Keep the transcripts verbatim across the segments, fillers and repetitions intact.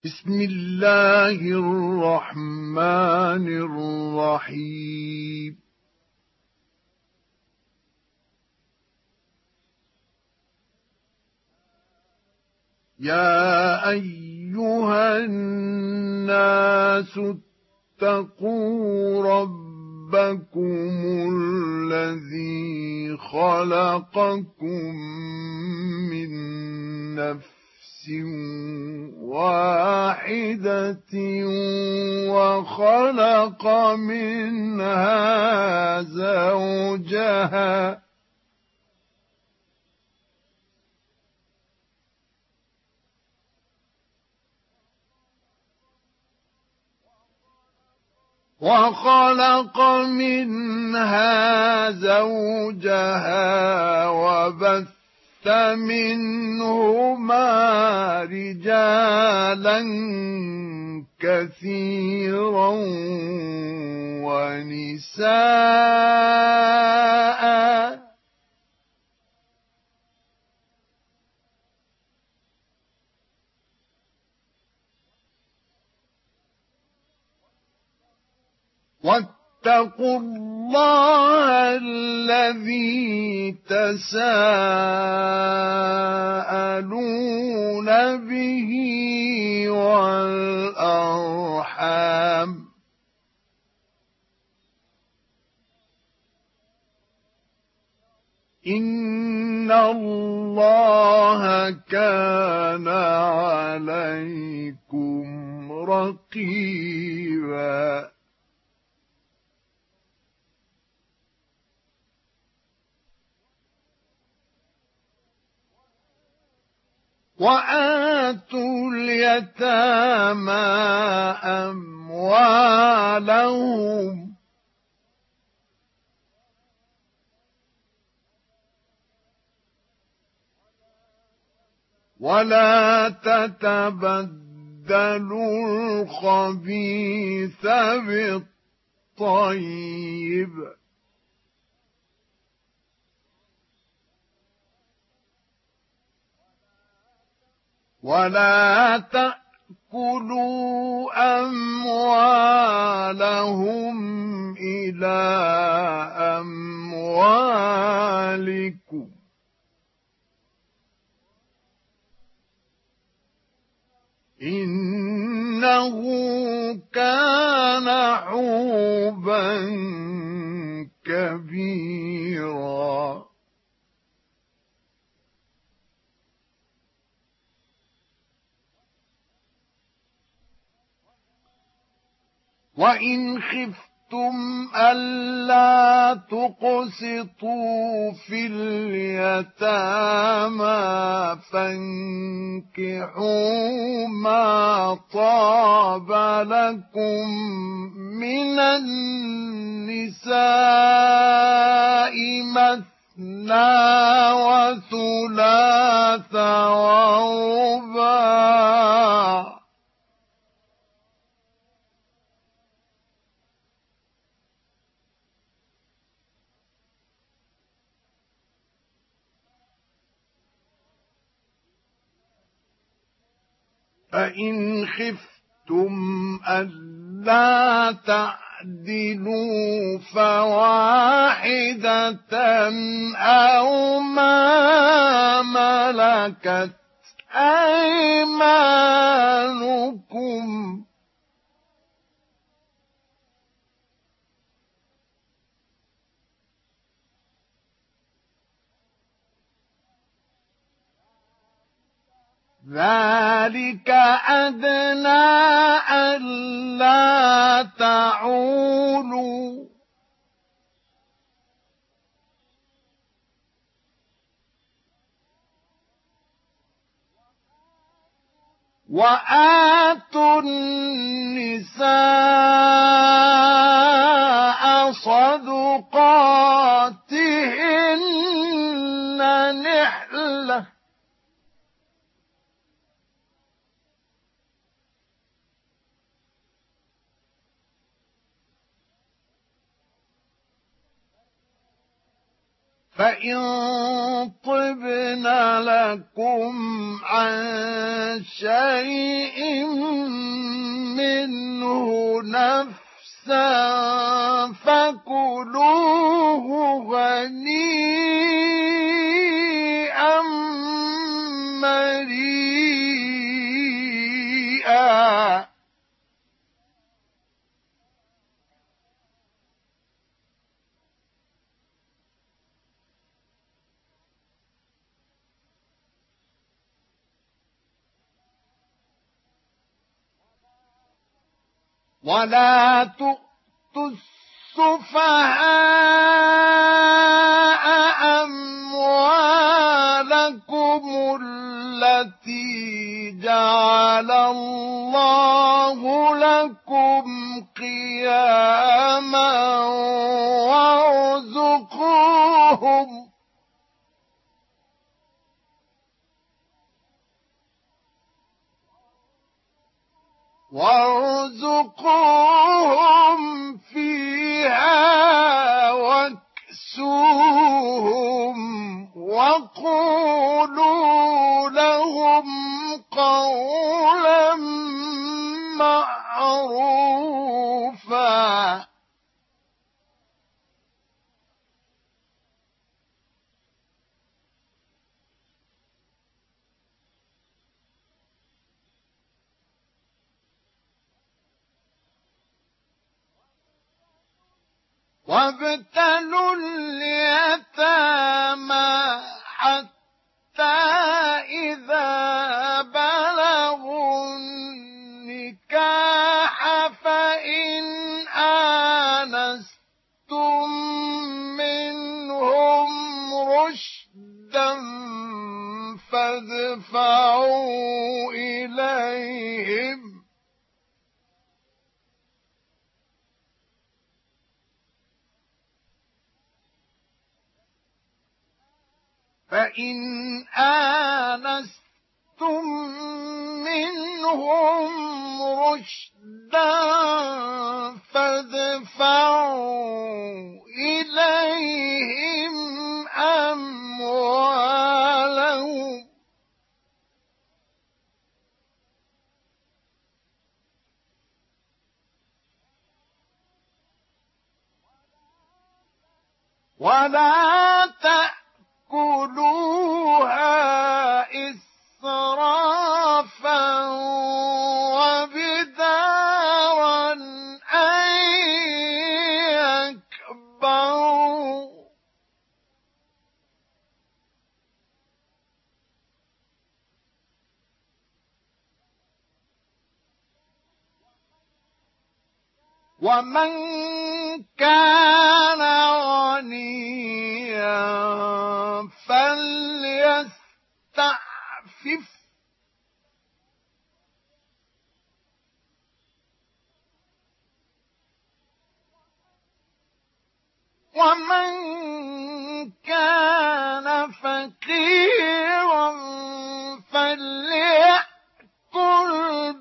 بسم الله الرحمن الرحيم يا أيها الناس اتقوا ربكم الذي خلقكم من نفس واحدة وخلق منها زوجها وخلق منها زوجها وبث منهما رجالا كثيرا ونساء واتقوا الله الذي تساءلون به والأرحام إن الله كان عليكم رقيبا وآتوا اليتامى أموالهم ولا تتبدلوا الخبيث بالطيب ولا تأكلوا أموالهم إلى أموالكم إنه كان حوبا كبيرا وإن خفتم ألا تقسطوا في اليتامى فانكحوا ما طاب لكم من النساء مثنى وثلاث ورباع فإن خفتم ألا تعدلوا فواحدة أو ما ملكت أيمانكم ذلك أدنى ألا تعولوا وآتوا النساء صدقاتهن نحلة فإن طبن لكم عن شيء منه نفسا فكلوه هنيئا مريئا. ولا تؤتوا السفهاء أموالكم التي جعل الله لكم قياما وارزقوهم وارزقوهم فيها واكسوهم وقولوا لهم قولا معروفا. وابتلوا اليتامى حتى إذا بلغوا النكاح فإن آنستم منهم رشدا فادفعوا إليهم فإن آنستم منهم رشدا فادفعوا إليهم أموالهم ولا تأكلوها إسرافا وبدارا أن يكبروا ومن كان غنيا فليستعفف ومن كان فقيرا فليأكل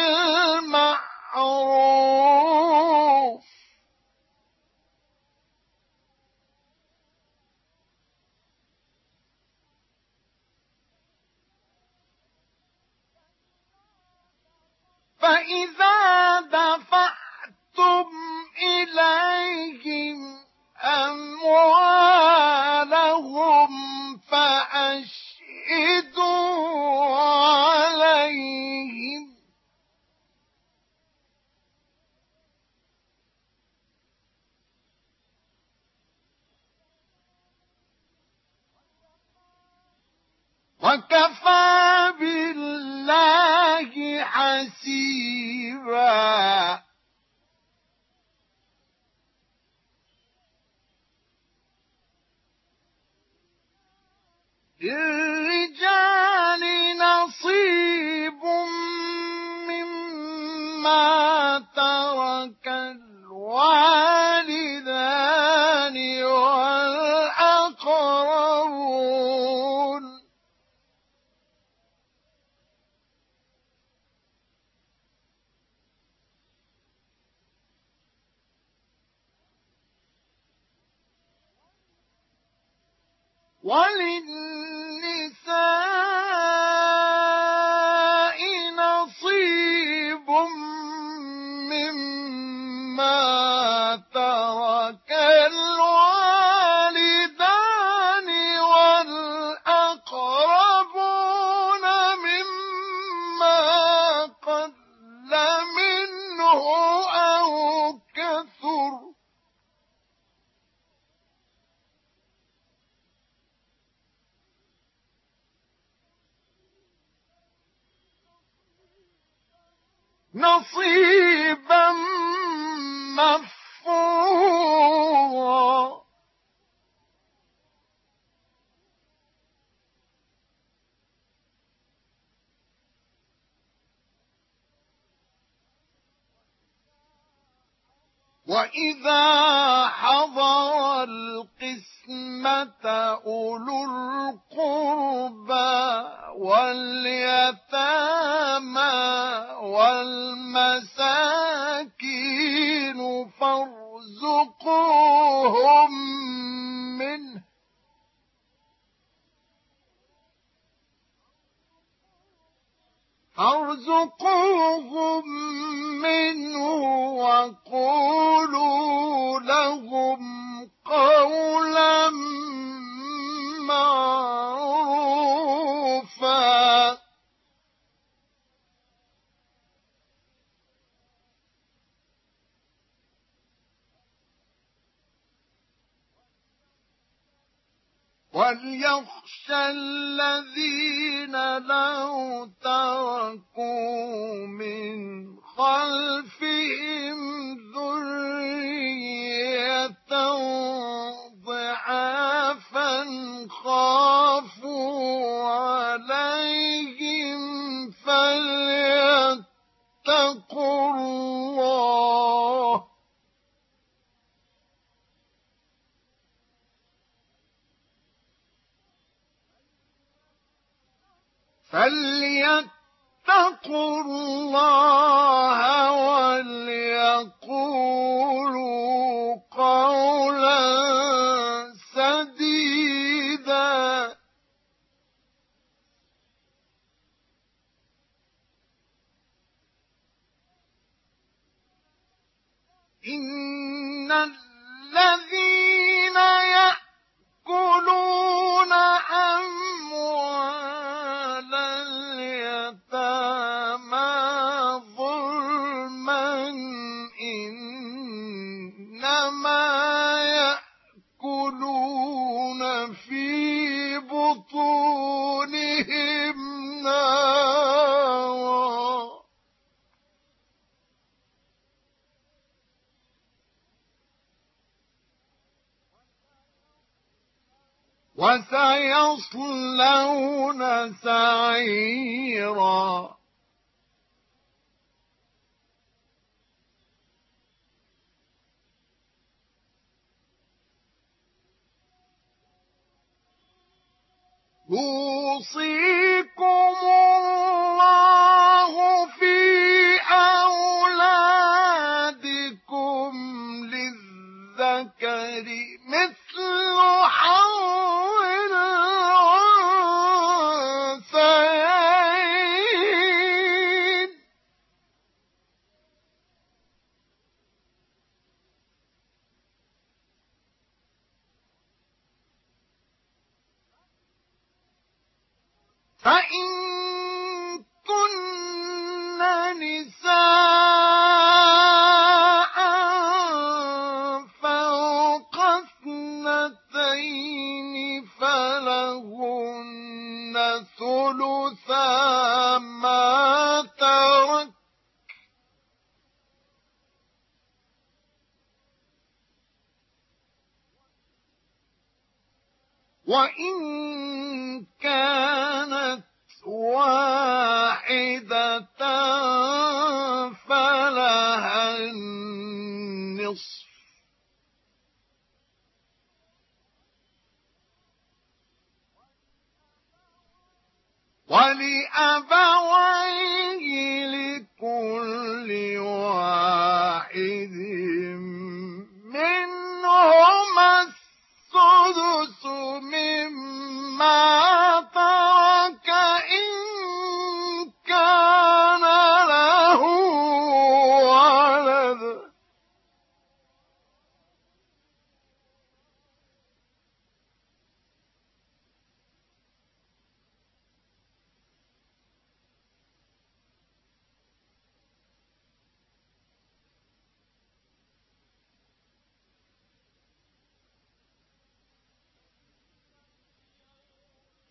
بالمعروف فإذا دفعتم إليهم أموالهم فأشهدوا عليهم وكفى بالله حسيبا. للرجال نصيب مما ترك الوالدان والأقربون وللنساء نصيب مما ترك الوالدان والأقربون مما قل منه أو كثر. نصيبا مفروضا. وإذا حضر القسمة أولو القربى واليتامى والمساكين فارزقوهم منه فارزقوهم منه وقولوا لهم قولا معروفا. وليخشى الذين لو تركوا من خلفهم ذرية ضعافا خافوا عليهم فليتقوا الله فليتقوا الله وليقولوا قولا سديدا. إن الذين يأكلون أموال اليتامى ظلما إنما يأكلون في بطونهم نارا وسيصلون سعيرا. يوصيكم الله في أولادكم للذكر مثل حظ الأنثيين فإن كن نساء فوق اثنتين فلهن ثلثا ما ترك وإن كانت واحدة فلها النصف ولأبويه لكل واحد منهما السدس مما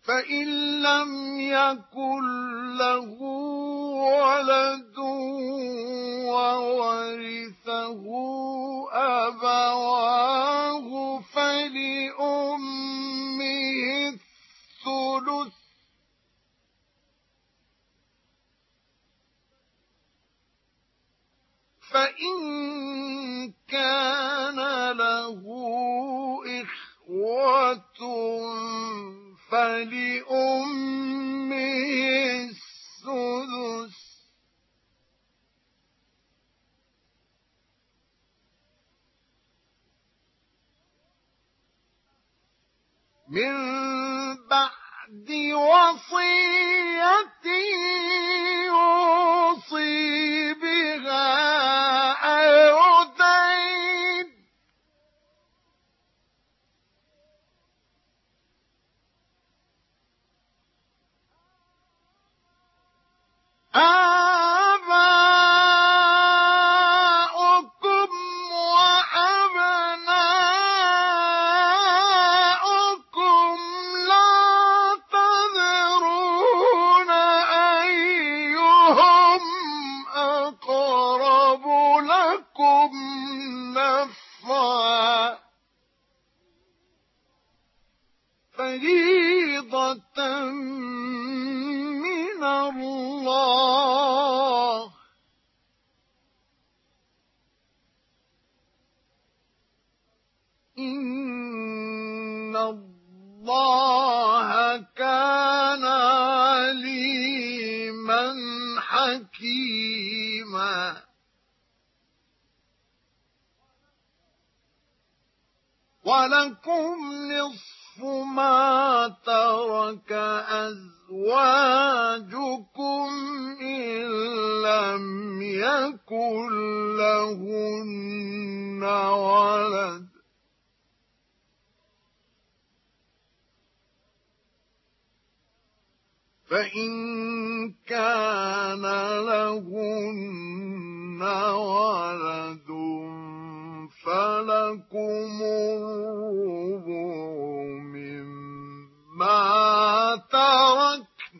فإن لم يكن له ولد وورثه أبواه فلأمه الثلث، فإن كان له إخوة فلأمه السدس، من بعد وصية يوصي بها أو دين. آباؤكم وأبناؤكم لا تدرون أيهم أقرب لكم نفعا، فريضة من الله، إن الله كان عليما حكيما. ولكم نصف ما ترك أزواجكم إن لم يكن لهن ولد، فإن كان لهن ولد فلكم الربع مما تركن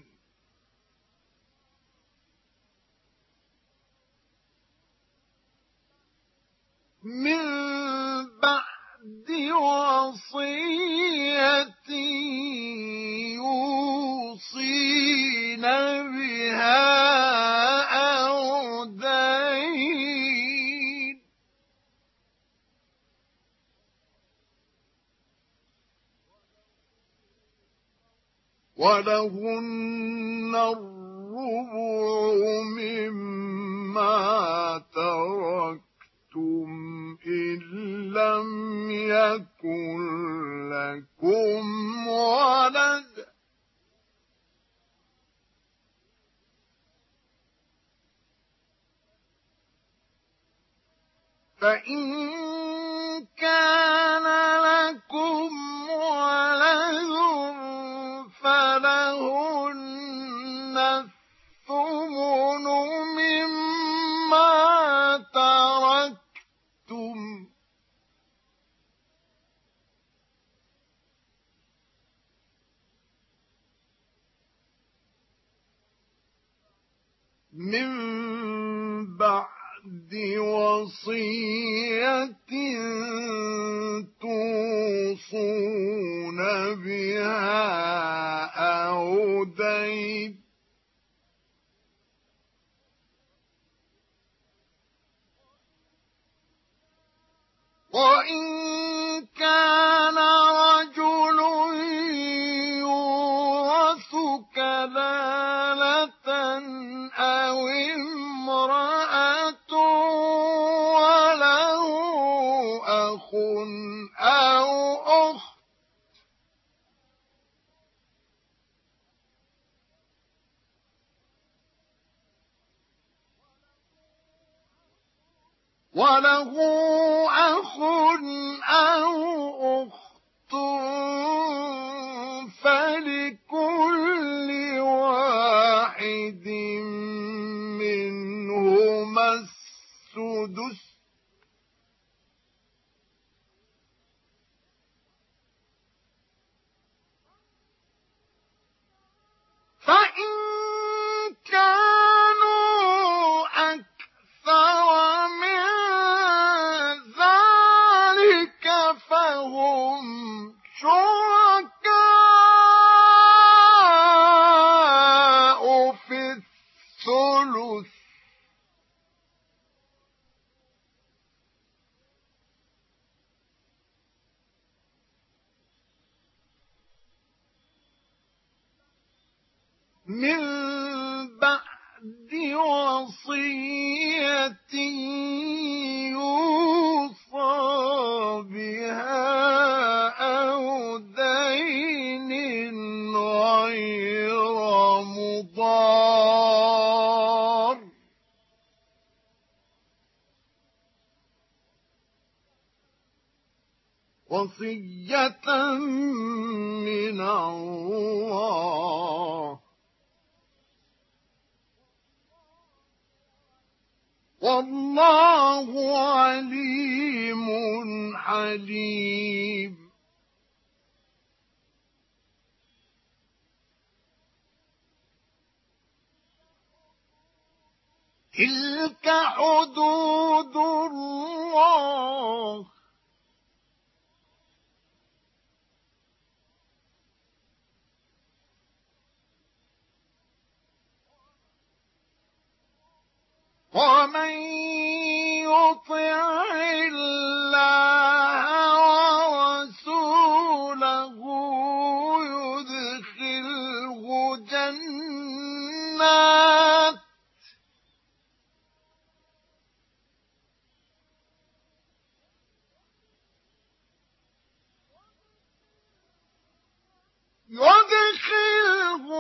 من بعد وصية يوصين بها أو دين. ولهن الربع مما تركتم إن لم يكن لكم ولد، فإن كان لكم ولد فلهن الثمن مما تركتم من بعد وصية توصون بها أو دين. وإن كان رجل يورث كلالة أو امرأة وله أخ أو أخت وله أخ أو أخت فلكل واحد منهما السدس، من بعد وصية يوصى بها أو دين غير مضار وصية من الله والله عليم حليم. تلك حدود الله ومن يطع الله ورسوله يدخله جنات يدخله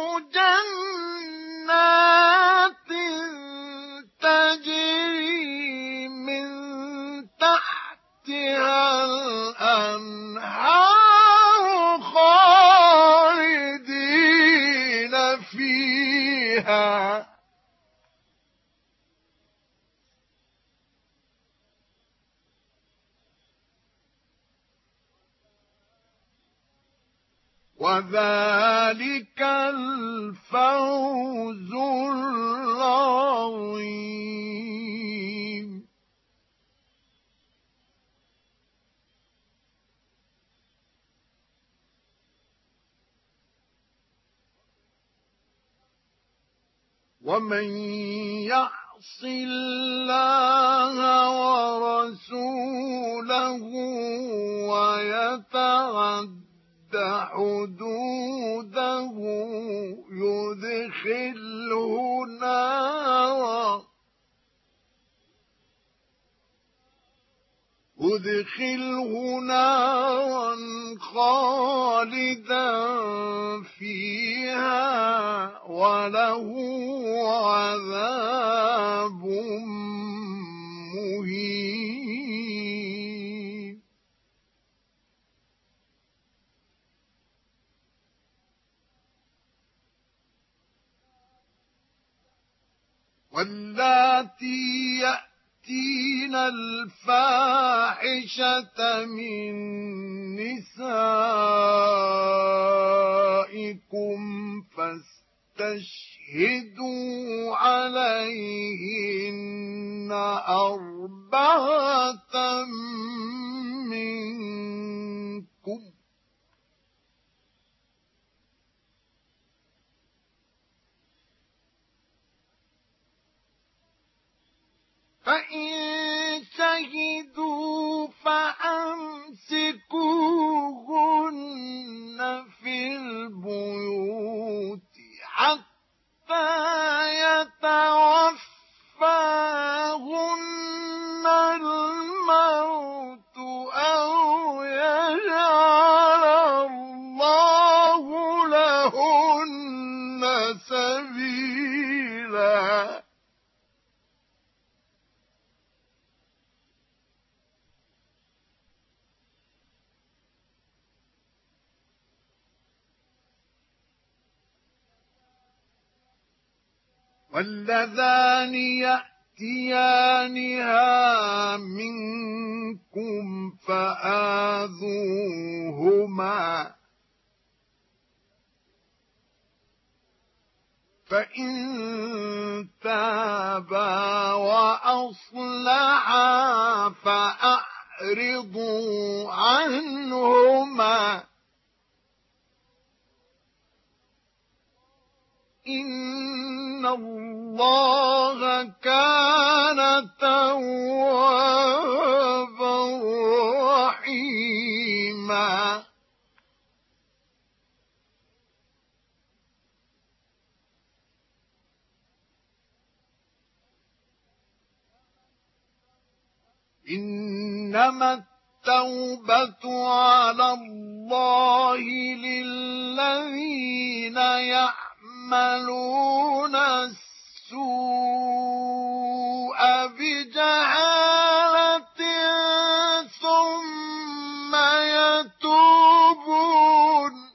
جنات تجري من تحتها الأنهار خالدين فيها وذلك الفوز العظيم. ومن يعص الله ورسوله ويتعد حدوده يدخله نارا يدخله نارا خالدا فيها وله عذاب مهين. واللاتي يأتين الفاحشة من نسائكم فاستشهدوا عليهن أربعة منكم فإن شهدوا فأمسكوهن في البيوت حتى يتوفاهن الموت أو يجعل الله لهن سبيلا. واللذان يأتيانها منكم فآذوهما فإن تابا وأصلحا فأعرضوا عنهما إن الله كان توابا رحيما. إنما التوبة على الله للذين يعملون السوء بجهالة ثم يتوبون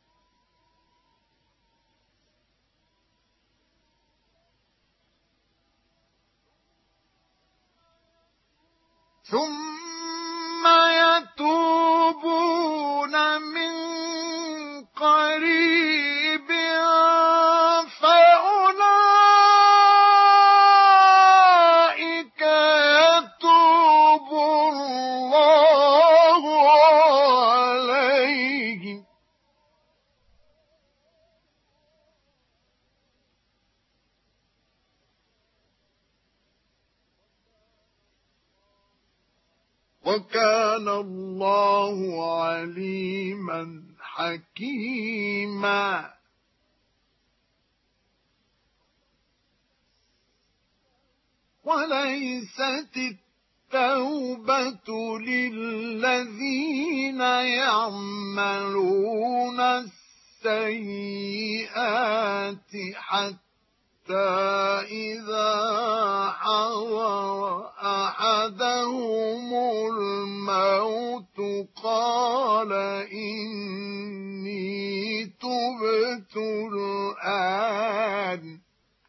ثم يتوبون من قريب فأولئك يتوب الله عليهم وكان الله عليما حكيما وليست التوبة للذين يعملون السيئات حتى إذا حضر أحدهم الموت قال إني تبت الآن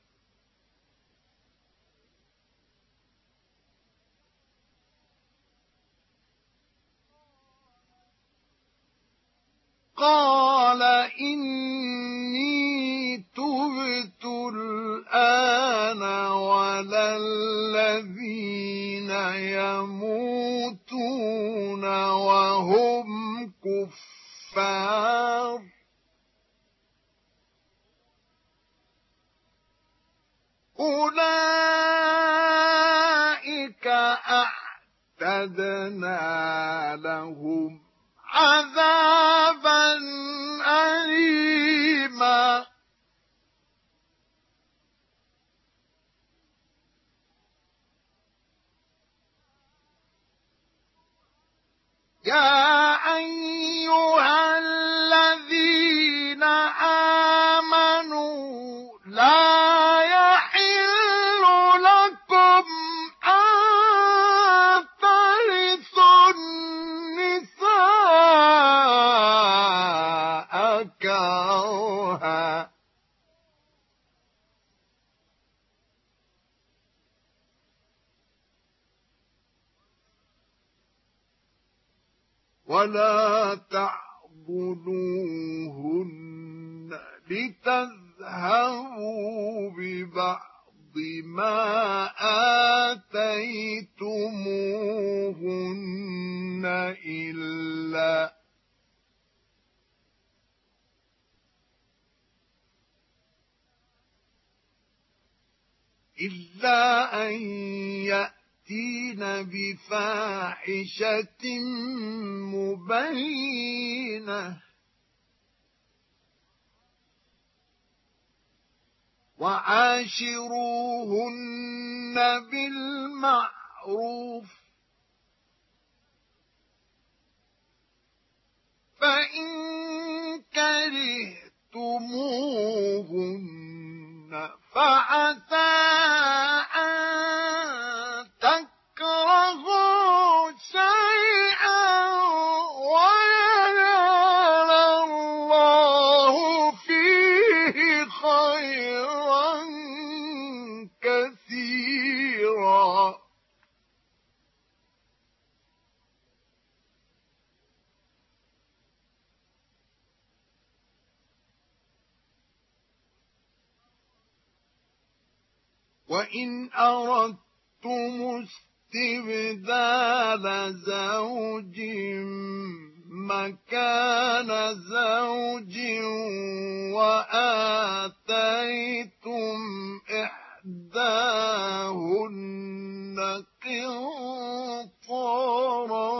قال إني تبت الآن ولا الذين يموتون وهم كفار أولئك أعتدنا لهم عذابا أليما يا أيها الذين آمنوا لا يحل لكم أن ترثوا النساء كرها ولا تعضلوهن لتذهبوا ببعض ما آتيتموهن إلا إلا أن يأتين بفاحشة مبينة وعاشروهن بالمعروف فإن كرهتموهن فعسى أن تكرهوا شيئا ويجعل الله فيه خيرا كثيرا وإن أردتم استبدال زوج مكان زوج وآتيتم إحداهن قنطارا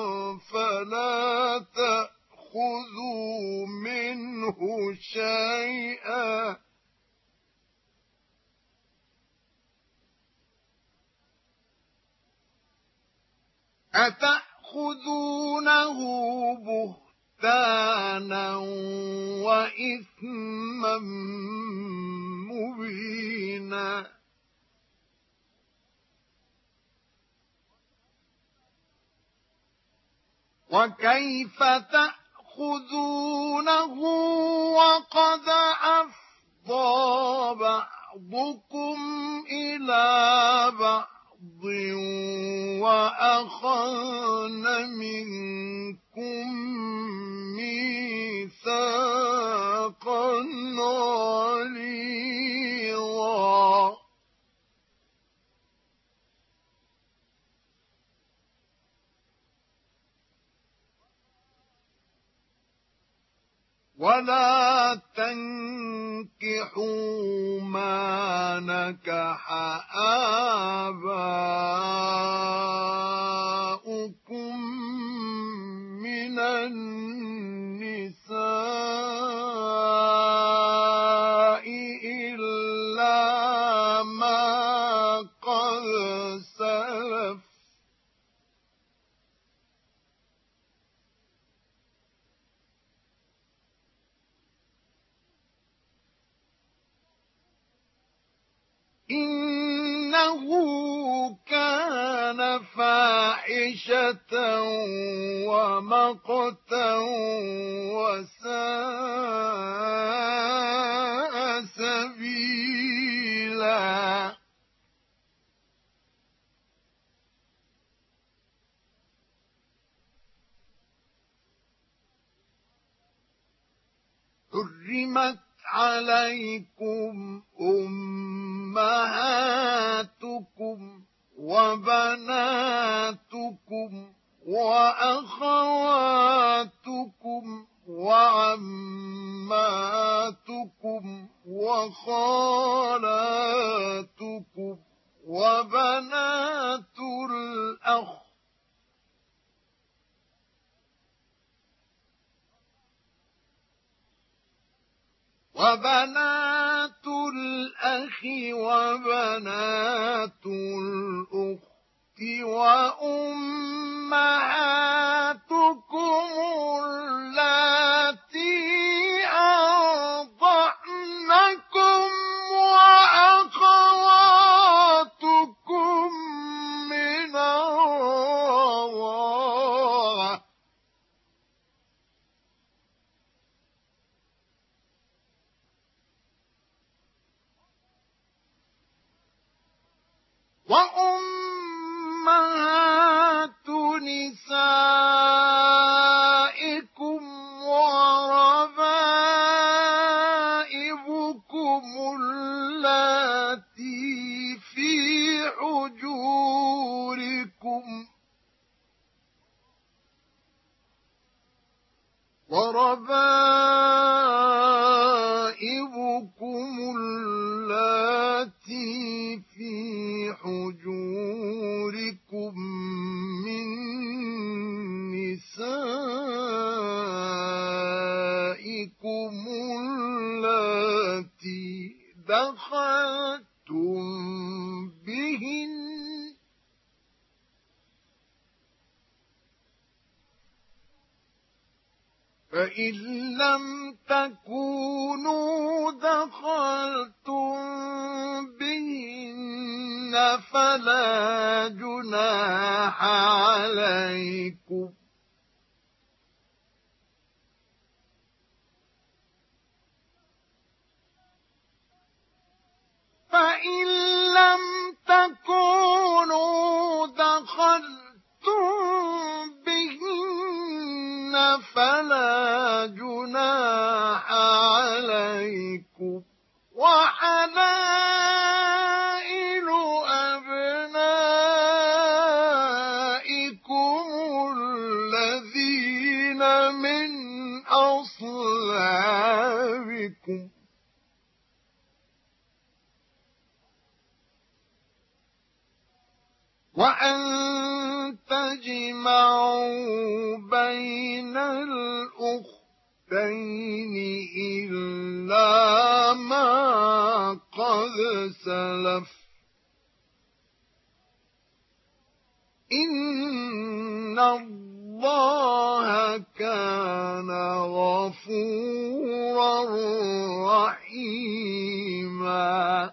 فلا تأخذوا منه شيئا أتأخذونه بهتانا وإثما مبينا وكيف تأخذونه وقد أفضى بعضكم إلى بعض وأخذن منكم ميثاقا غليظا ولا تنكحوا ما نكح آباؤكم من النساء إلا ما قد سلف إنه كان فاحشة ومقتا وساء سبيلا حرمت عليكم أمهاتكم وبناتكم وأخواتكم وعماتكم وخالاتكم وبنات الأخ وبنات الأخ وبنات الأخت وأمهاتكم اللاتي أرضعنكم وأخواتكم من الرضاعة وأمهات نسائكم وربائبكم اللاتي في حجوركم وربائبكم اللاتي في حجوركم من نسائكم اللاتي دخلتم بهن فإن لم تكونوا دخلتم بهن فلا جناح عليكم فإن لم تكونوا دخلتم بهن فلا جناح عليكم وحلائل أبنائكم الذين من أصلابكم وأن تجمعوا بين الأختين إلا ما قد سلف إن إِنَّ اللَّهَ كَانَ غَفُورًا رَّحِيمًا.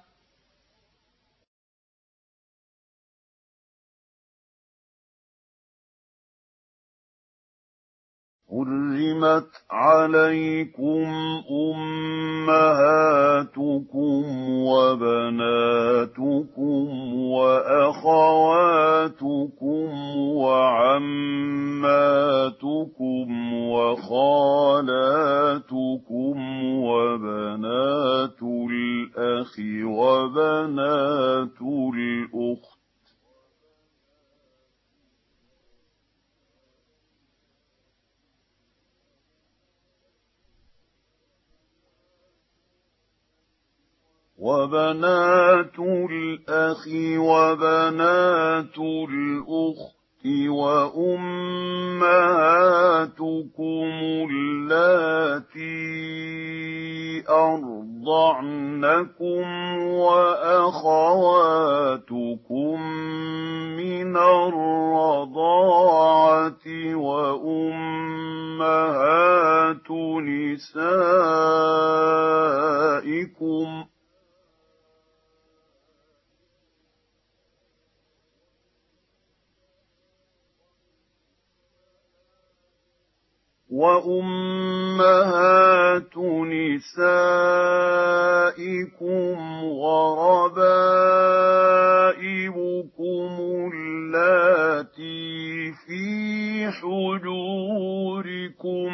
حُرِّمَتْ عَلَيْكُمْ أُمَّهَاتُكُمْ وَبَنَاتُكُمْ وَأَخَوَاتُكُمْ وَعَمَّاتُكُمْ وَخَالَاتُكُمْ وَبَنَاتُ الْأَخِ وَبَنَاتُ الْأُخْتِ وَبَنَاتُ الْأَخِ وَبَنَاتُ الْأُخْتِ وَأُمَّهَاتُكُمُ اللَّاتِي أَرْضَعْنَكُمْ وَأَخَوَاتُكُم مِّنَ الرَّضَاعَةِ وَأُمَّهَاتُ نِسَائِكُمْ وَأُمَّهَاتُ نِسَائِكُمْ وَرَبَائِبُكُمُ اللَّاتِي فِي حُجُورِكُمْ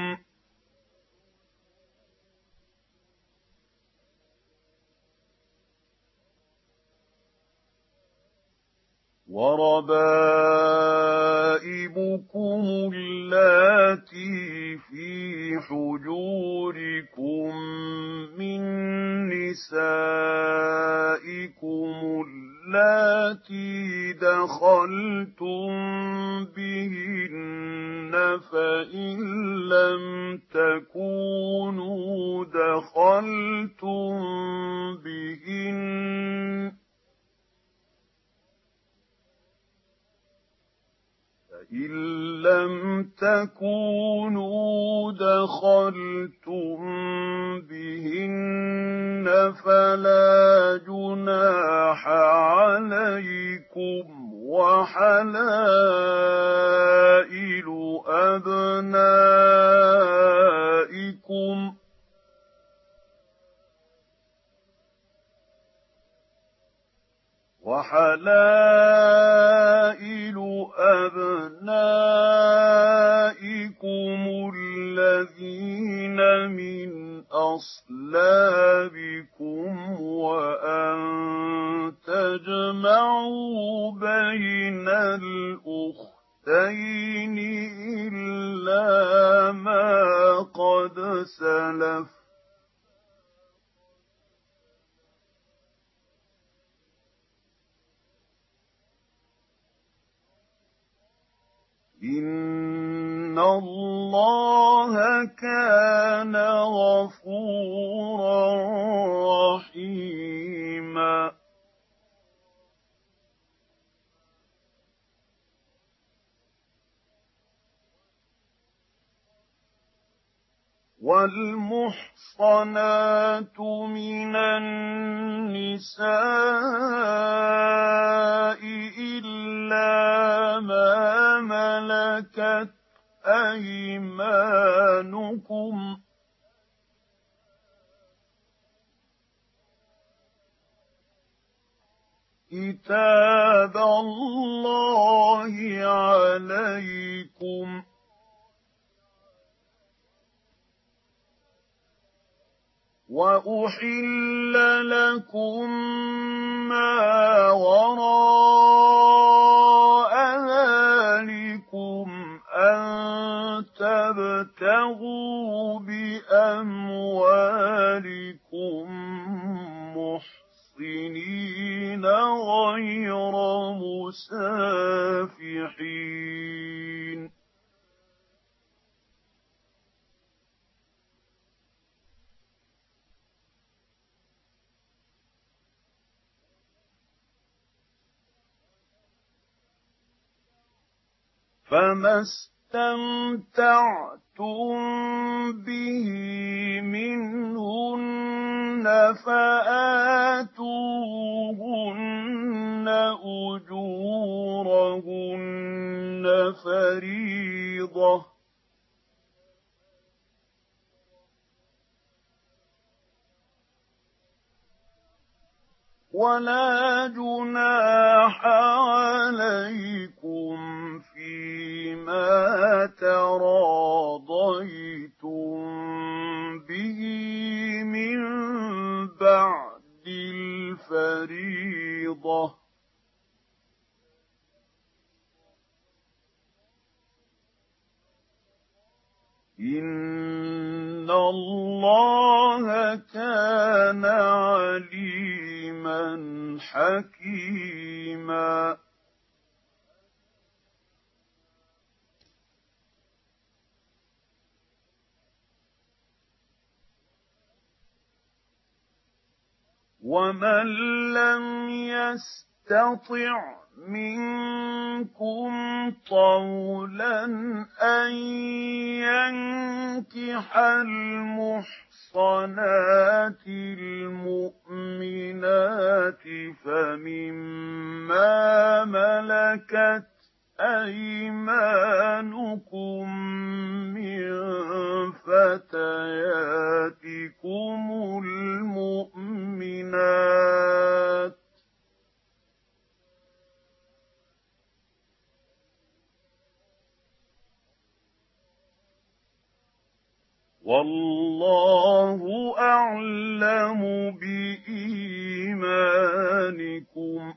وربائبكم اللاتي في حجوركم من نسائكم اللاتي دخلتم بهن فإن لم تكونوا دخلتم بهن إن لم تكونوا دخلتم بهن فلا جناح عليكم وحلائل أبنائكم وحلائل أبنائكم الذين من أصلابكم وأن تجمعوا بين الأختين إلا ما قد سلف إِنَّ اللَّهَ كَانَ غَفُورًا رَّحِيمًا. وَالْمُحْصَنَاتُ مِنَ النِّسَاءِ إِلَّا مَا مَلَكَتْ أَيْمَانُكُمْ كِتَابَ اللَّهِ عَلَيْكُمْ وَأُحِلَّ لَكُم مَّا وَرَاءَ ذَٰلِكُمْ أَن تَبْتَغُوا بِأَمْوَالِكُم مُّحْصِنِينَ غَيْرَ مُسَافِحِينَ ۚ فما استمتعتم به منهن فآتوهن أجورهن فريضة ولا جناح عليكم فيما تراضيتم به من بعد الفريضة إن الله كان عليما حكيما ومن لم يستطع منكم طولا أن ينكح المحصنات المؤمنات فمما ملكت أيمانكم من فتياتكم المؤمنات والله أعلم بإيمانكم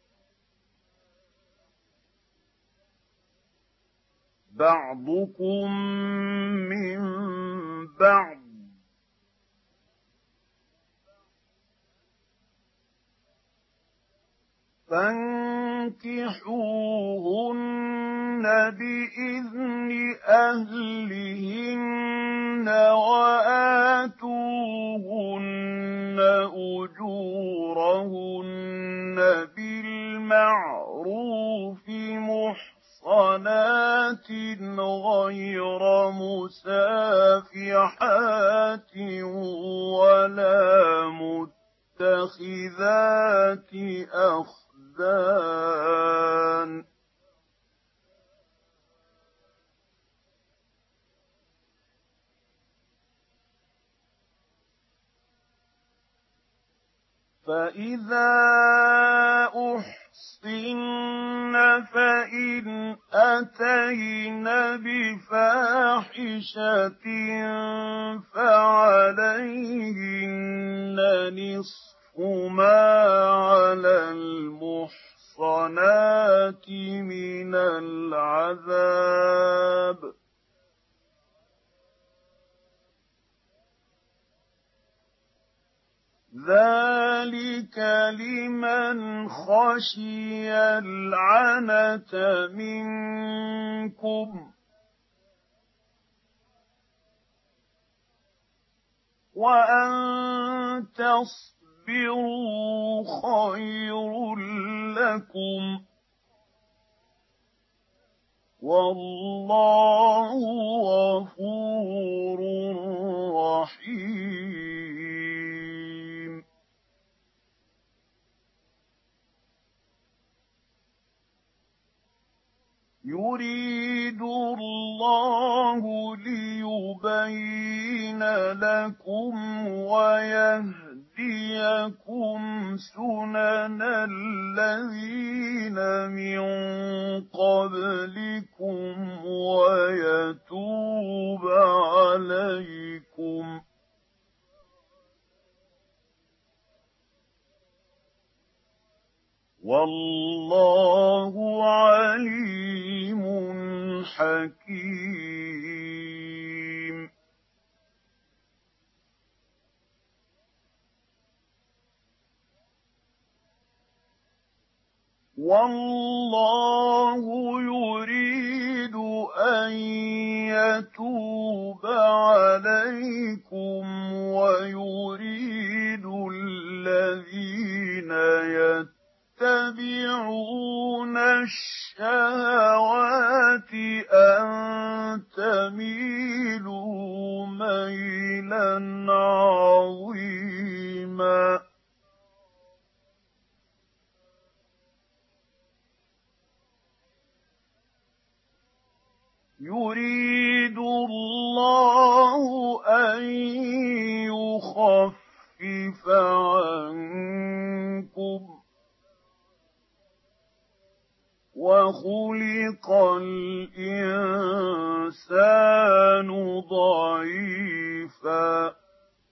بعضكم من بعض فانكحوهن بإذن أهلهن وآتوهن أجورهن بالمعروف محصنات غير مسافحات ولا متخذات أخدان فإذا أحصن فإن أتين بفاحشة فعليهن نصف ما على المحصنات من العذاب ذلك لمن خشي العنة منكم وأن تصبروا خير لكم والله غفور رحيم يريد الله ليبين لكم ويهديكم سنن الذين من قبلكم ويتوب عليكم والله عليم حكيم والله يريد أن يتوب عليكم ويريد الذين يتبعون الشهوات أن تميلوا ميلا عظيما يريد الله أن يخفف عنكم وخلق الإنسان ضعيفا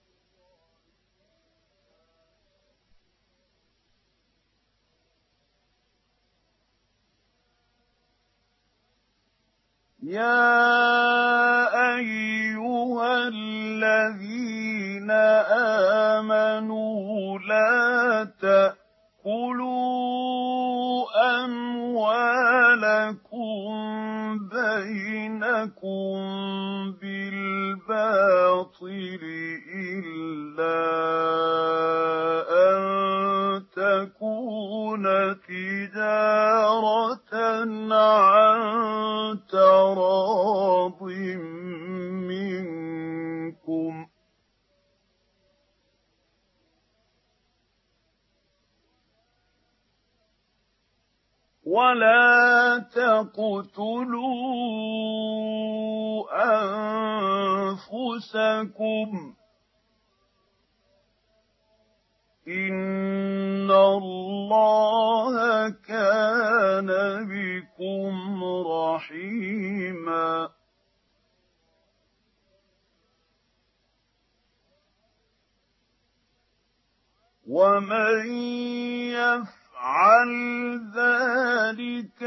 يا أيها الذين آمنوا لا تأكلوا أموالكم بينكم بالباطل إلا أن تكون تجارة عن تراض منكم ولا تقتلوا أنفسكم إن الله كان بكم رحيما ومن يفعل ذلك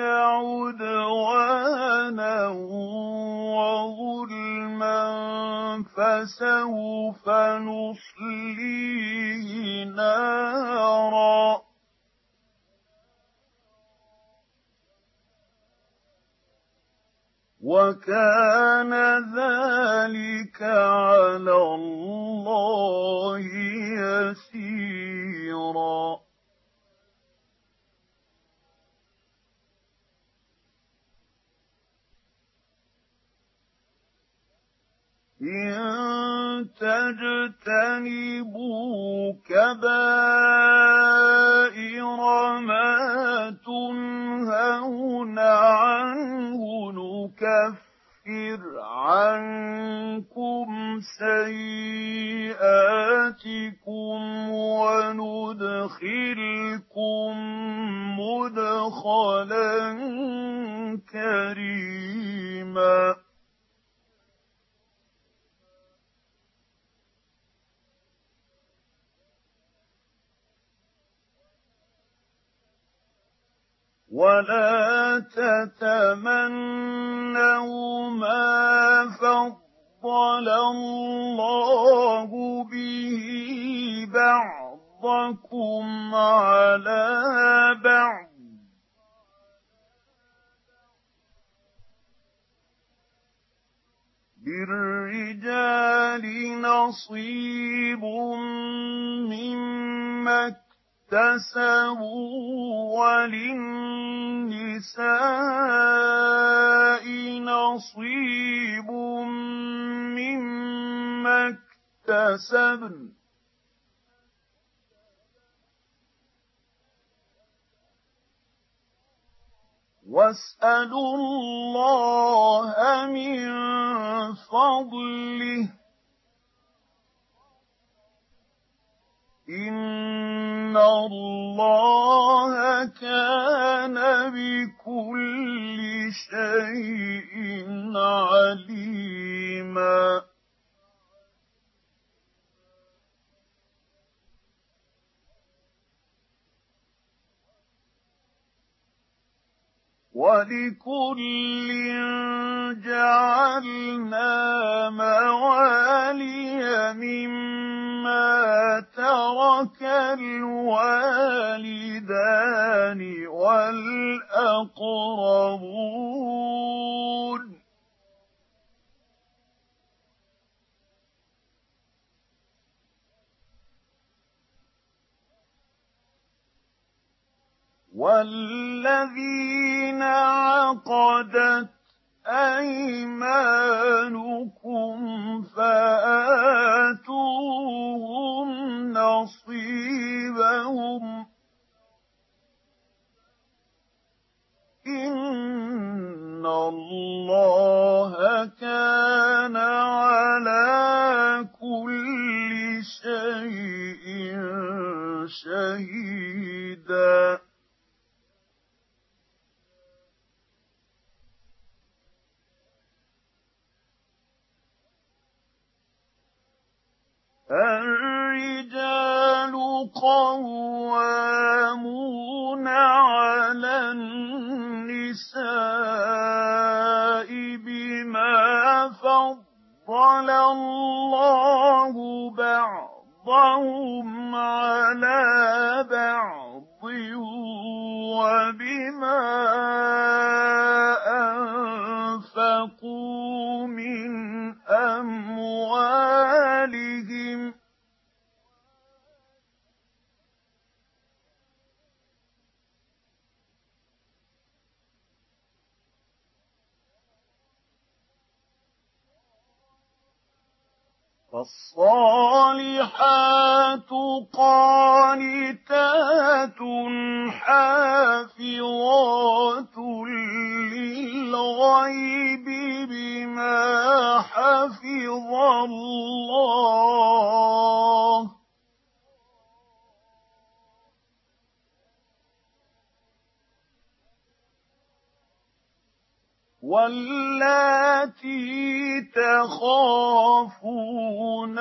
عدوانا وظلما فسوف نصليه نارا وكان ذلك على الله يسيرا إن تجتنبوا كبائر ما تنهون عنه نكفر عنكم سيئاتكم وندخلكم مدخلا كريما ولا تتمنوا ما فضل الله به بعضكم على بعض للرجال نصيب مما اكتسبوا وللنساء نصيب مما اكتسبن واسألوا الله من فضله إن الله كان بكل شيء عليما وَلِكُلٍّ جَعَلْنَا مَوَالِيَ مِمَّا تَرَكَ الْوَالِدَانِ وَالْأَقْرَبُونَ وَالَّذِينَ عَقَدَتْ أَيْمَانُكُمْ فَآتُوهُمْ نَصِيبَهُمْ ۖ إِنَّ اللَّهَ كَانَ عَلَىٰ كُلِّ شَيْءٍ شَهِيدًا. الرِّجَالُ قَوَّامُونَ عَلَى النِّسَاءِ بِمَا فَضَّلَ اللَّهُ بَعْضَهُمْ عَلَىٰ بَعْضٍ وَبِمَا أَنفَقُوا مِنْ أَمْوَالِهِمْ ۚ فَالصَّالِحَاتُ قَانِتَاتٌ حَافِظَاتٌ لِّلْغَيْبِ بِمَا حَفِظَ اللَّهُ ۚ وَاللَّاتِي تَخَافُونَ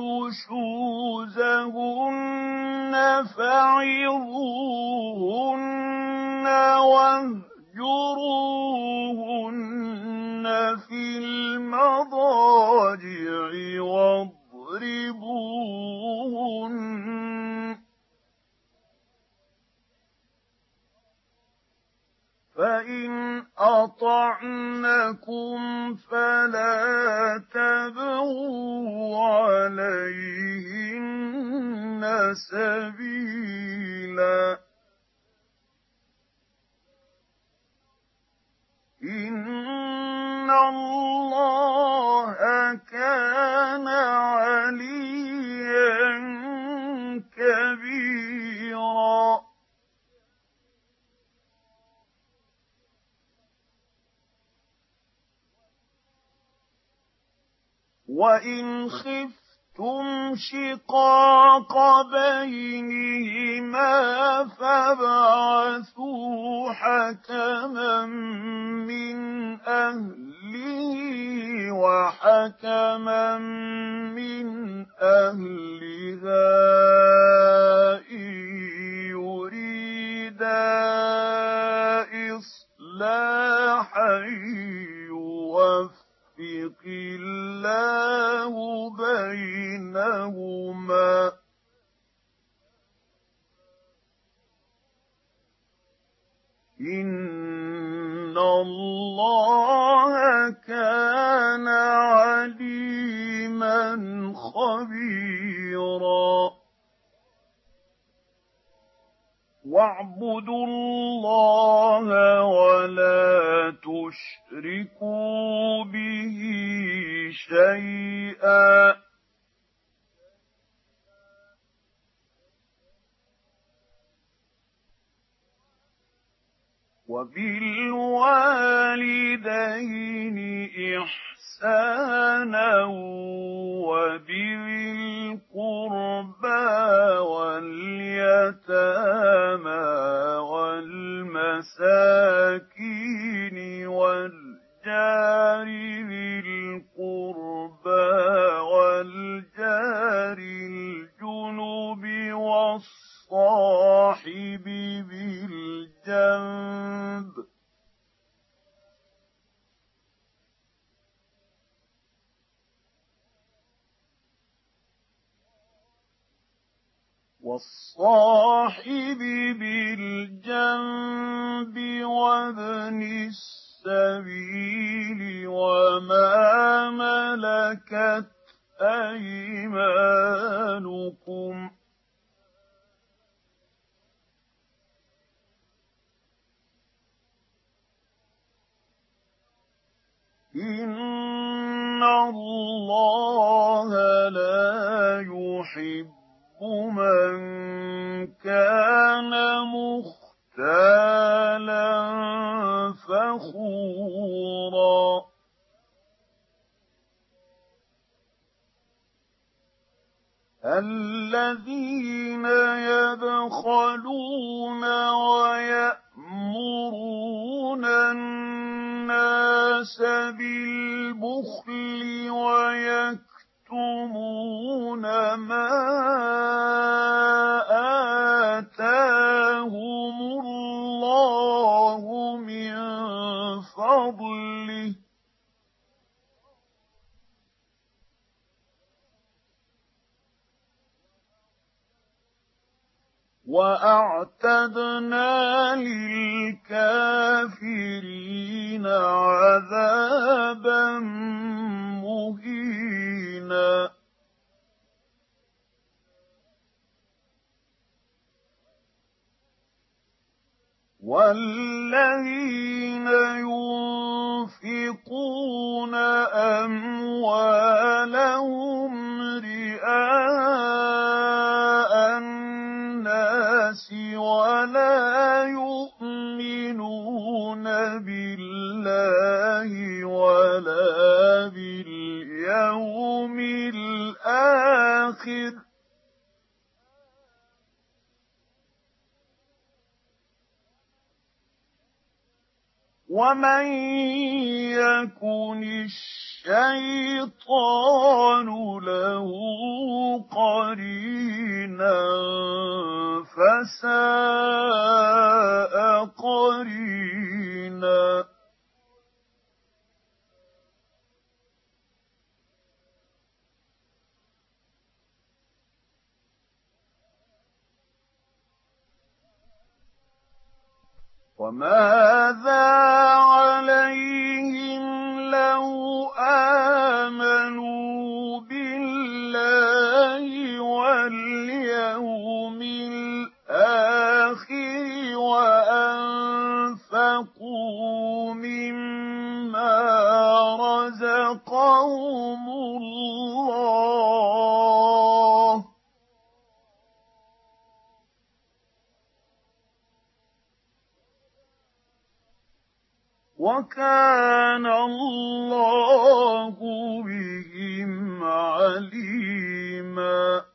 نُشُوزَهُنَّ فَعِظُوهُنَّ وَاهْجُرُوهُنَّ فِي الْمَضَاجِعِ وَاضْرِبُوهُنَّ ۖ فَإِنْ أَطَعْنَكُمْ فَلَا تَبْغُوا عَلَيْهِنَّ سَبِيلًا ۗ إِنَّ اللَّهَ كَانَ عَلِيًّا كَبِيرًا. وَإِنْ خِفْتُمْ شِقَاقَ بَيْنِهِمَا فَابْعَثُوا حَكَمًا مِّنْ أَهْلِهِ وَحَكَمًا مِّنْ أَهْلِهَا إِن يُرِيدَا إِصْلَاحًا يُوَفِّقِ اللَّهُ بَيْنَهُمَا ۗ إِنَّ اللَّهَ كَانَ عَلِيمًا خَبِيرًا. وَاعْبُدُوا اللَّهَ وَلَا تُشْرِكُوا بِهِ شَيْئًا ۖ وَبِالْوَالِدَيْنِ إِحْسَانًا وَبِذِي الْقُرْبَىٰ وَالْيَتَامَىٰ وَالْمَسَاكِينِ وَالْجَارِ ذِي الْقُرْبَىٰ وَالْجَارِ الْجُنُبِ وَالصَّاحِبِ بِالْجَنبِ وَالصَّاحِبِ بِالْجَنبِ وَابْنِ السَّبِيلِ وَمَا مَلَكَتْ أَيْمَانُكُمْ ۗ إن الله لا يحب من كان مختالا فخورا الذين يبخلون ويأمرون الناس بالبخل ويكتمون ما آتاهم الله من فضله وأعتدنا للكافرين عذابا مهينا والذين ينفقون أموالهم رئاء الناس ولا يؤمنون بالله ولا باليوم الآخر ومن يكن الشيطان له قرينا فساء قرينا وماذا عليهم لو آمنوا بالله واليوم الآخر وأنفقوا مما رزقهم الله وكان الله بهم عليما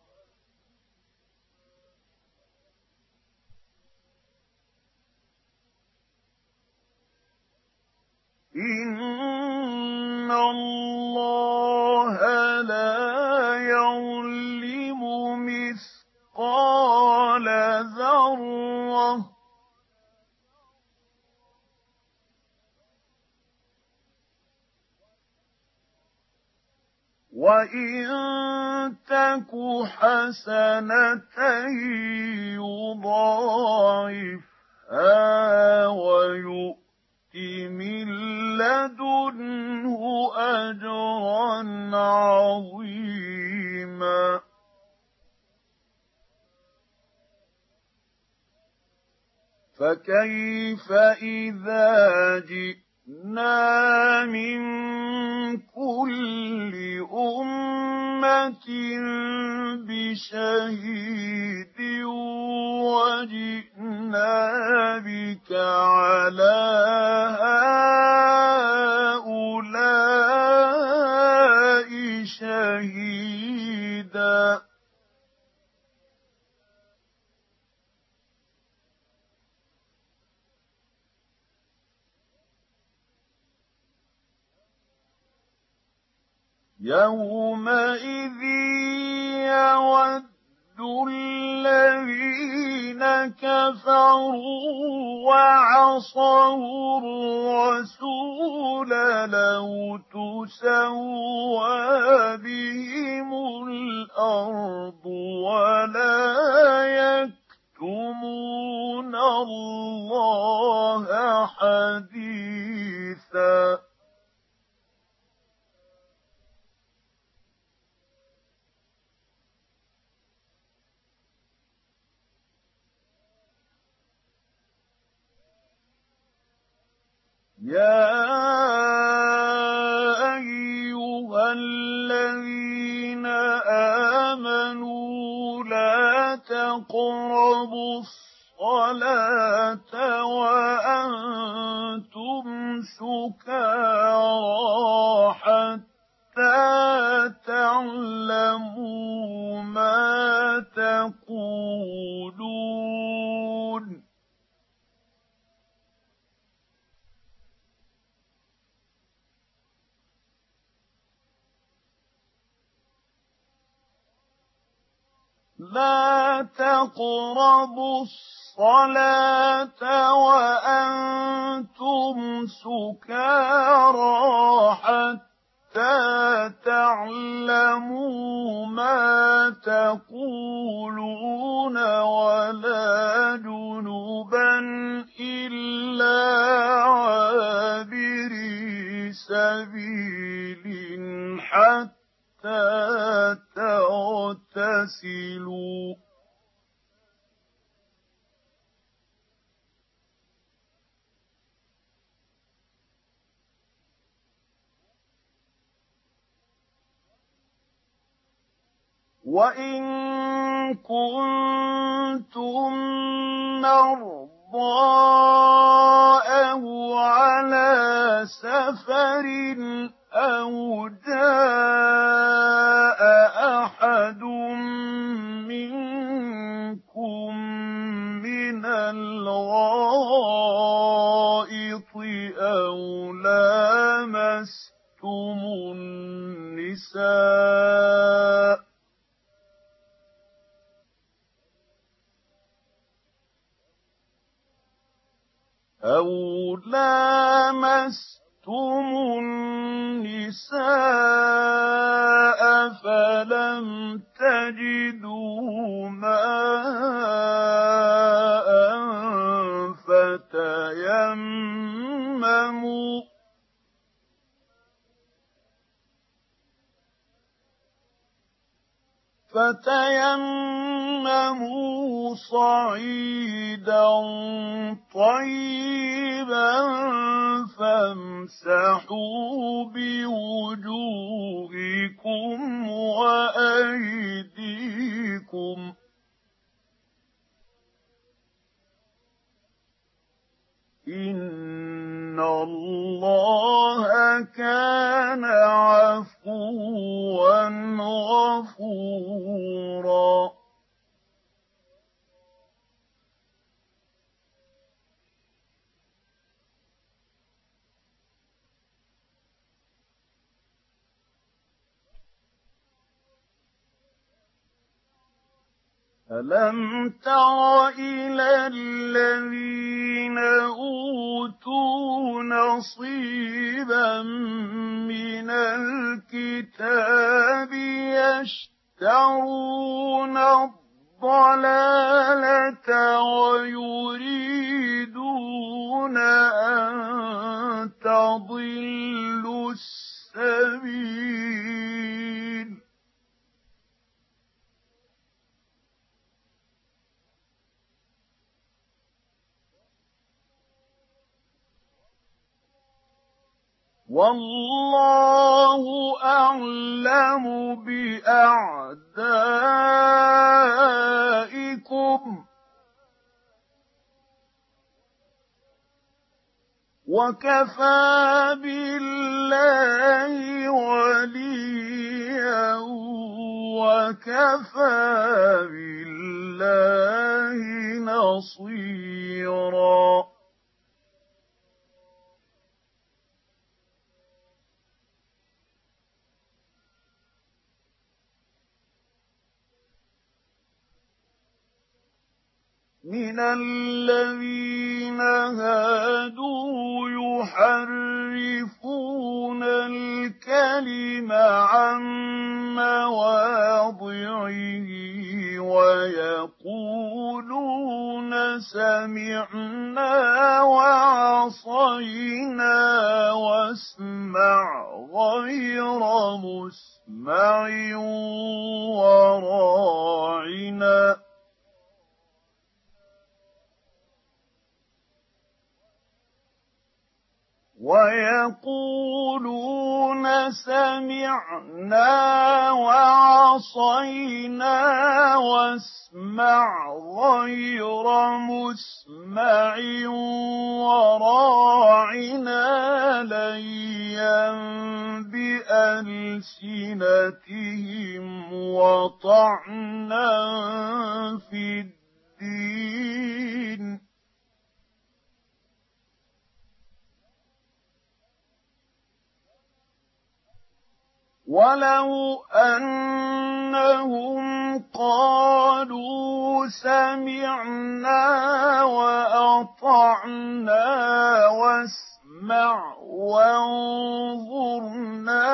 إن الله لا يظلم مثقال ذرة وإن تك حسنة يضاعفها ويؤت من لدنه أجرا عظيما فكيف إذا جئنا من كل أمة بشهيد وجئنا بك على هؤلاء شهيدا يومئذ يود الذين كفروا وعصوا الرسول لو تسوى بهم الأرض ولا يكتمون الله حديثا يا تقربوا الصلاة وأنتم سكارى حتى تعلموا ما تقولون لا تقربوا الصلاة وأنتم سكارى حتى تعلموا ما تقولون ولا جنبا إلا عابري سبيل حتى تغتسلوا وإن كنتم مرضى أو على سفر أو جاء أحد منكم من الغائط أو لامستم النساء أو لامستم النساء فلم تجدوا ماء فتيمموا فتيمموا صعيدا طيبا فامسحوا بوجوهكم وأيديكم إن الله كان عفوا غفورا ألم تر إلى الذين أوتوا نصيبا من الكتاب يشترون الضلالة ويريدون أن تضلوا السبيل والله أعلم بأعدائكم وكفى بالله وليا وكفى بالله نصيرا من الذين هادوا يحرفون الكلم عن مواضعه ويقولون سمعنا وعصينا واسمع غير مسمع وراعنا ويقولون سمعنا وعصينا واسمع غير مسمع وراعنا ليا بألسنتهم وطعنا في الدين ولو أنهم قالوا سمعنا وأطعنا واسمع وانظرنا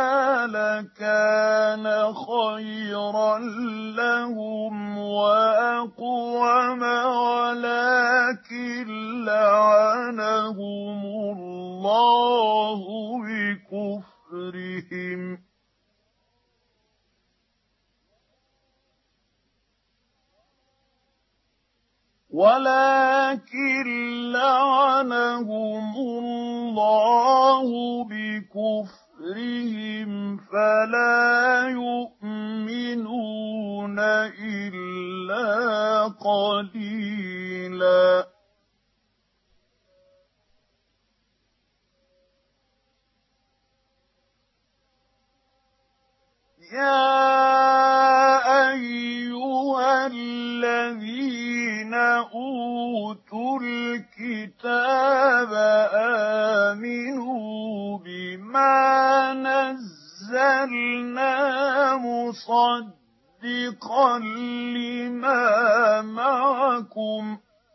لكان خيرا لهم وأقوم ولكن لعنهم الله بكفرهم ولكن لعنهم الله بكفرهم فلا يؤمنون إلا قليلا يا أيها الذين أوتوا الكتاب آمنوا بما نزلنا مصدقا لما معكم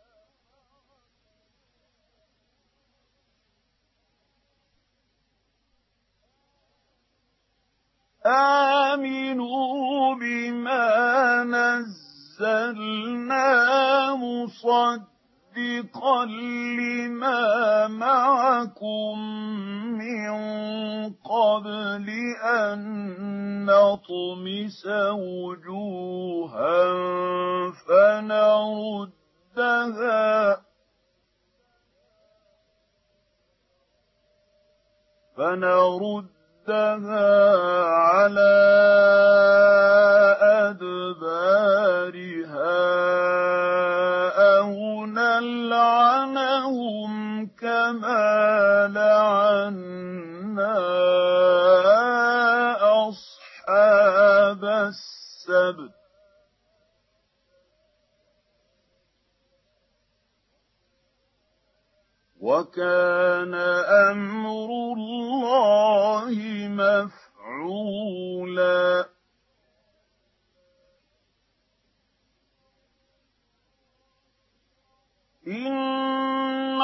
آمنوا بما نزلنا مصدقا لما معكم من قبل أن نطمس وجوها فنردها فنرد على أدبارها أو نلعنهم كما لعنا أصحاب السبت وكان أمر الله مفعولا إن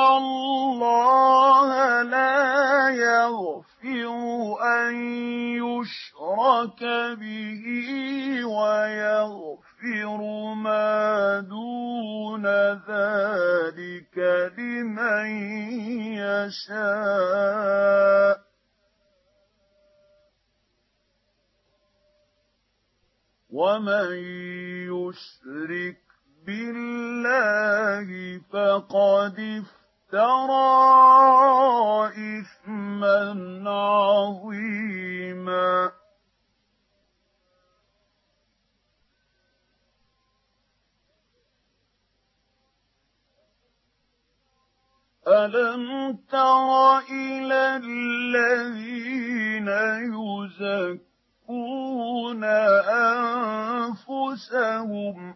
الله لا يغفر أن يشرك به ويغفر ما دون ذلك لمن يشاء ومن يشرك بالله فقد افترى إثما عظيما ألم تر إلى الذين يزكون أنفسهم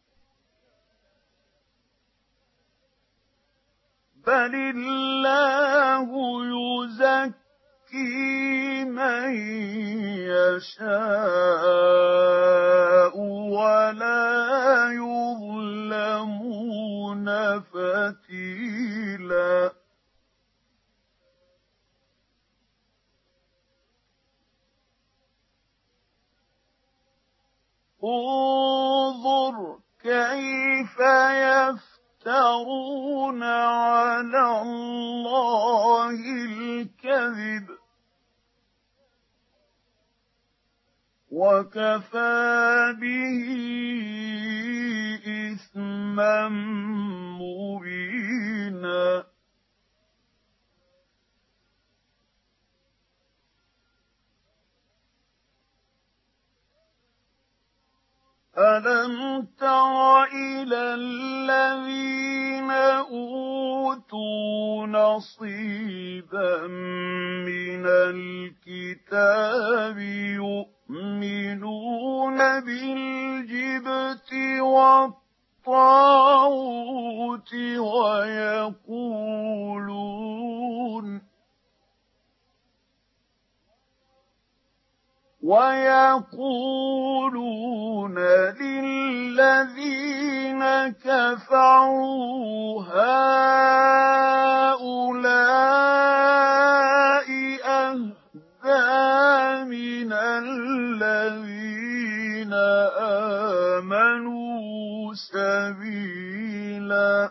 بل الله يزكي من يشاء ولا يظلمون فتيلا انظر كيف يفترون على الله الكذب وكفى به إثما مبينا ألم تر إلى الذين أوتوا نصيبا من الكتاب يؤمنون بالجبت والطاغوت ويقولون ويقولون للذين كفروا هؤلاء أهدى من الذين آمنوا سبيلا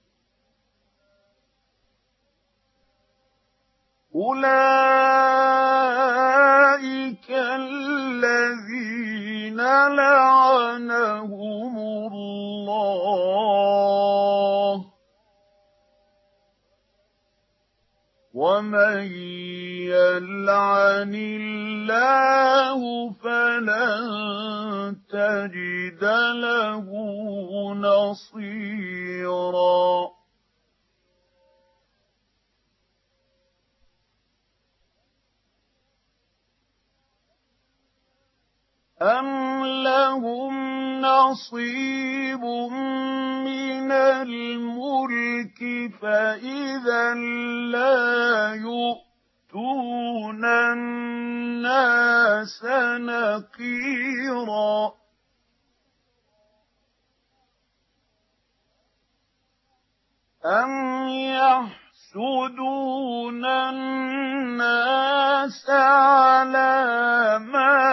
أولئك الذين لعنهم الله ومن يلعن الله فلن تجد له نصيرا أَمْ لَهُمْ نَصِيبٌ مِّنَ الْمُلْكِ فَإِذًا لَّا يُؤْتُونَ النَّاسَ نَقِيرًا أَمْ يَحْسُدُونَ النَّاسَ عَلَىٰ مَا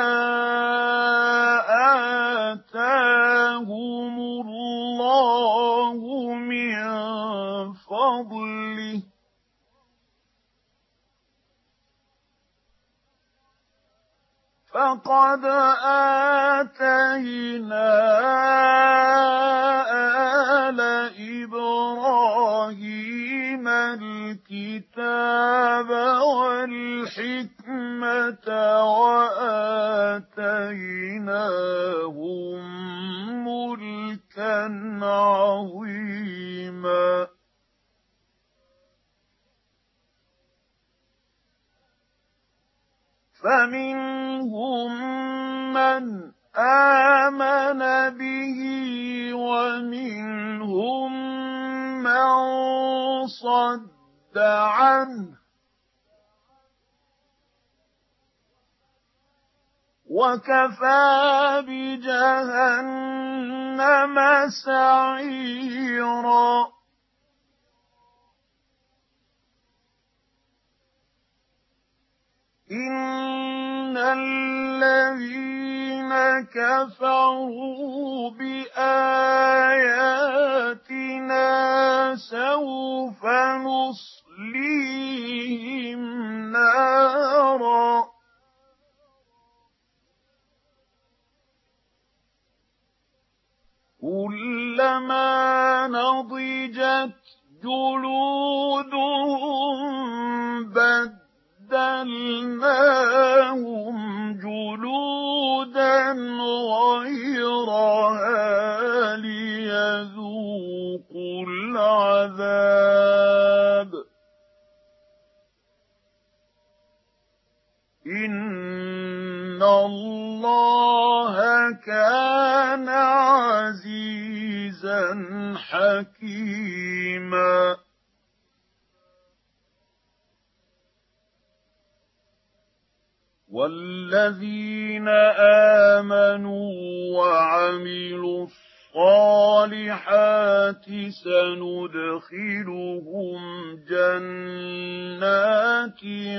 آتَاهُمُ اللَّهُ مِن فَضْلِهِ فَقَدْ آتَيْنَا آلَ إِبْرَاهِيمَ الْكِتَابَ وَالْحِكْمَةَ وَآتَيْنَاهُم مُّلْكًا عَظِيمًا فَمِنْهُم مَّنْ آمَنَ بِهِ وَمِنْهُم مَّن صَدَّ عَنْهُ وَكَفَىٰ بِجَهَنَّمَ سَعِيرًا إِنَّ الَّذِينَ كَفَرُوا بِآيَاتِنَا سَوْفَ نُصْلِيهِمْ نَارًا كُلَّمَا نَضِجَتْ جُلُودُهُم بَدَّلْنَاهُمْ جُلُودًا غَيْرَهَا لِيَذُوقُوا الْعَذَابَ إِنَّ اللَّهَ كَانَ عَزِيزًا حَكِيمًا وَالَّذِينَ آمَنُوا وَعَمِلُوا الصَّالِحَاتِ سَنُدْخِلُهُمْ جَنَّاتٍ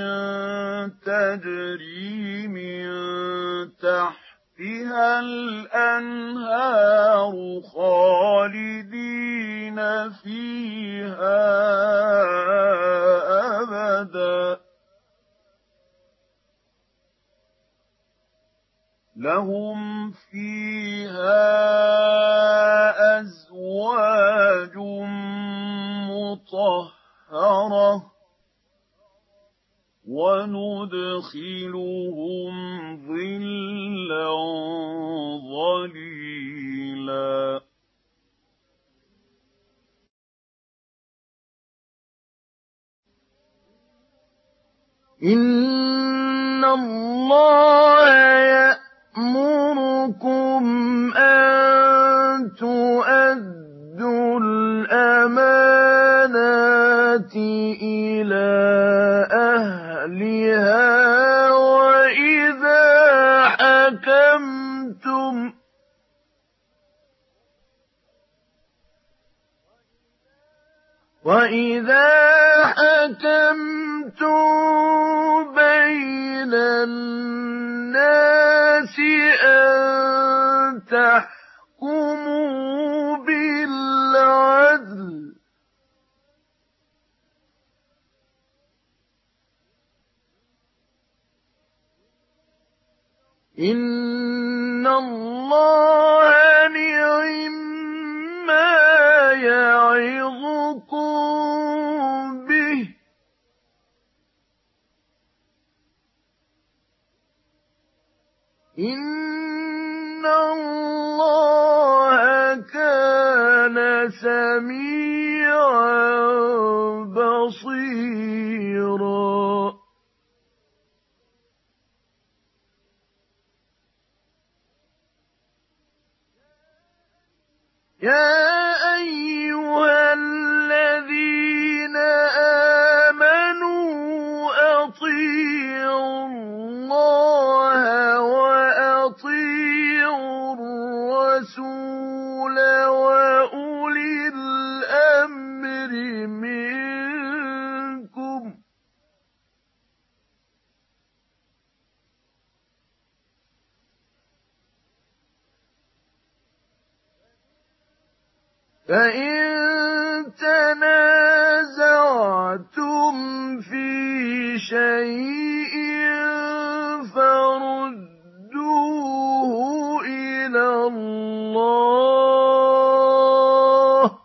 تَجْرِي مِن تَحْتِهَا الْأَنْهَارُ خَالِدِينَ فِيهَا أَبَدًا لَهُمْ فِيهَا أَزْوَاجٌ مُّطَهَّرَةٌ وندخلهم ظلا ظليلا إن الله يأمركم أن تؤدوا الأمانات إلى أهلها وإذا حكمتم وإذا حكمتم بين الناس أن تحكموا بالعدل إن الله نعما يعظكم به إن الله كان سميعا بصيرا يا أيها الذين آمنوا أطيعوا الله وأطيعوا الرسول وأولي الأمر منكم فإن تنازعتم في شيء فردوه إلى الله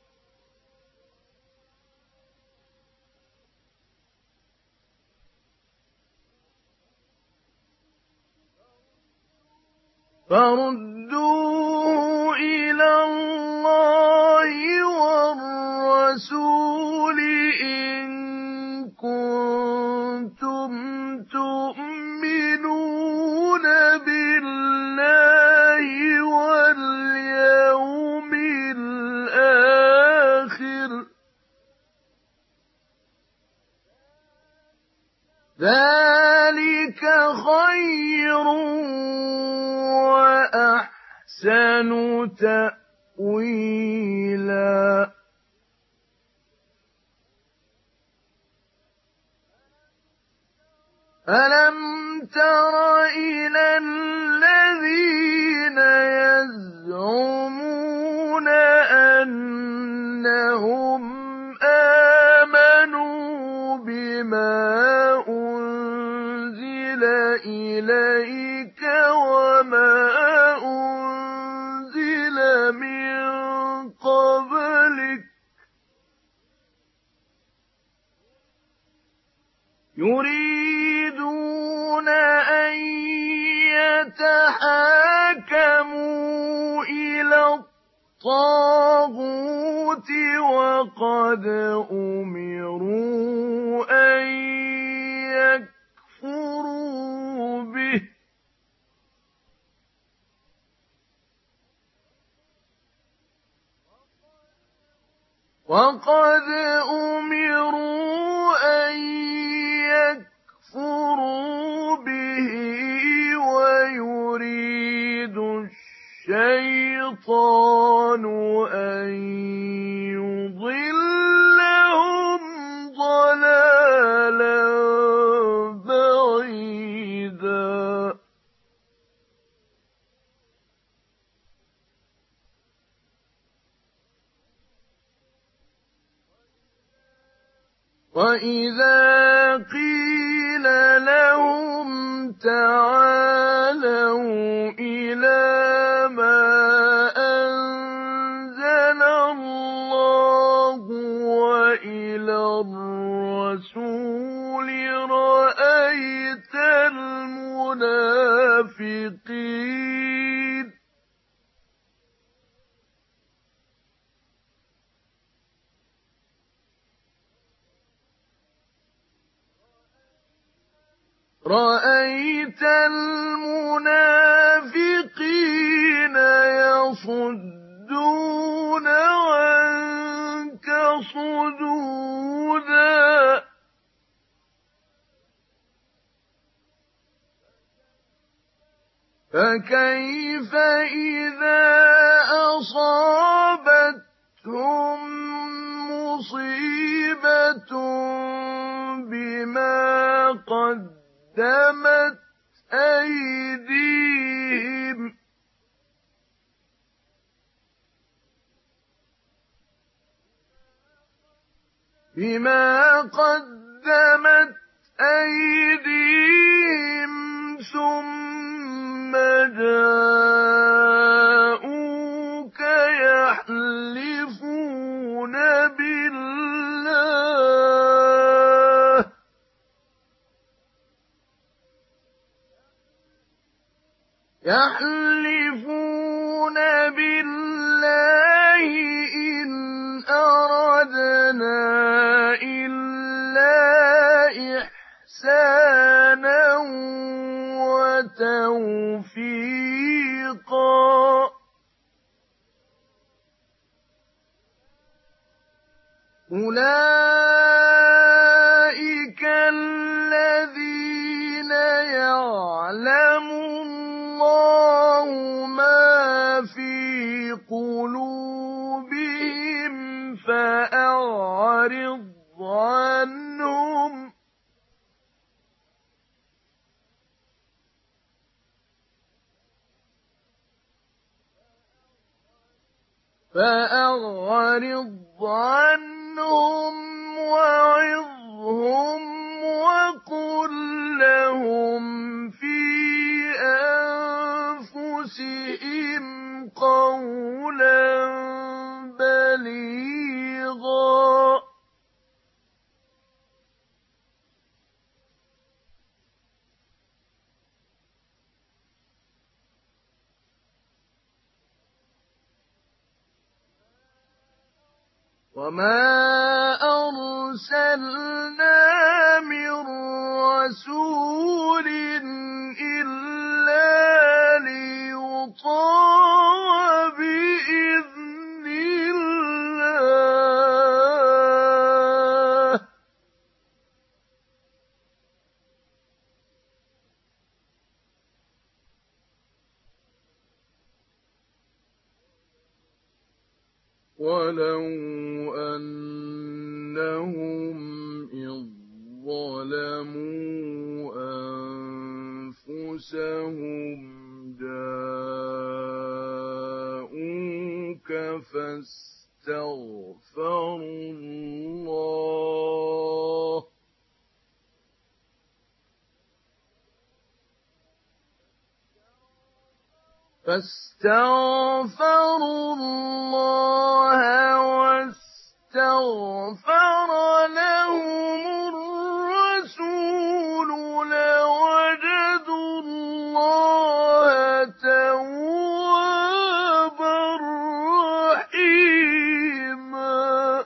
فردوه إلى الله والرسول إن كنتم تؤمنون بالله واليوم الآخر ذلك خير وأحسن تأويلا ألم تر إلى الذين يزعمون أنهم آمنوا بما أنزل إليك وما أنزل من قبلك يريدون أن يتحاكموا إلى الطاغوت وقد أمروا أن يكفروا به وقد أمروا أن يكفروا به ويريد الشيطان أن يضلهم ضلالا بعيدا وإذا قيل لهم تعالوا إلى ما أنزل الله وإلى الرسول رأيت المنافقين يصدون عنك صدودا فكيف إذا أصابتهم مصيبة بما قدمت أيديهم بما قدمت أيديهم ثم جاءوك يحلفون بالله يحلفون بالله إن أردنا إلا إحسانا وتوفيقا أولئك الذين يعلم الله ما في قلوبهم فأعرض عنهم فأعرض عنهم وعظهم وقل لهم في أنفسهم قولا بليغا وما أرسلنا من رسول إلا ليطاع بإذن الله ولو أنهم إذ ظلموا أنفسهم جاءوك فاستغفروا الله فاستغفروا الله واستغفر لهم الرسول لوجدوا الله توابا رحيما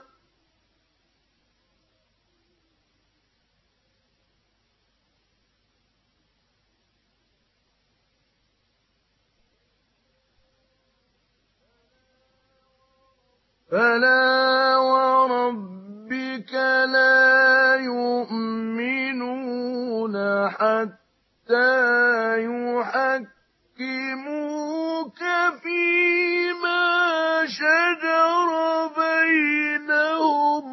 فلا وربك لا يؤمنون حتى يحكموك فيما شجر بينهم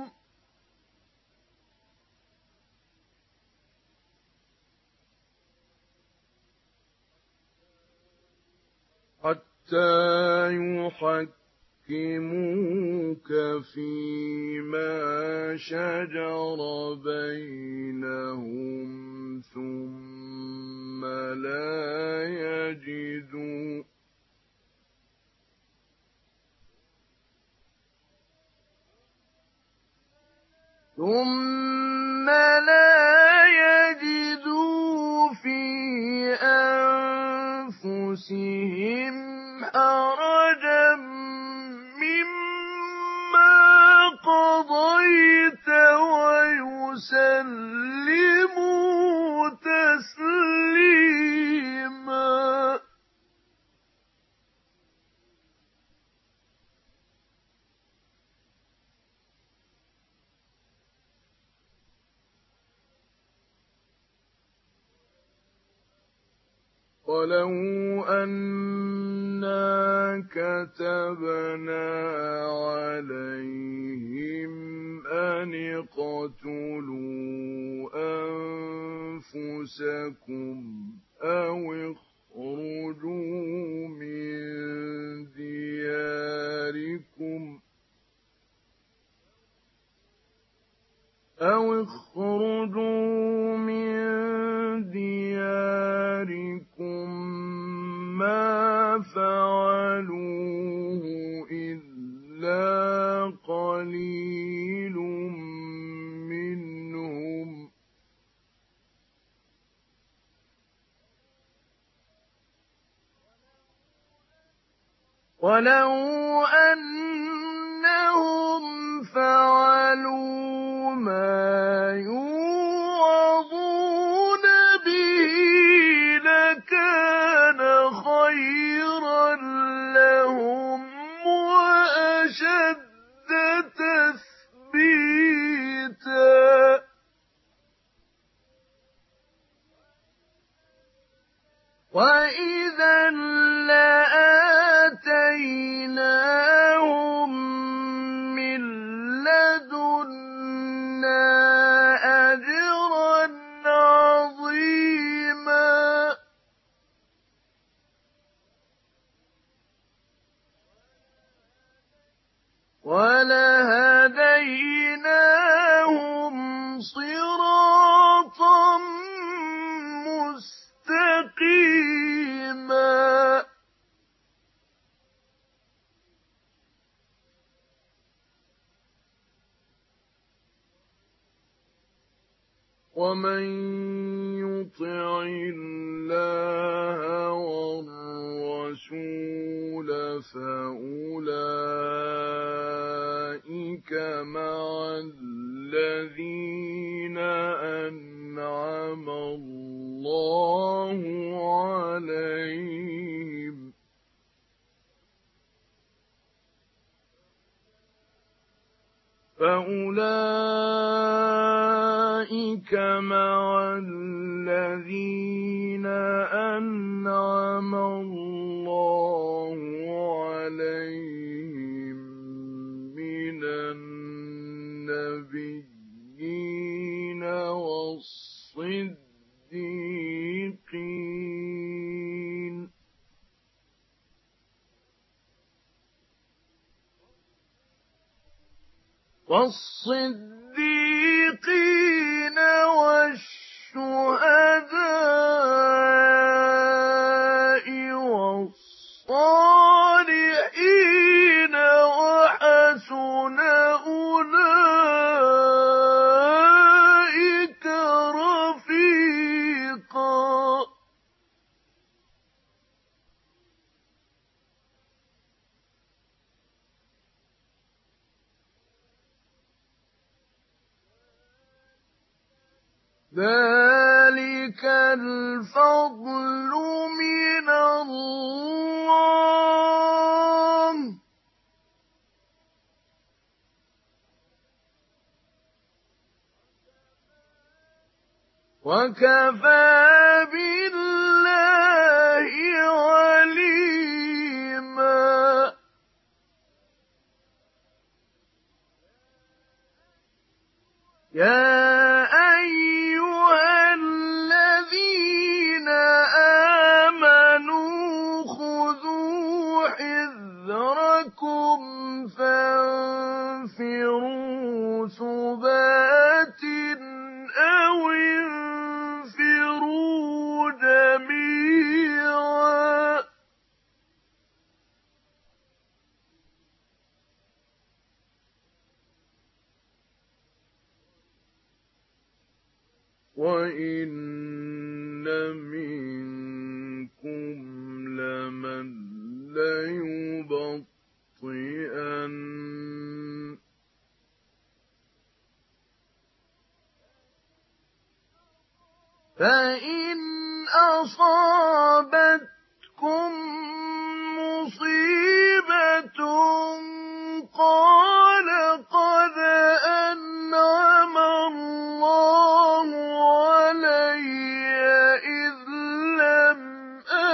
حتى يحكموك يحكموك فيما شجر بينهم ثم لا يجدوا ثم لا يجدوا في أنفسهم حرجا قضيت ويسلموا تسليما ولو أنا كتبنا عليهم أن اقتلوا أنفسكم أو اخرجوا من دياركم أو اخرجوا من دياركم ما فعلوه إلا قليل منهم ولو أنهم فعلوا ما يوعظون به لكان خيرا لهم وأشد تثبيتا وإذا لآتيناهم من لدنا أجرا عظيما ولهديناهم صراطا مستقيما ومن يطع الله والرسول فأولئك مع الذين أنعم الله عليهم فأولئك مع الذين أنعم الله عليهم من النبيين والصديقين والصديقين والشهداء والصالحين وحسن أولئك رفيقا ذلك الفضل من الله وكفى بالله عليما يا أيها الذين آمنوا خذوا حذركم فانفروا ثبات أو انفروا جميعا وإن منكم لمن ليبطئن فإن أصابتكم مصيبة قال قد أنعم الله علي إذ لم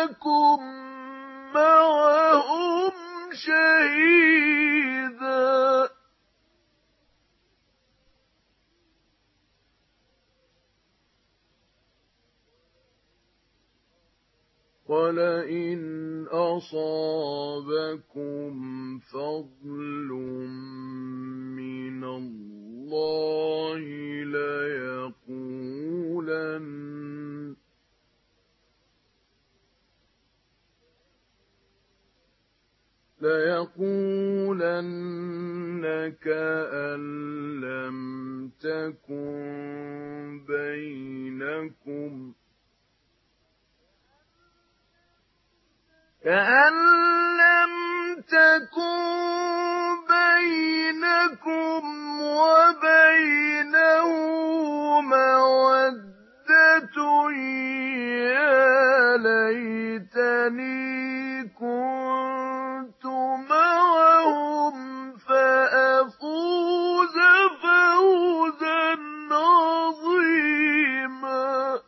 ولئن أصابكم فضل من الله ليقولن ليقولن كأن لم تكن بينكم كأن لم تكن بينكم وبينه مودة يا ليتني كنت معهم فأفوز فوزا عظيما.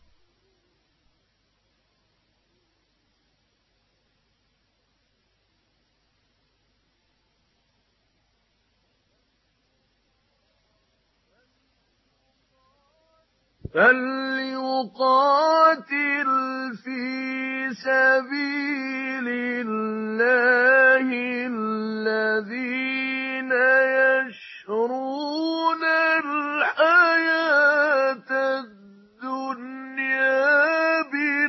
فليقاتل في سبيل الله الذين يشرون الحياة الدنيا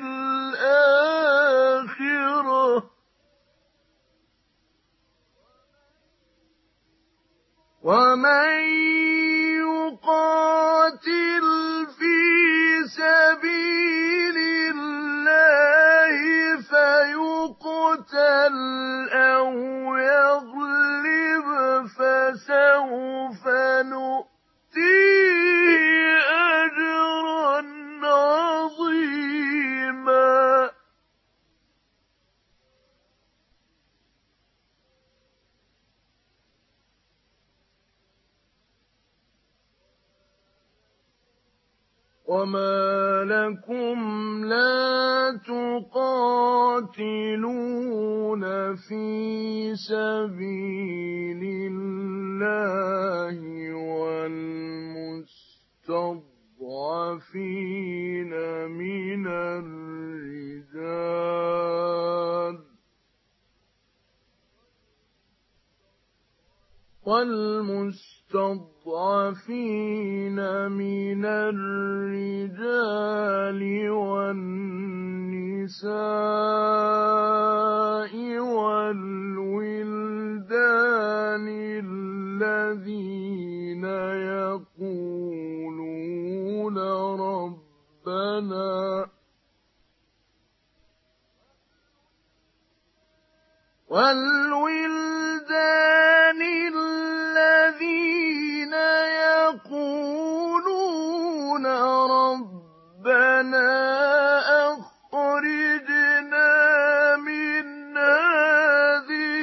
بالآخرة ومن يقاتل في سبيل الله فيقتل أو يغلب فسوف نؤتيه أجرا عظيما. وما لكم لا تقاتلون في سبيل الله والمستضعفين من الرجال والمستضعفين من الرجال والنساء والولدان الذين يقولون ربنا والولدان الذين يقولون ربنا أخرجنا من هذه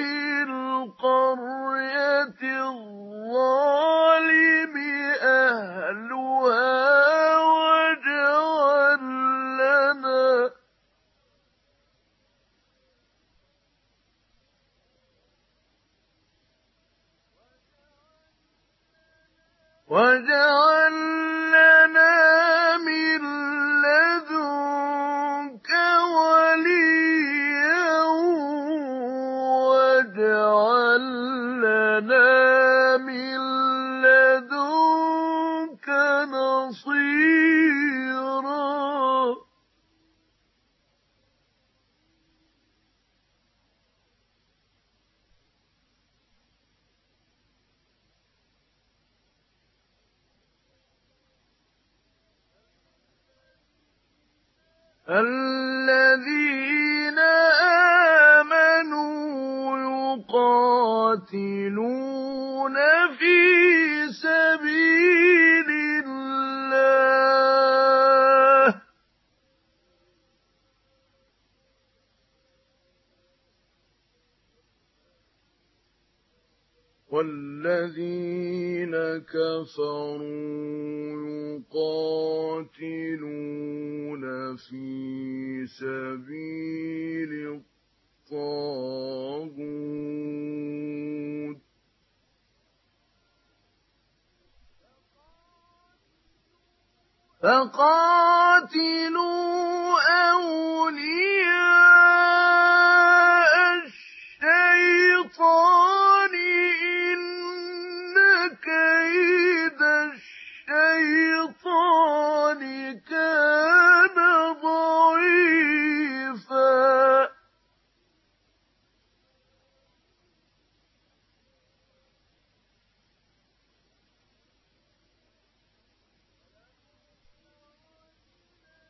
القرية الظالم أهلها واجعل لنا واجعل لنا من لدنك وليا واجعل لنا من لدنك نصيرا. الذين آمنوا يقاتلون في سبيل الله والذين كفروا يقاتلون في سبيل الطاغوت فقاتلوا أولياء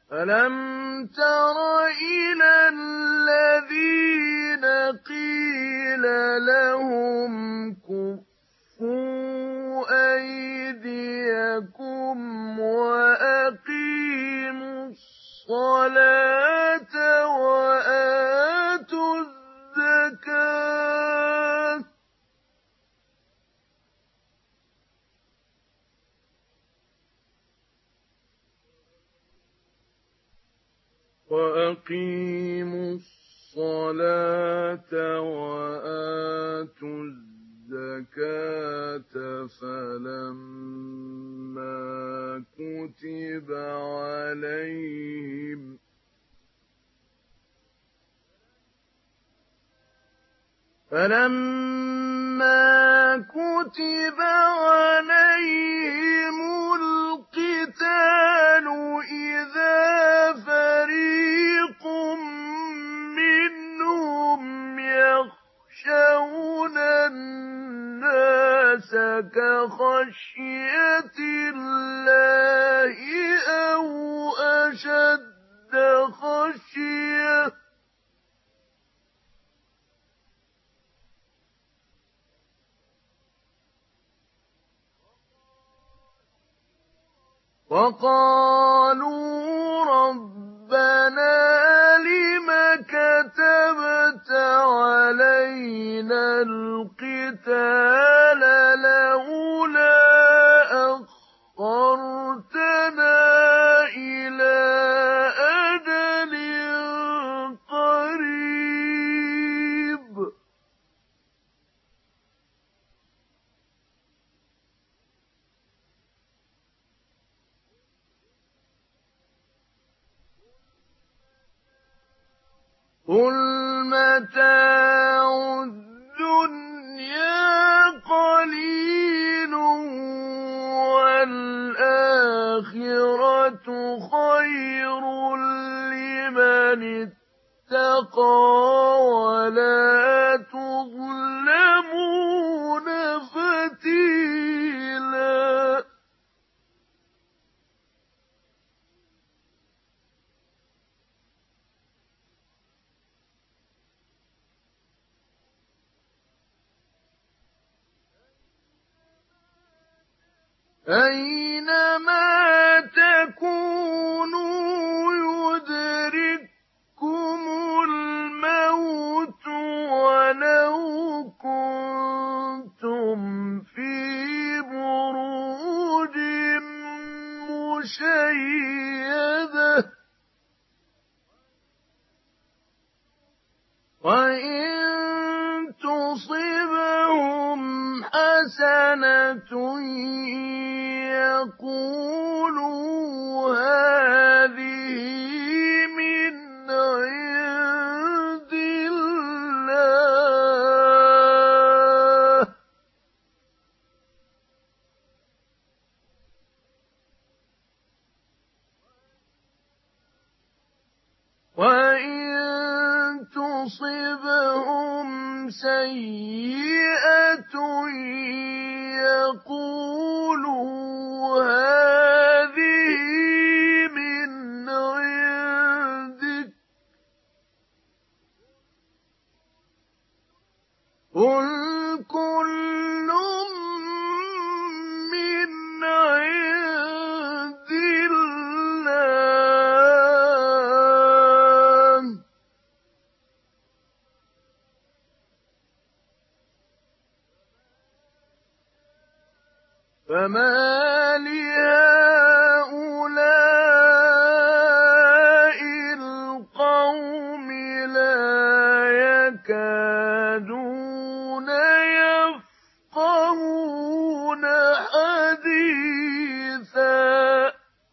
أَلَمْ تَرَ إِلَى الَّذِينَ قِيلَ لَهُمْ كُفُّوا أَيْدِيَكُمْ وَأَقِيمُوا الصَّلَاةَ وَآتُوا الزَّكَاةَ وَأَقِيمُوا الصَّلَاةَ وَآتُوا الزَّكَاةَ فَلَمَّا كُتِبَ عَلَيْهِمْ فَلَمَّا كُتِبَ عَلَيْهِمُ الْقِتَالُ إِذَا فَرِيقٌ مِّنْهُمْ يَخْشَوْنَ النَّاسَ كَخَشْيَةِ اللَّهِ أَوْ أَشَدَّ خَشْيَةً ۚ وَقَالُوا رَبَّنَا لِمَ كَتَبْتَ عَلَيْنَا الْقِتَالَ لَوْلَا أَخَّرْتَنَا إِلَىٰ أَجَلٍ قَرِيبٍ ۗ قُلْ مَتَاعُ الدُّنْيَا قَلِيلٌ وَالْآخِرَةُ خَيْرٌ لِّمَنِ اتَّقَىٰ وَلَا تُظْلَمُونَ فَتِيلًا. أَيْنَمَا تَكُونُوا يُدْرِككُّمُ الْمَوْتُ وَلَوْ كُنتُمْ فِي بُرُوجٍ مُّشَيَّدَةٍ ۗ وَإِن تُصِبْهُمْ حَسَنَةٌ يَقُولُوا هَٰذِهِ مِنْ عِندِ اللَّهِ ۖ وَإِن تُصِبْهُمْ سَيِّئَةٌ يَقُولُوا هَٰذِهِ مِنْ عِندِكَ ۚ قُلْ كُلٌّ مِّنْ عِندِ اللَّهِ ۖ فَمَالِ هَٰؤُلَاءِ الْقَوْمِ لَا يَكَادُونَ يَفْقَهُونَ حَدِيثًا.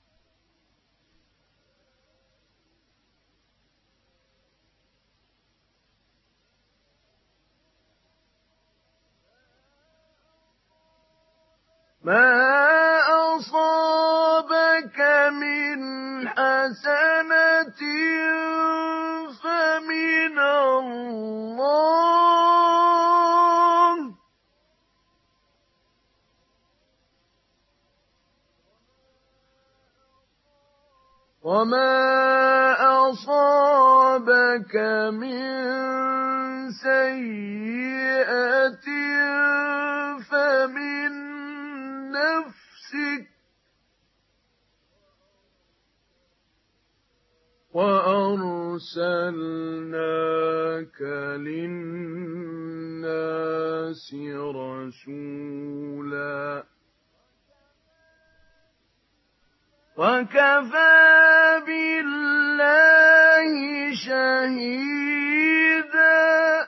مَا أَصَابَكَ مِنْ حَسَنَةٍ فَمِنَ اللَّهِ ۖ وما أصابك من سيئة فمن نفسك وأرسلناك للناس رسولا وكفى بالله شهيدا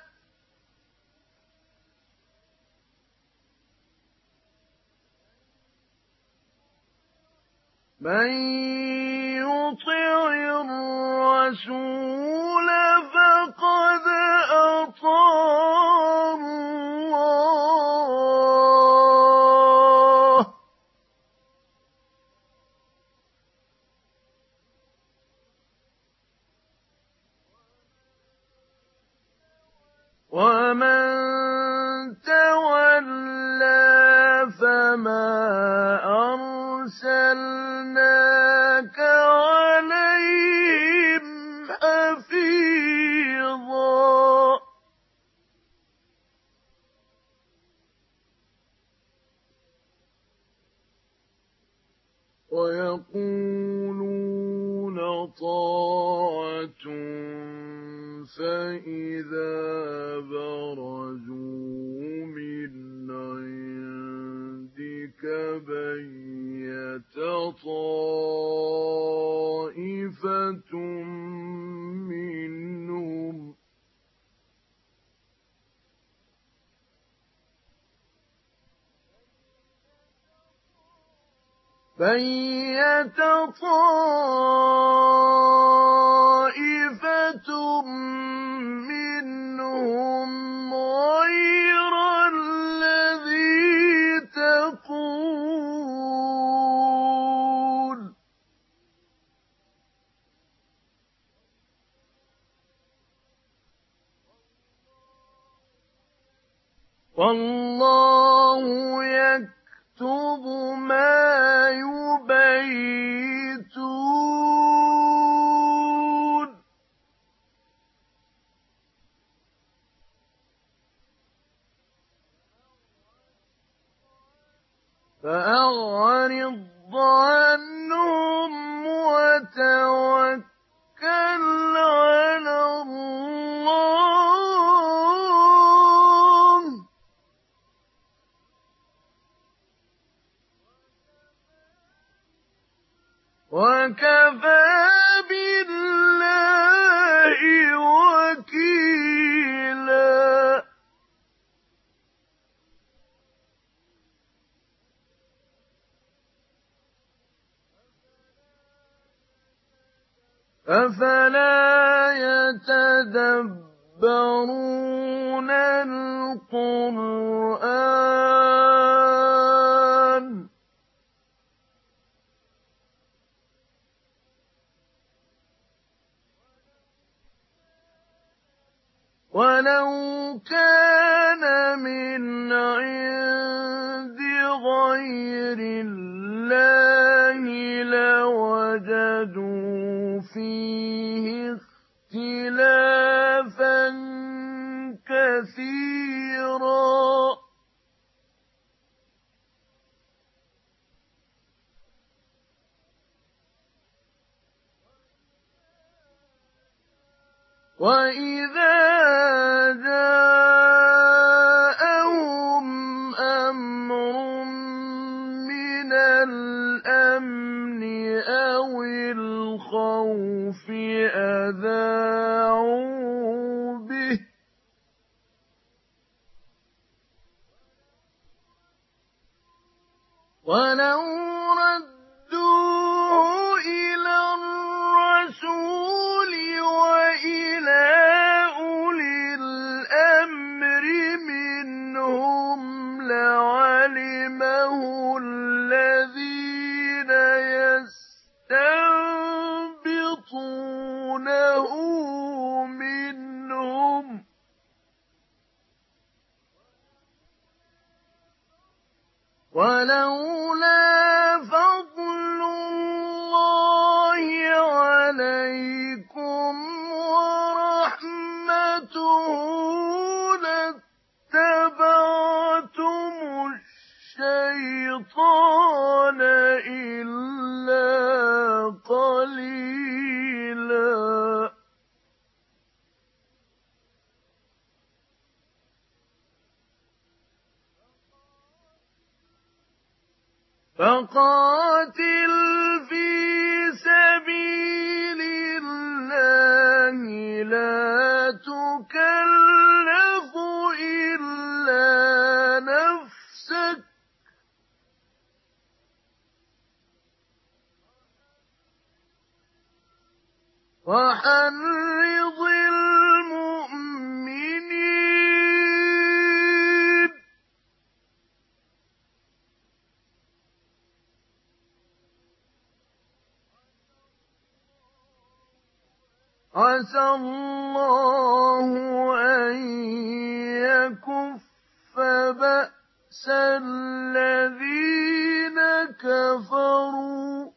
من يطع الرسول فقد أطاع الله ومن تولى فما أرسلناك عليهم حفيظا ويقولون طاعة فإذا برزوا من عندك بيت طائفة منهم بيت طائفة منهم غير الذي تقول والله يكتب ما يبيتون فأعرض عنهم وتوكل على الله وكفى بالله وكيلا أفلا يتدبرون القرآن ولو كان من عند غير الله لوجدوا فيه اختلافا كثيرا وإذا جاءهم أمر من الأمن أو الخوف أذاعوا به ولو ردوه إلى الرسول وإلى أولي الأمر منهم لعلمه الذين يستنبطونه منهم ولولا فضل الله فقاتل في سبيل الله لا تكلف إلا نفسك وحرض المؤمنين عسى الله أن يكف بأس الذين كفروا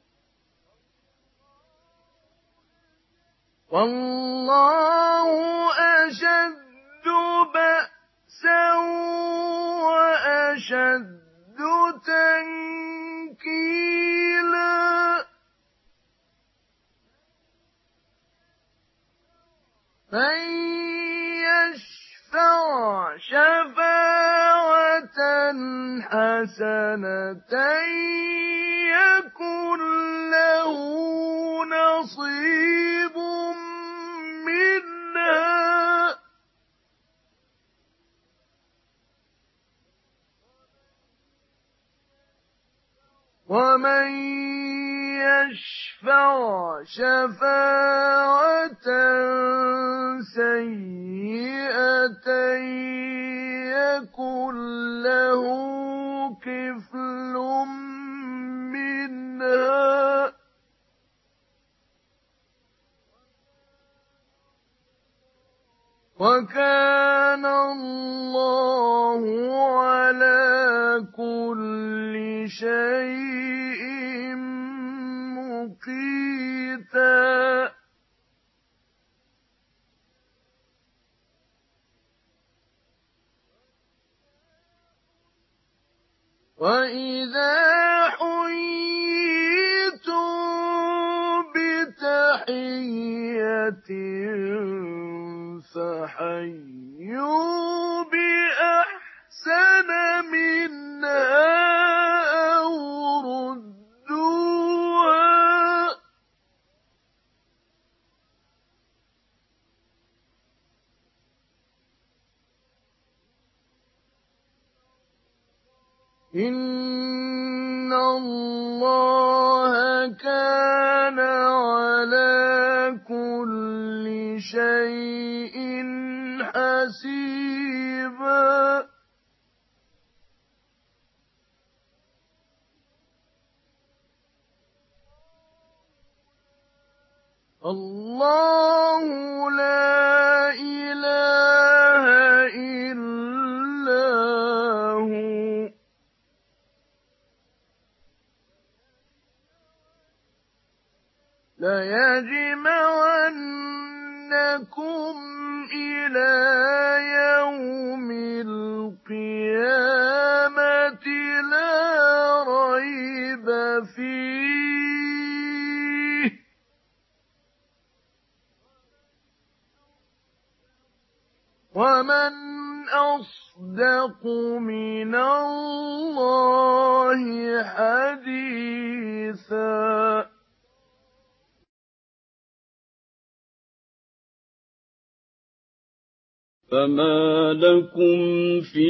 والله أشد بأسا وأشد تنكيلا من يشفع شفاعة حسنة يكن له نصيب منها ومن يشفع شفاعة سيئة يكن له كفل منها وكان الله على كل شيء مقيتا وإذا حييتم بتحية فحيوا بأحسن منها أو ردوها إن الله كان على كل شيء حسيبا الله لا إله إلا هو ليجمعنكم إلى يوم القيامة لا ريب فيه ومن أصدق من الله حديثا فما لكم في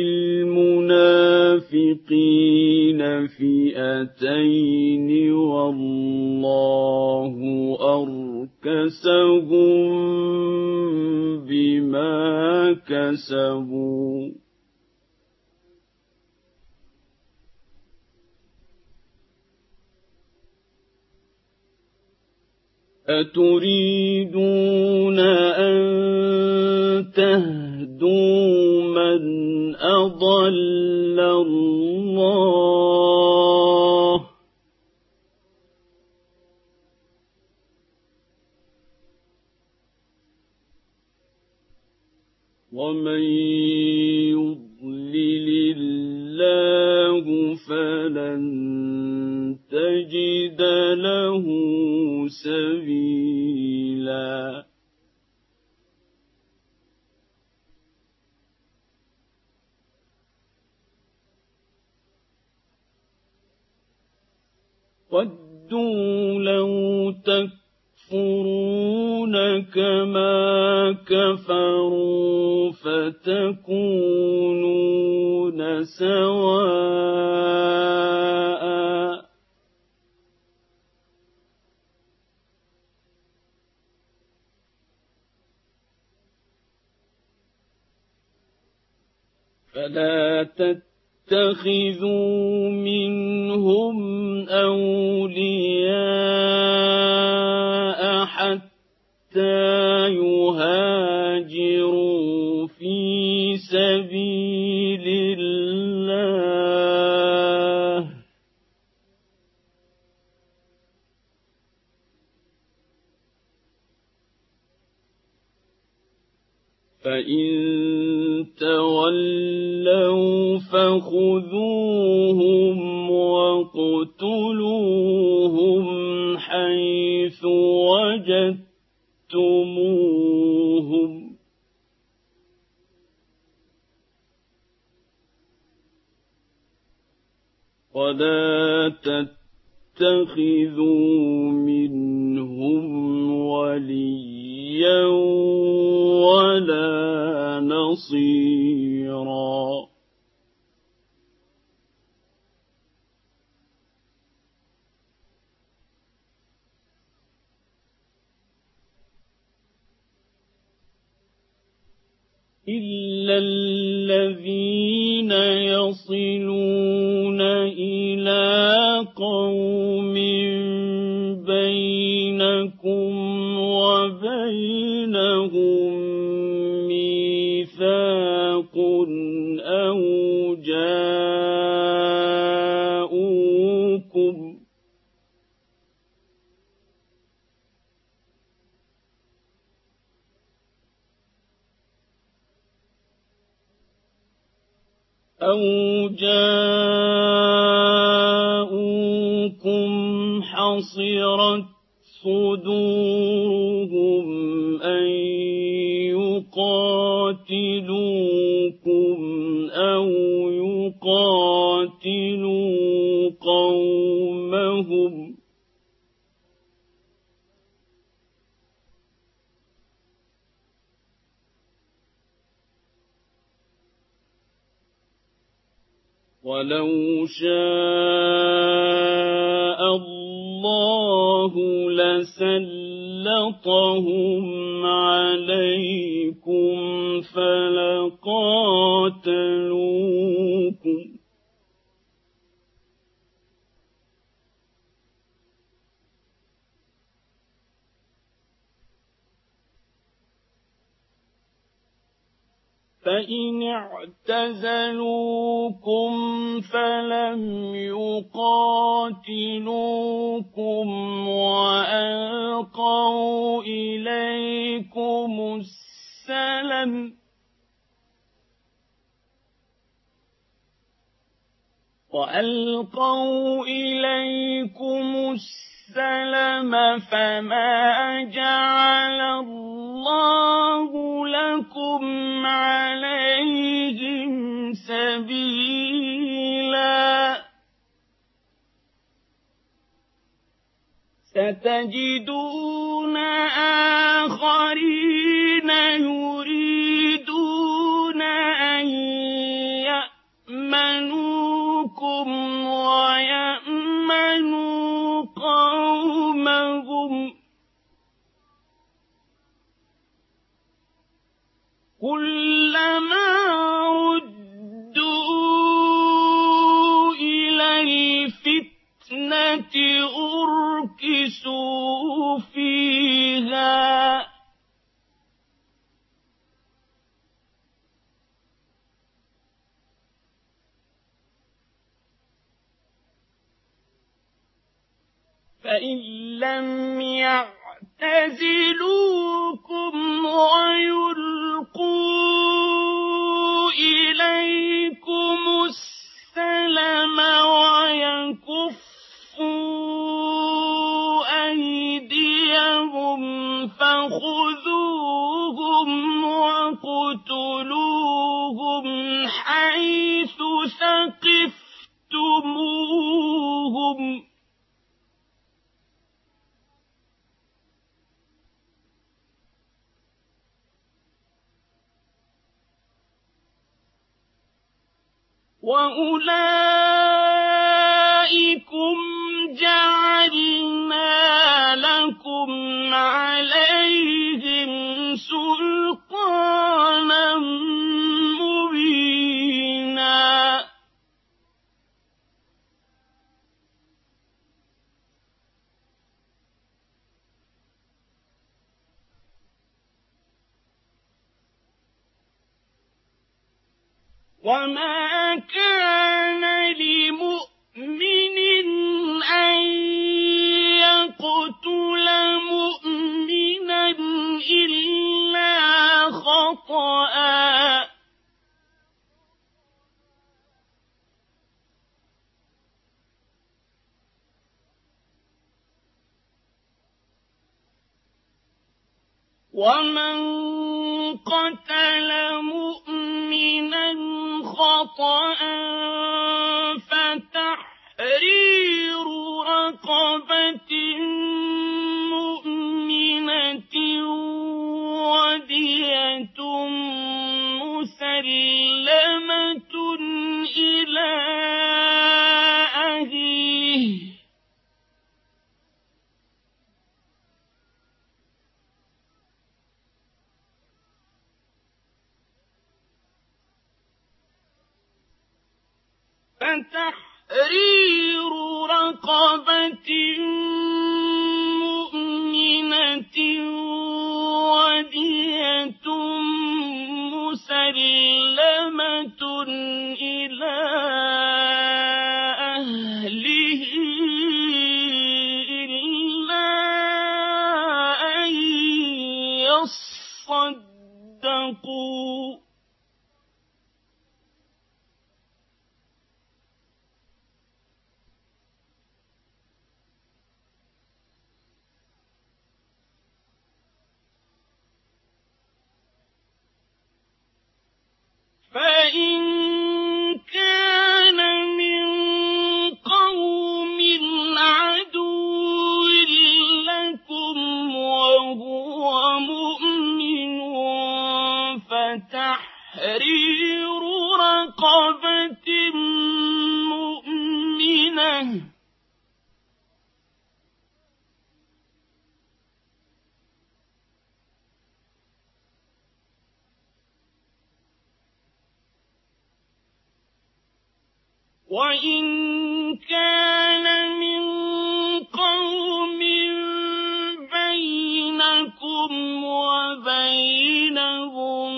المنافقين فئتين والله أركسهم بما كسبوا أتريدون أن تهدوا من أضل الله ومن يضلل الله فلن تجد له سبيلا وَدُّوا لَوْ تَكْفُرُونَ كَمَا كَفَرُوا فَتَكُونُونَ سَوَاءً فَلَا تَتَّخِذُوا مِنْهُمْ أَوْلِيَاءَ حَتَّىٰ يُهَاجِرُوا فِي سَبِيلِ اللَّهِ ۚ فَإِن تَوَلَّوْا فَخُذُوهُمْ وَاقْتُلُوهُمْ حَيْثُ وَجَدتُّمُوهُمْ ۖ وَلَا تَتَّخِذُوا مِنْهُمْ وَلِيًّا وَلَا نَصِيرًا. إِلَّا الَّذِينَ يَصِلُونَ إِلَىٰ قَوْمٍ بَيْنَكُمْ وَبَيْنَهُم مِّيثَاقٌ أَوْ جَاءُوكُمْ أَوْ جَاءُوكُمْ حَصِرَتْ صُدُورُهُمْ أَن يُقَاتِلُوكُمْ أَوْ يُقَاتِلُوا قَوْمَهُمْ ۚ وَلَوْ شَاءَ اللَّهُ لَسَلَّطَهُمْ عَلَيْكُمْ فَلَقَاتَلُوكُمْ ۚ فَإِنِ اعْتَزَلُوكُمْ فَلَمْ يُقَاتِلُوكُمْ وَأَلْقَوْا إِلَيْكُمُ السَّلَمَ وَأَلْقَوْا إِلَيْكُمُ السَّلَمَ فَمَا جَعَلَ اللَّهُ لَكُمْ عَلَيْهِمْ سَبِيلًا ۗ سَتَجِدُونَ آخَرِينَ يُرِيدُونَ أَن يَأْمَنُوكُمْ وَيَأْمَنُوا قَوْمَهُمْ ۚ كُلَّمَا رُدُّوا إِلَى الْفِتْنَةِ أُرْكِسُوا فِيهَا ۚ فَإِن لَّمْ يَعْتَزِلُوكُمْ وَيُلْقُوا إِلَيْكُمُ السَّلَمَ وَيَكُفُّوا أَيْدِيَهُمْ فَخُذُوهُمْ وَاقْتُلُوهُمْ حَيْثُ ثَقِفْتُمُوهُمْ ۚ وَأُولَئِكُمْ جَعَلْنَا لَكُمْ عَلَيْهِمْ سُلْطَانًا مُّبِينًا وَمَا كَانَ لِمُؤْمِنٍ أَن يَقْتُلَ مُؤْمِنًا إِلَّا خَطَأً ۚ وَمَن قَتَلَ مُؤْمِنًا خَطَأً فَتَحْرِيرُ رَقَبَةٍ مُّؤْمِنَةٍ وَدِيَةٌ مُّسَلَّمَةٌ إِلَىٰ أَهْلِهِ ۚ فَتَحْرِيرُ رَقَبَةٍ مُّؤْمِنَةٍ وَدِيَةٌ مُّسَلَّمَةٌ إِلَىٰ أَهْلِهِ إِلَّا أَن يَصَّدَّقُوا ۚ فَإِن كَانَ مِن قَوْمٍ عَدُوٍّ لَّكُمْ وَهُوَ مُؤْمِنٌ فَتَحْرِيرُ رَقَبَةٍ مُّؤْمِنَةٍ ۖ وَإِن كَانَ مِن قَوْمٍ بَيْنَكُمْ وَبَيْنَهُم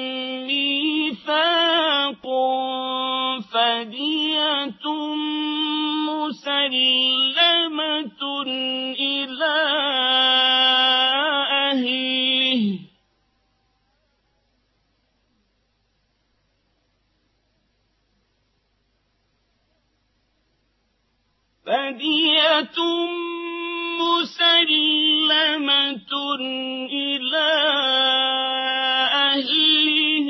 مِّيثَاقٌ فَدِيَةٌ مُّسَلَّمَةٌ إِلَىٰ أَهْلِهِ ۚ فَدِيَةٌ مُّسَلَّمَةٌ إِلَىٰ أَهْلِهِ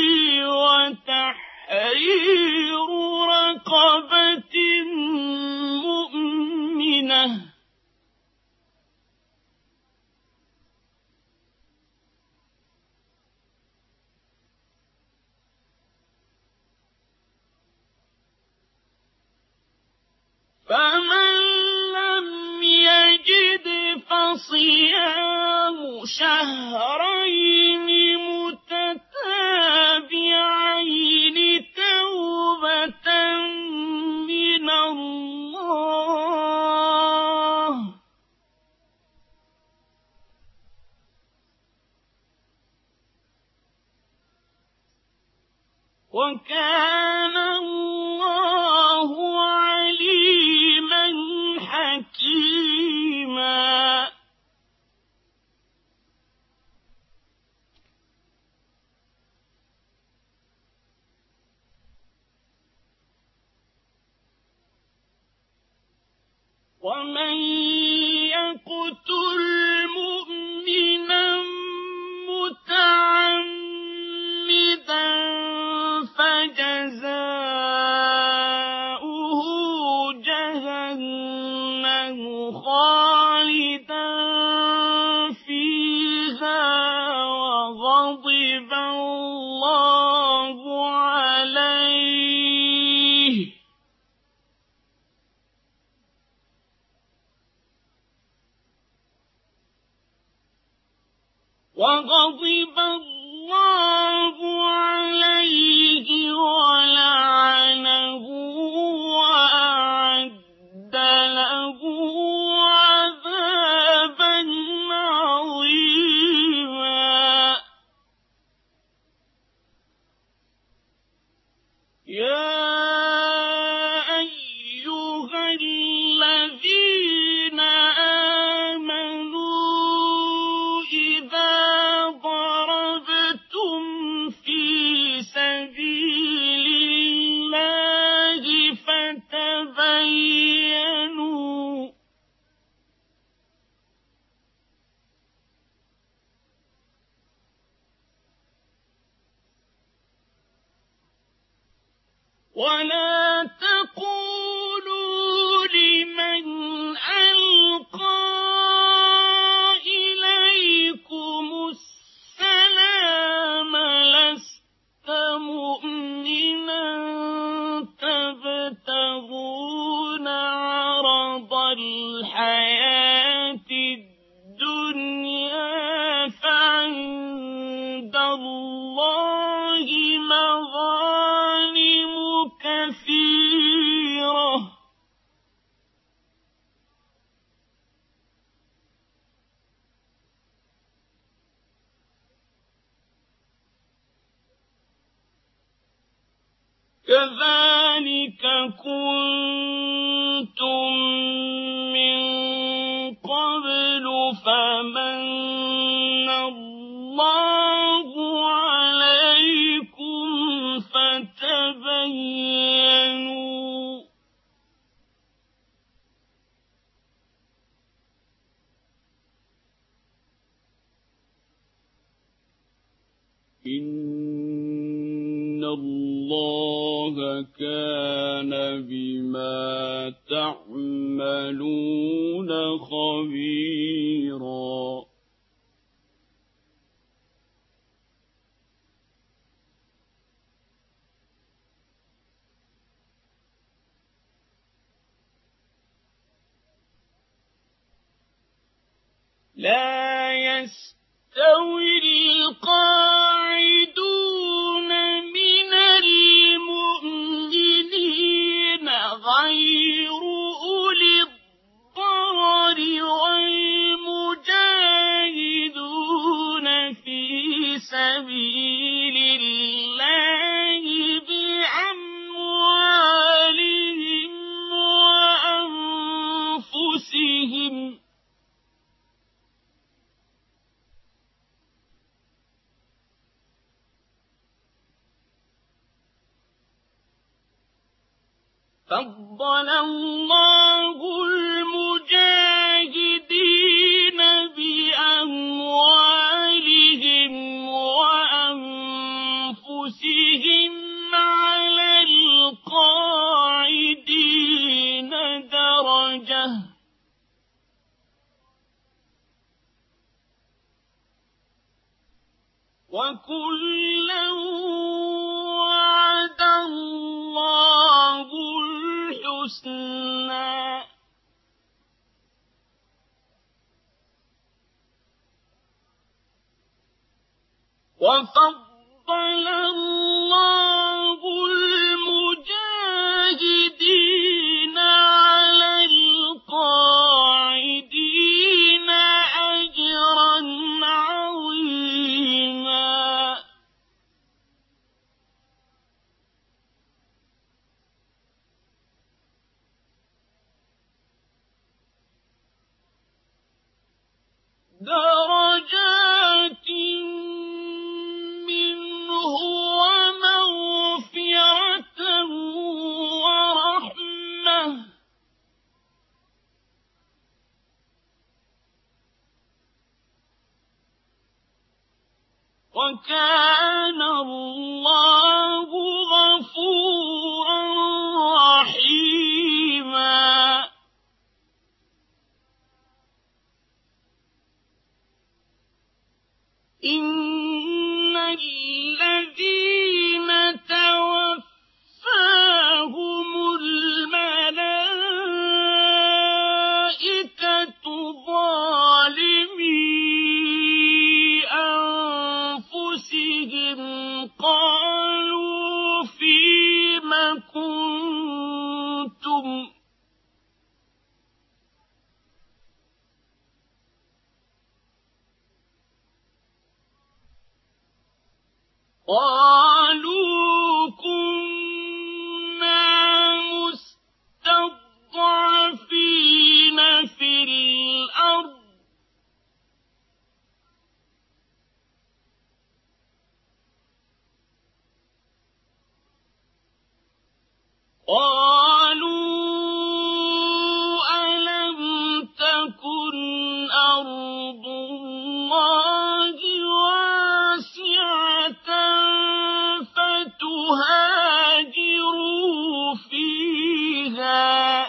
وَتَحْرِيرُ رَقَبَةٍ مُّؤْمِنَةٍ ۖ فَمَن لَّمْ يَجِدْ فَصِيَامُ شَهْرَيْنِ مُتَتَابِعَيْنِ تَوْبَةً مِّنَ اللَّهِ ۗ وَكَانَ اللَّهُ عَلِيمًا حَكِيمًا. وَمَن يَقْتُلْ مُؤْمِنًا مُّتَعَمِّدًا فَجَزَاؤُهُ جَهَنَّمُ خَالِدًا فِيهَا وَغَضِبَ اللَّهُ عَلَيْهِ وغضب الله عليه ولعنه وأعد له عذابا عظيما. يا أيها الذين آمنوا إذا ضربتم في سبيل الله فتبينوا ولا تقولوا لمن ألقى إليكم السلام لست مؤمنا تبتغون عرض الحياة الدنيا فعند الله مغانم كثيرة كذلك كنتم من قبل فمن الله عليكم فتبينوا إن الله كان بما تعملون خبيرا. لا يستوي القاعدون من المؤمنين غير أولي الضرر والمجاهدون في سبيل الله بأموالهم وأنفسهم فضل الله المجاهدين بأموالهم وأنفسهم على القاعدين درجة وكلا وعد الله الحسنى وفضل الله المجاهدين على القاعدين أجرا عظيما. درجات منه ومغفرة ورحمة وكان الله غفورا رحيما. إن الذين توفاهم الملائكة ظالمي قالوا كنا مستضعفين في الأرض قالوا ألم تكن أرض الله واسعة فتهاجروا فيها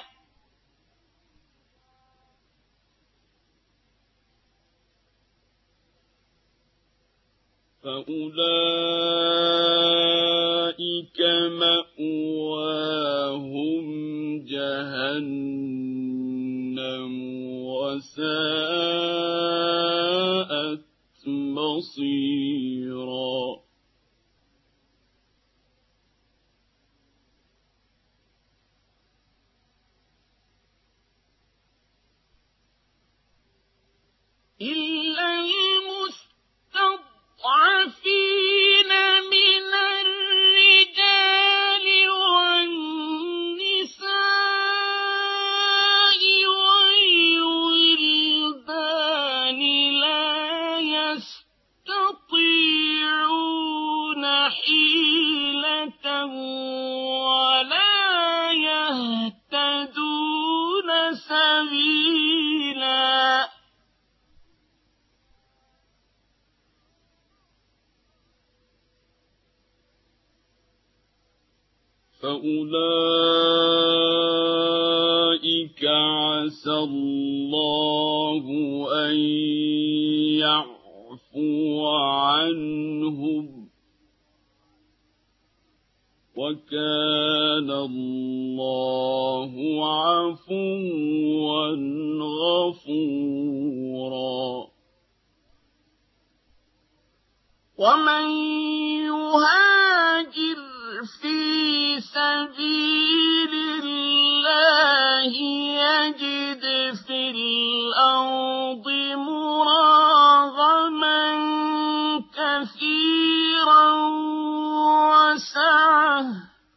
فأولئك مأواهم جهنم وساءت مصيرا إلا المستضعفين من الرجال والنساء والولدان لا يستطيعون حيلة ولا يهتدون سبيلا فأولئك عسى الله أن يعفو عنهم وكان الله عفوا غفورا ومن يهاجر في سبيل الله يجد في الأرض مراغما كثيرا وسعة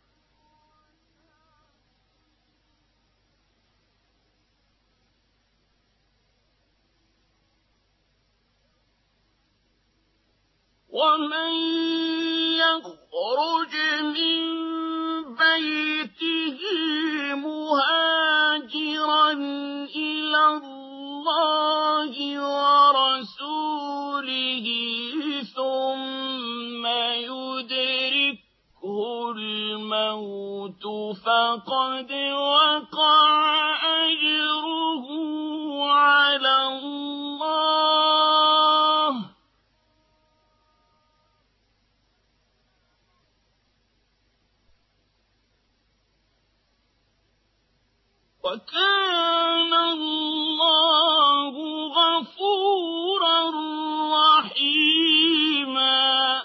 ومن يخرج من بيته مهاجرا إلى الله ورسوله ثم يدركه الموت فقد وقع أجره على الله وكان الله غفورا رحيما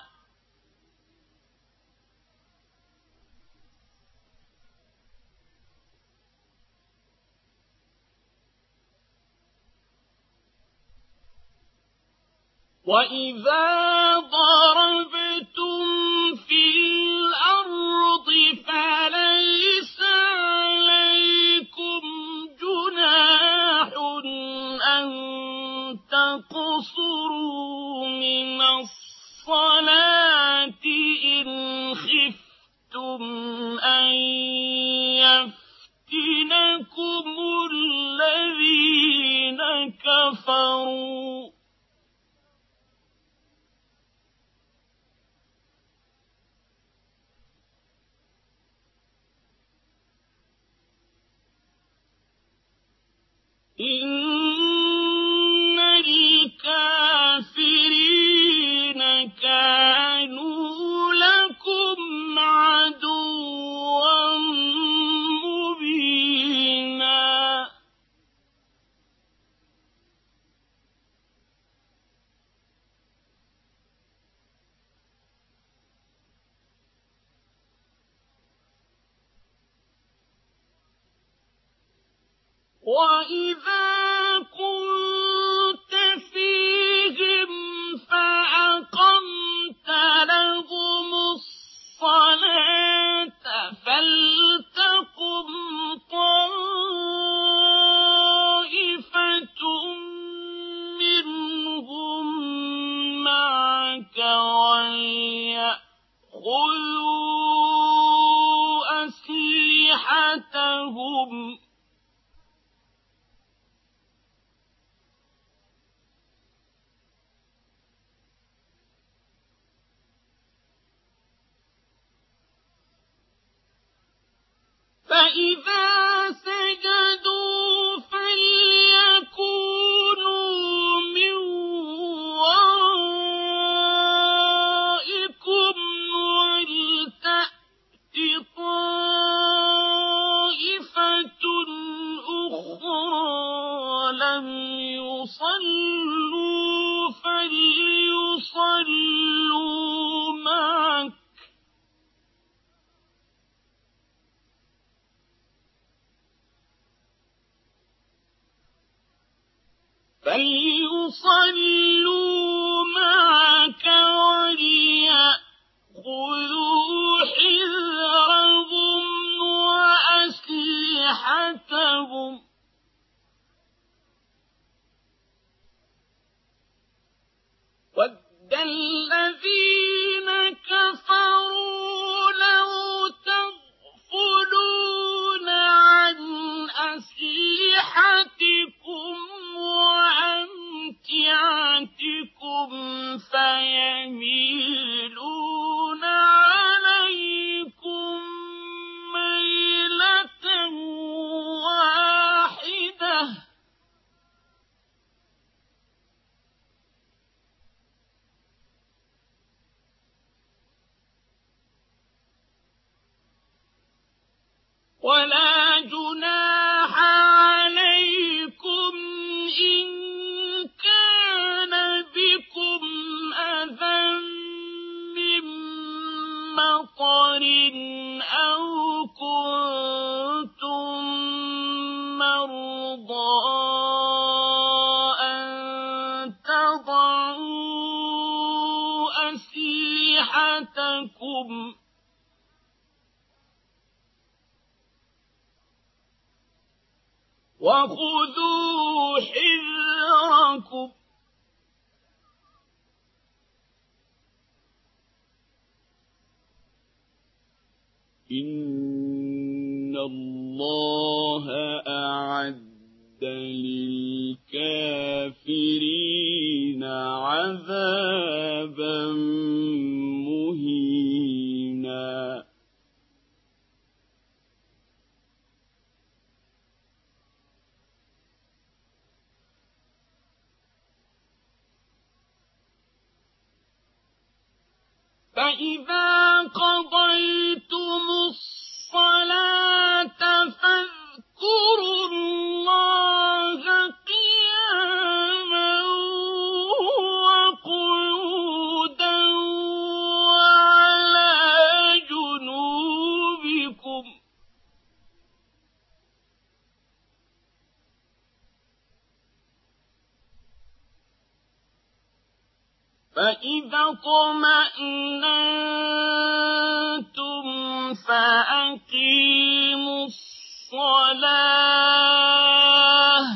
وإذا ضربتم في الأرض فليس عليكم جناح أن تقصروا من الصلاة إن خفتم أن يفتنكم الذين كفروا إن الكافرين كانوا لكم عدوا مبينا وإذا كنت فيهم فأقمت لهم لكم فإذا سجدوا فليكونوا من ورائكم ولتأت طائفة أخرى لم يصلوا فليصلوا معك فليصلوا معك وليأخذوا حذرهم وأسلحتهم وَدَّ الَّذِينَ كَفَرُوا لَوْ تَغْفُلُونَ عَنْ أَسْلِحَتِكُمْ وَأَمْتِعَتِكُمْ فَيَمِيلُونَ عَلَيْكُم مَّيْلَةً وَاحِدَةً وَلَا جُنَاحَ عَلَيْكُمْ إِن كَانَ بِكُمْ أَذًى مِّن مَّطَرٍ أَوْ كُنتُم مَّرْضَىٰ أَن تَضَعُوا أَسْلِحَتَكُمْ وَخُذُوا حِذْرَكُمْ إِنَّ اللَّهَ أَعَدَّ لِلْكَافِرِينَ عَذَابًا مُّهِينًا فَإِذَا قَضَيْتُمُ الصَّلَاةَ فَاذْكُرُوا اللَّهَ قِيَامًا وَقُعُودًا وَعَلَىٰ جُنُوبِكُمْ فَإِذَا اطْمَأْنَنتُمْ فَأَقِيمُوا الصَّلَاةَ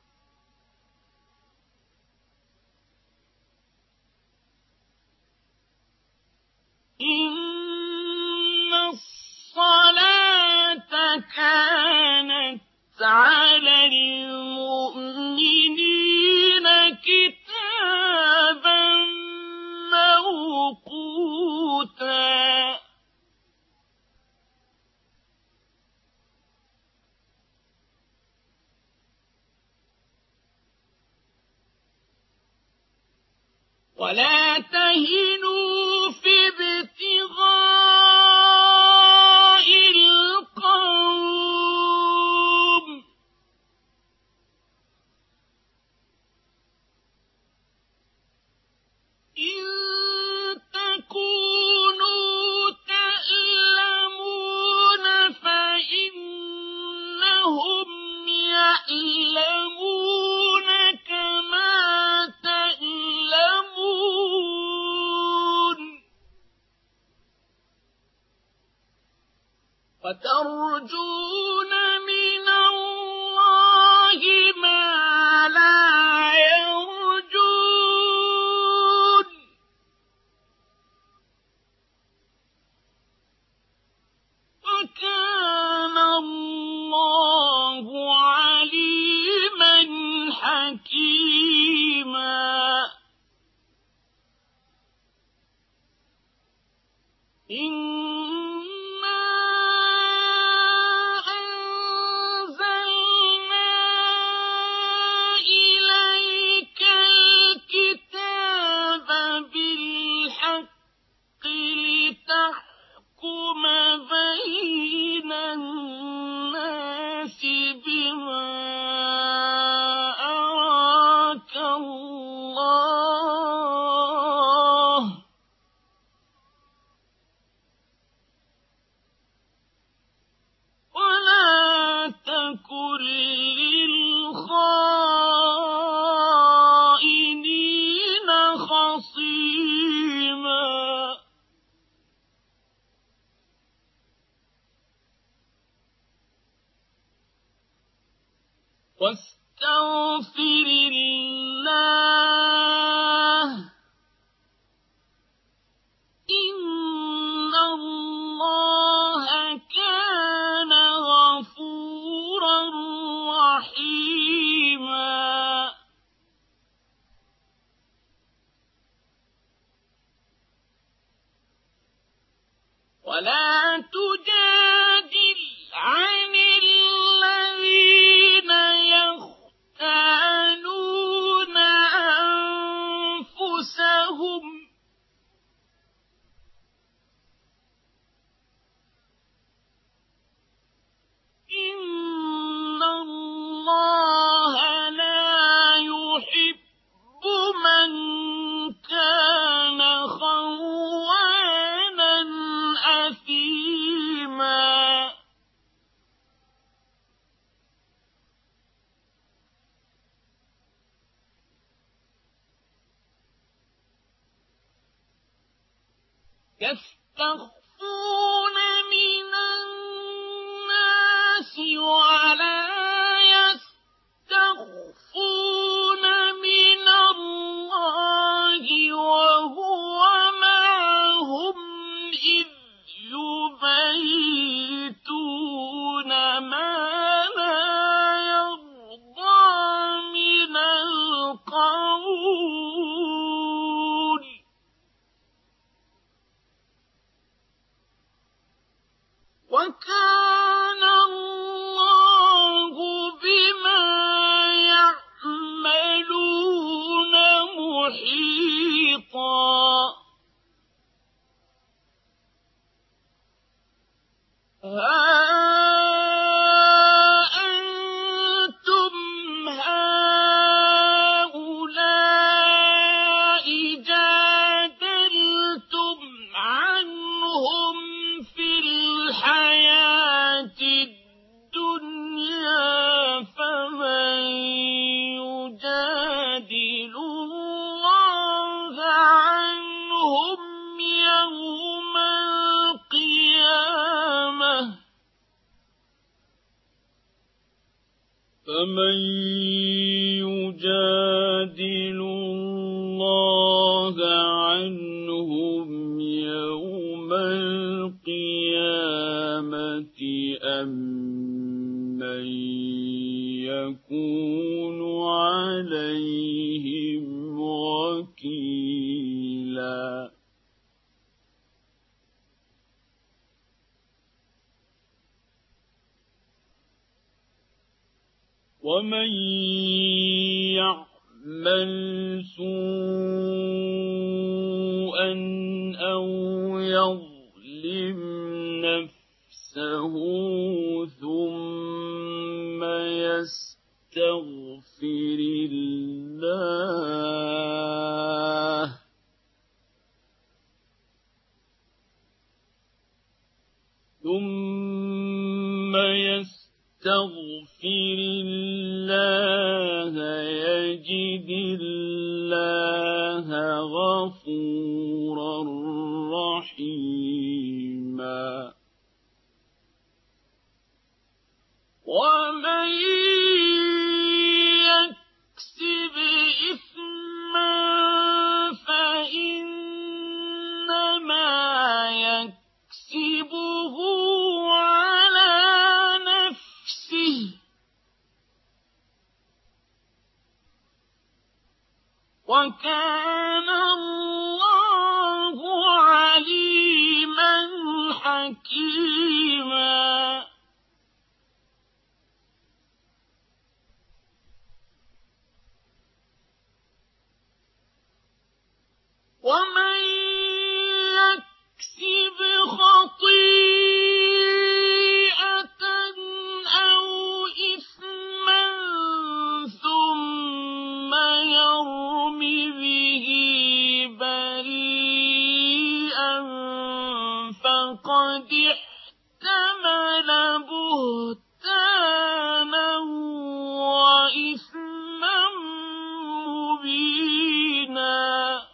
إِنَّ الصَّلَاةَ كَانَتْ عَلَى الْمُؤْمِنِينَ كِتَابًا مَّوْقُوتًا وَلَا تَهِنُوا فِي ابْتِغَاءِ الْقَوْمِ إِن تَكُونُوا تَأْلَمُونَ فَإِنَّهُمْ يَأْلَمُونَ كَمَا تَأْلَمُونَ وَتَرْجُونَ مِنَ اللَّهِ مَا لَا يَرْجُونَ وَكَانَ اللَّهُ إِنَّا أَنزَلْنَا إِلَيْكَ الْكِتَابَ بِالْحَقِّ لِتَحْكُمَ بَيْنَ النَّاسِ بِمَا أَرَاكَ اللَّهُ ۚ وَلَا تَكُن لِّلْخَائِنِينَ خَصِيمًا. وَاسْتَغْفِرِ اللَّهَ ۖ إِنَّ اللَّهَ كَانَ غَفُورًا رَّحِيمًا. وَلَا تُجَادِلْ عَنِ الَّذِينَ يَخْتَانُونَ أَنفُسَهُمْ ۚ إِنَّ اللَّهَ لَا يُحِبُّ مَن كَانَ خَوَّانًا أَثِيمًا. يَسْتَخْفُونَ مِنَ النَّاسِ وَلَا يَسْتَخْفُونَ مِنَ اللَّهِ وَهُوَ مَعَهُمْ إِذْ يُبَيِّتُونَ مَا لَا يَرْضَىٰ مِنَ الْقَوْلِ ۚ وَكَانَ اللَّهُ بِمَا يَعْمَلُونَ مُحِيطًا. هَا أَنتُمْ هَٰؤُلَاءِ جَادَلْتُمْ عَنْهُمْ فِي الْحَيَاةِ الدُّنْيَا، فَمَن يُجَادِلُ اللَّهَ عَنْهُمْ يَوْمَ الْقِيَامَةِ فَمَن يُجَادِلُ اللَّهَ عَنْهُمْ يَوْمَ الْقِيَامَةِ أَم مَّن يَكُونُ عَلَيْهِمْ وَكِيلًا. وَمَن يَعْمَلْ سُوءًا أَوْ يَظْلِمْ نَفْسَهُ ثُمَّ يَسْتَغْفِرِ اللَّهَ ثُمَّ يَسْتَغْفِرِ اللَّهَ يَجِدِ اللَّهَ غَفُورًا رَّحِيمًا. وَمَن يَكْسِبْ إِثْمًا فَإِنَّمَا يَكْسِبُهُ عَلَىٰ نَفْسِهِ ۚ وَكَانَ اللَّهُ عَلِيمًا ومن يكسب خطيئة أو إثما ثم يرم به بريئا فقد احتمل بهتانا وإثما مبينا.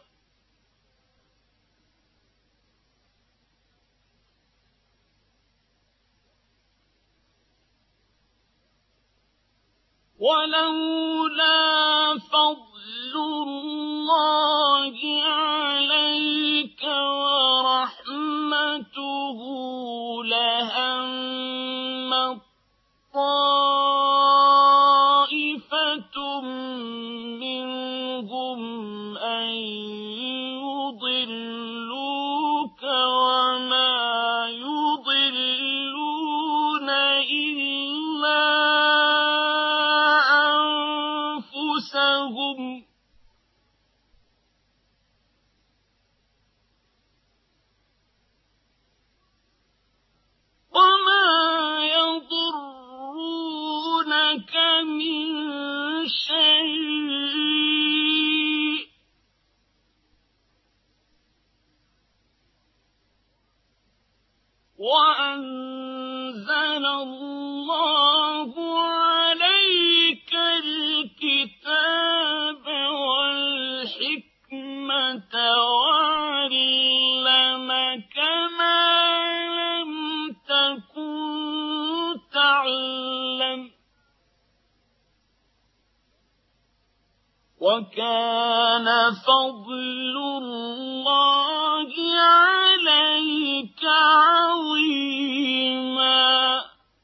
ولولا فضل الله عليك ورحمته لهم طائفة منهم أن يضلوك وما يضلون إلا أنفسهم وما يضرونك من شيء وأنزل الله عليك الكتاب والحكمة وعلمك ما لم تكن تعلم وكان فضل الله عليك عظيما.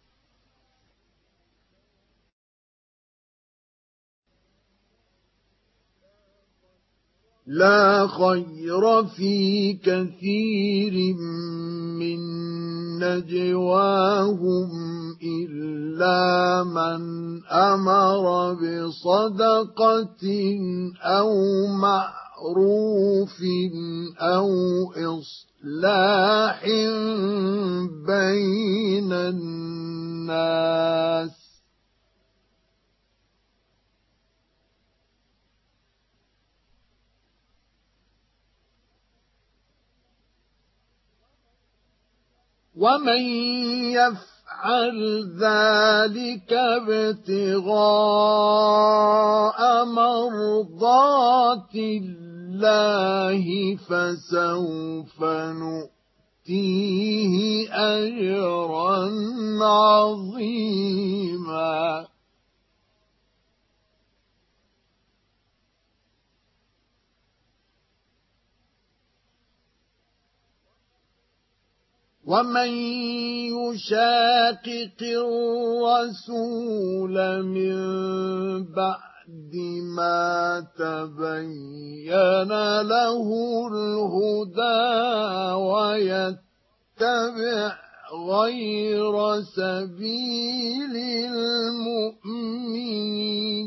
لا خير في كثير من نجواهم إلا من أمر بصدقة أو معروف أو إصلاح بين الناس ومن يفعل ذلك ابتغاء مرضات الله فسوف نؤتيه أجرا عظيما. ومن يشاقق الرسول من بعد ما تبين له الهدى ويتبع غير سبيل المؤمنين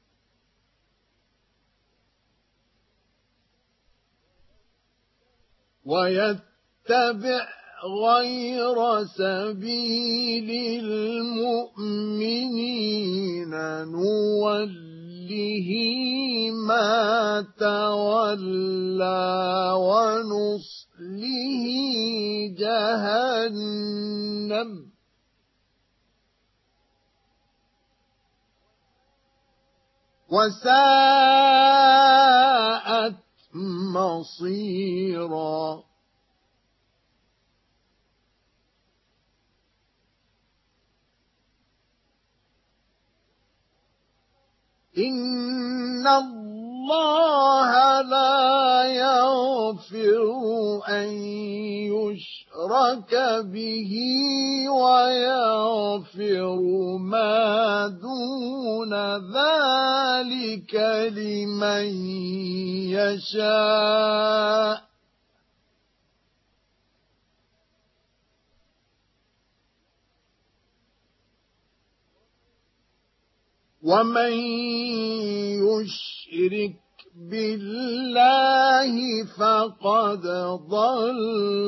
ويتبع غير سبيل المؤمنين نوله ما تولى ونصله جهنم وساءت مصيرا. إن الله لا يغفر أن يشرك به ويغفر ما دون ذلك لمن يشاء ومن يشرك بالله الله فقد ضل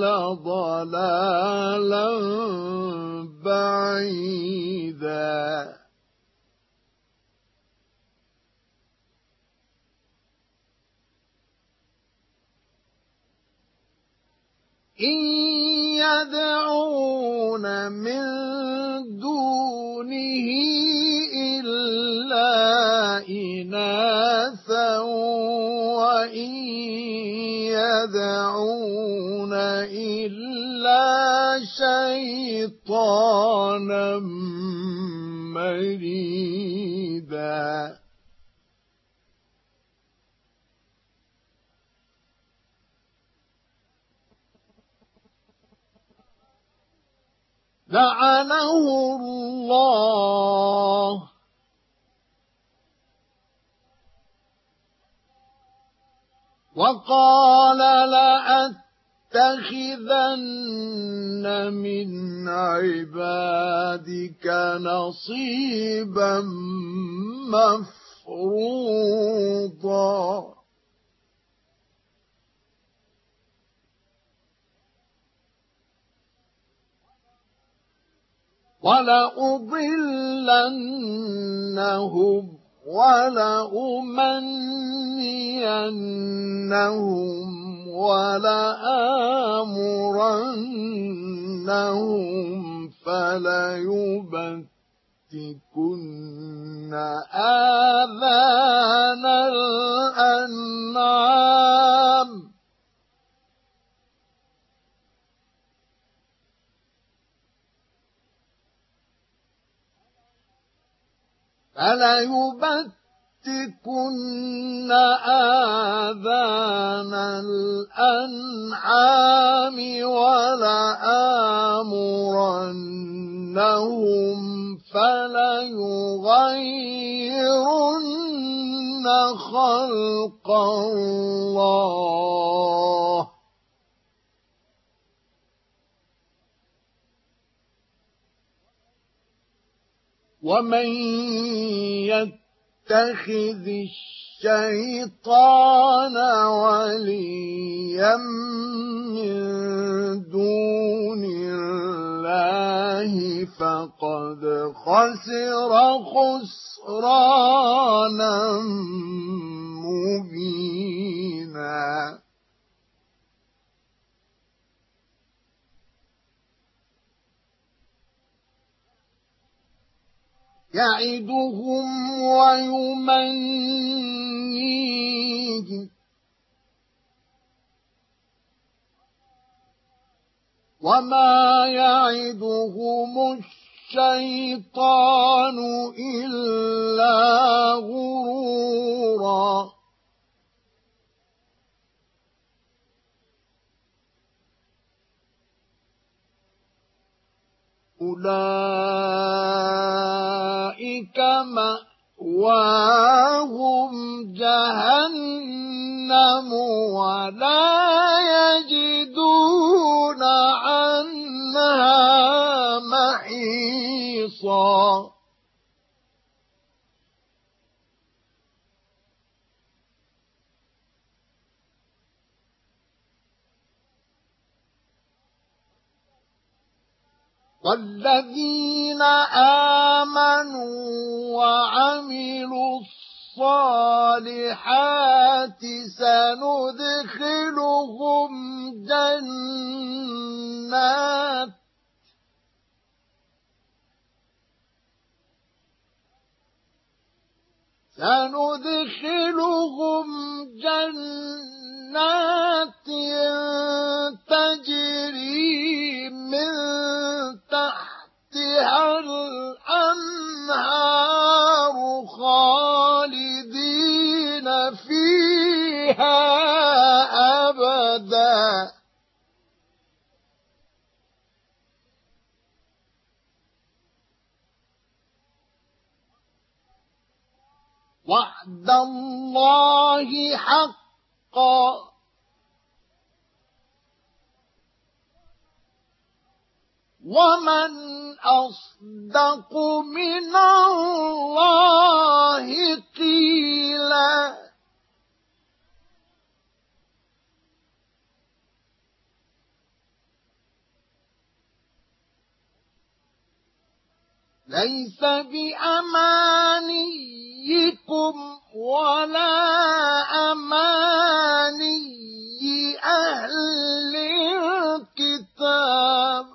ضلالا بعيدا إن يدعون من دونه إلا إناثا وإن يدعون إلا شيطانا مريدا لعنه الله وقال لأتخذن من عبادك نصيبا مفروضا ولأضلنهم ولأمنينهم ولآمرنهم فليبتكن آذان الأنعام فليبتكن آذان الأنعام ولآمرنهم فليغيرن خلق الله ومن يتخذ الشيطان وليا من دون الله فقد خسر خسرانا مبينا يعدهم ويمنيهم وما يعدهم الشيطان إلا غرورا أولئك مأواهم جهنم ولا يجدون عنها محيصا والذين آمنوا وعملوا الصالحات سندخلهم جنات سندخلهم جنات تجري من تحتها الأنهار خالدين فيها أبدا وعد الله حقا ومن أصدق من الله قيلا ليس بأمانيكم ولا أماني أهل الكتاب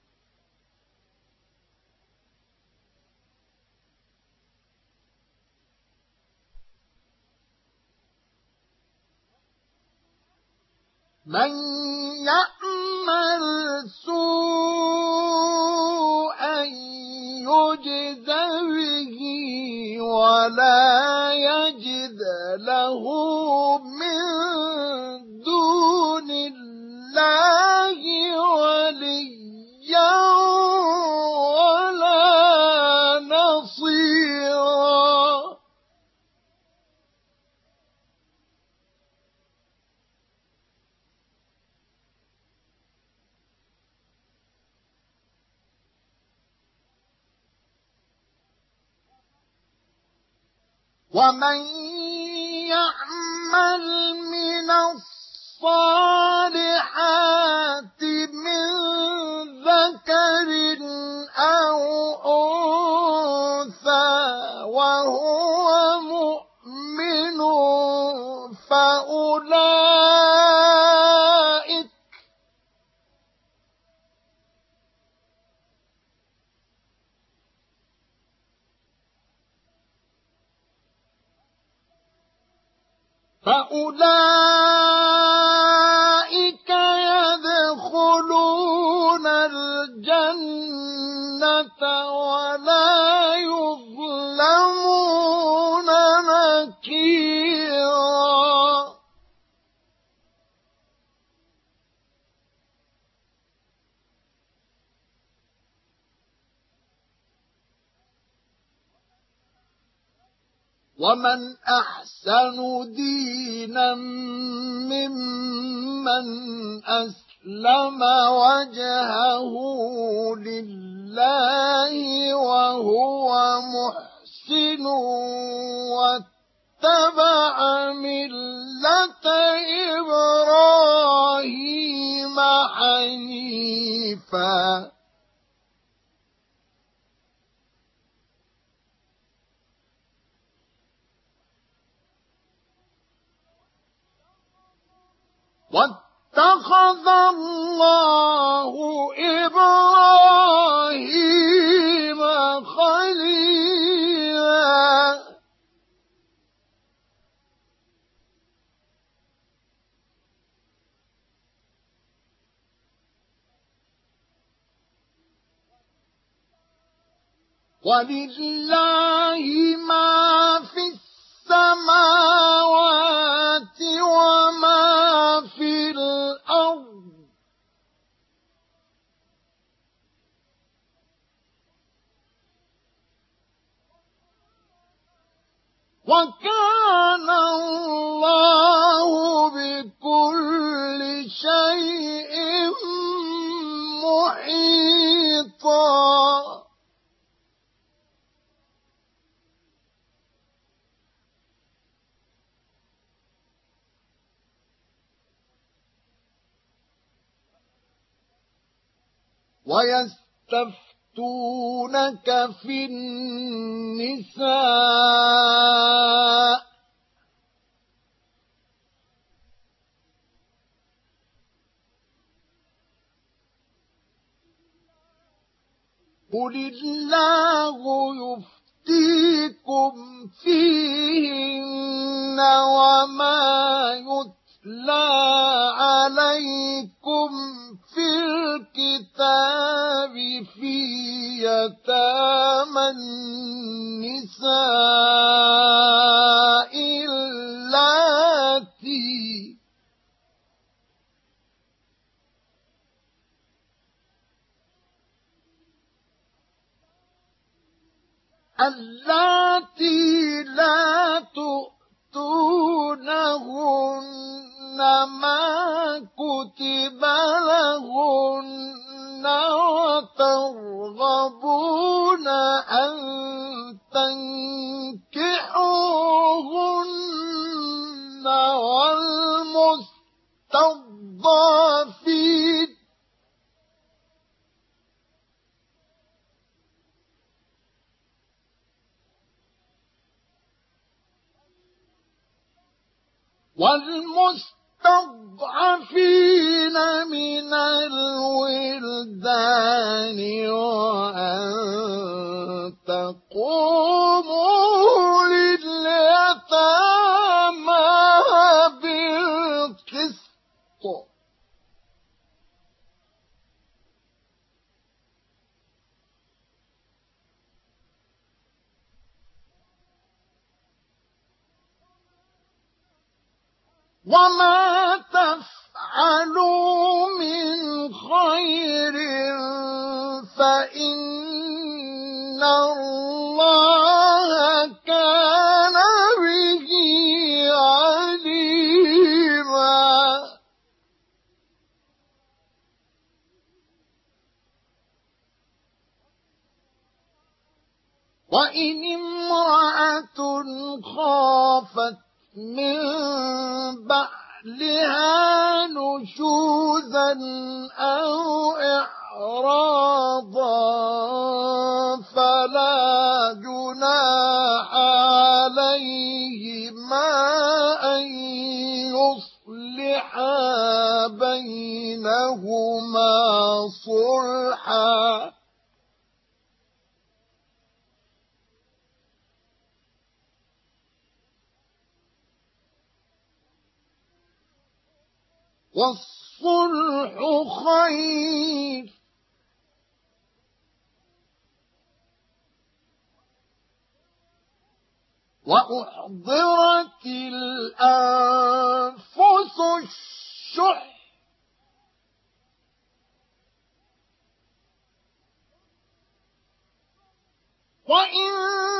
من يعمل سوءا يجز به ولا يجد له من دون الله وليا ولا نصيرا ومن يعمل من الصالحات من ذكر أو أنثى وهو مؤمن فأولئك فأولئك يدخلون الجنة ولا يظلمون نكيرا ومن أحسن دينا ممن أسلم وجهه لله وهو محسن واتبع ملة إبراهيم حنيفا واتخذ الله إبراهيم خليلا ولله ما في السماوات وما في الأرض وكان الله بكل شيء محيطا ويستفتونك في النساء قل الله يفتيكم فيهن وما يتلى عليكم في الكتاب في يتامى النساء اللاتي اللاتي لا تؤتونهن ما كتب لهن وترغبون أن تنكحوهن والمستضعفين والمستضعفين من الولدان وأن تقوموا لليتامى بالقسط وما تفعلوا من خير فإن الله كان به عليما وإن امرأة خافت من بعلها نشوزا أو إعراضا فلا جناح عليهما أن يصلحا بينهما صلحا والصلح خير وأحضرت الأنفس الشح وإن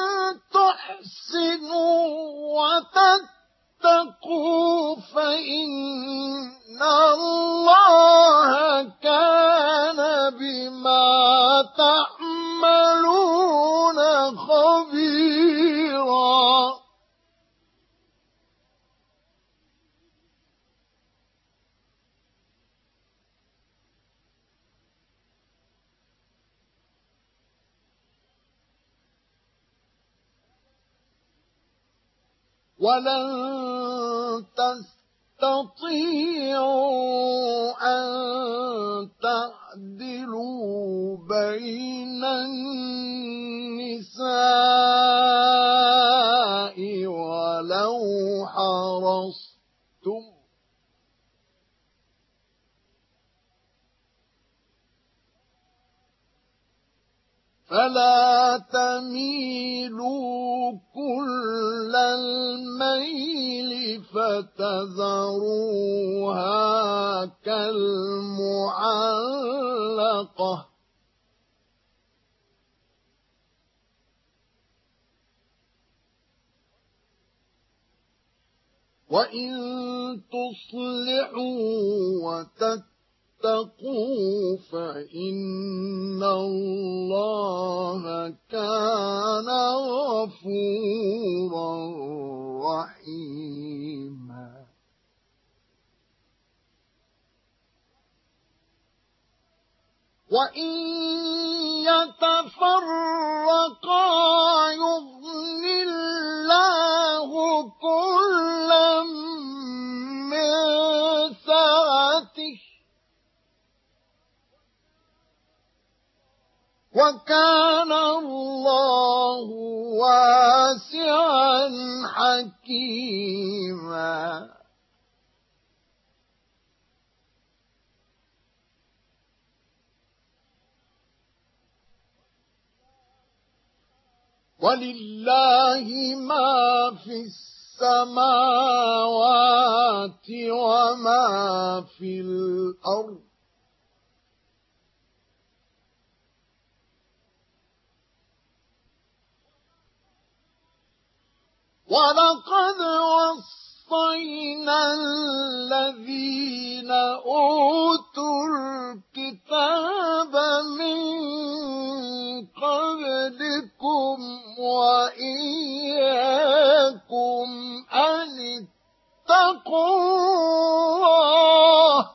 تحسنوا وتتقوا فإن الله كان بما تعملون خبيرا ولن تستطيعوا أن تعدلوا بين النساء ولو حرصتم فلا تميلوا كل الميل فتذروها كالمعلقة وإن تصلحوا وتتقوا اتقوا فإن الله كان غفورا رحيما وإن يتفرقا يغن الله كلا من سعته وكان الله واسعا حكيما ولله ما في السماوات وما في الأرض ولقد وصينا الذين أوتوا الكتاب من قبلكم وإياكم أن اتقوا الله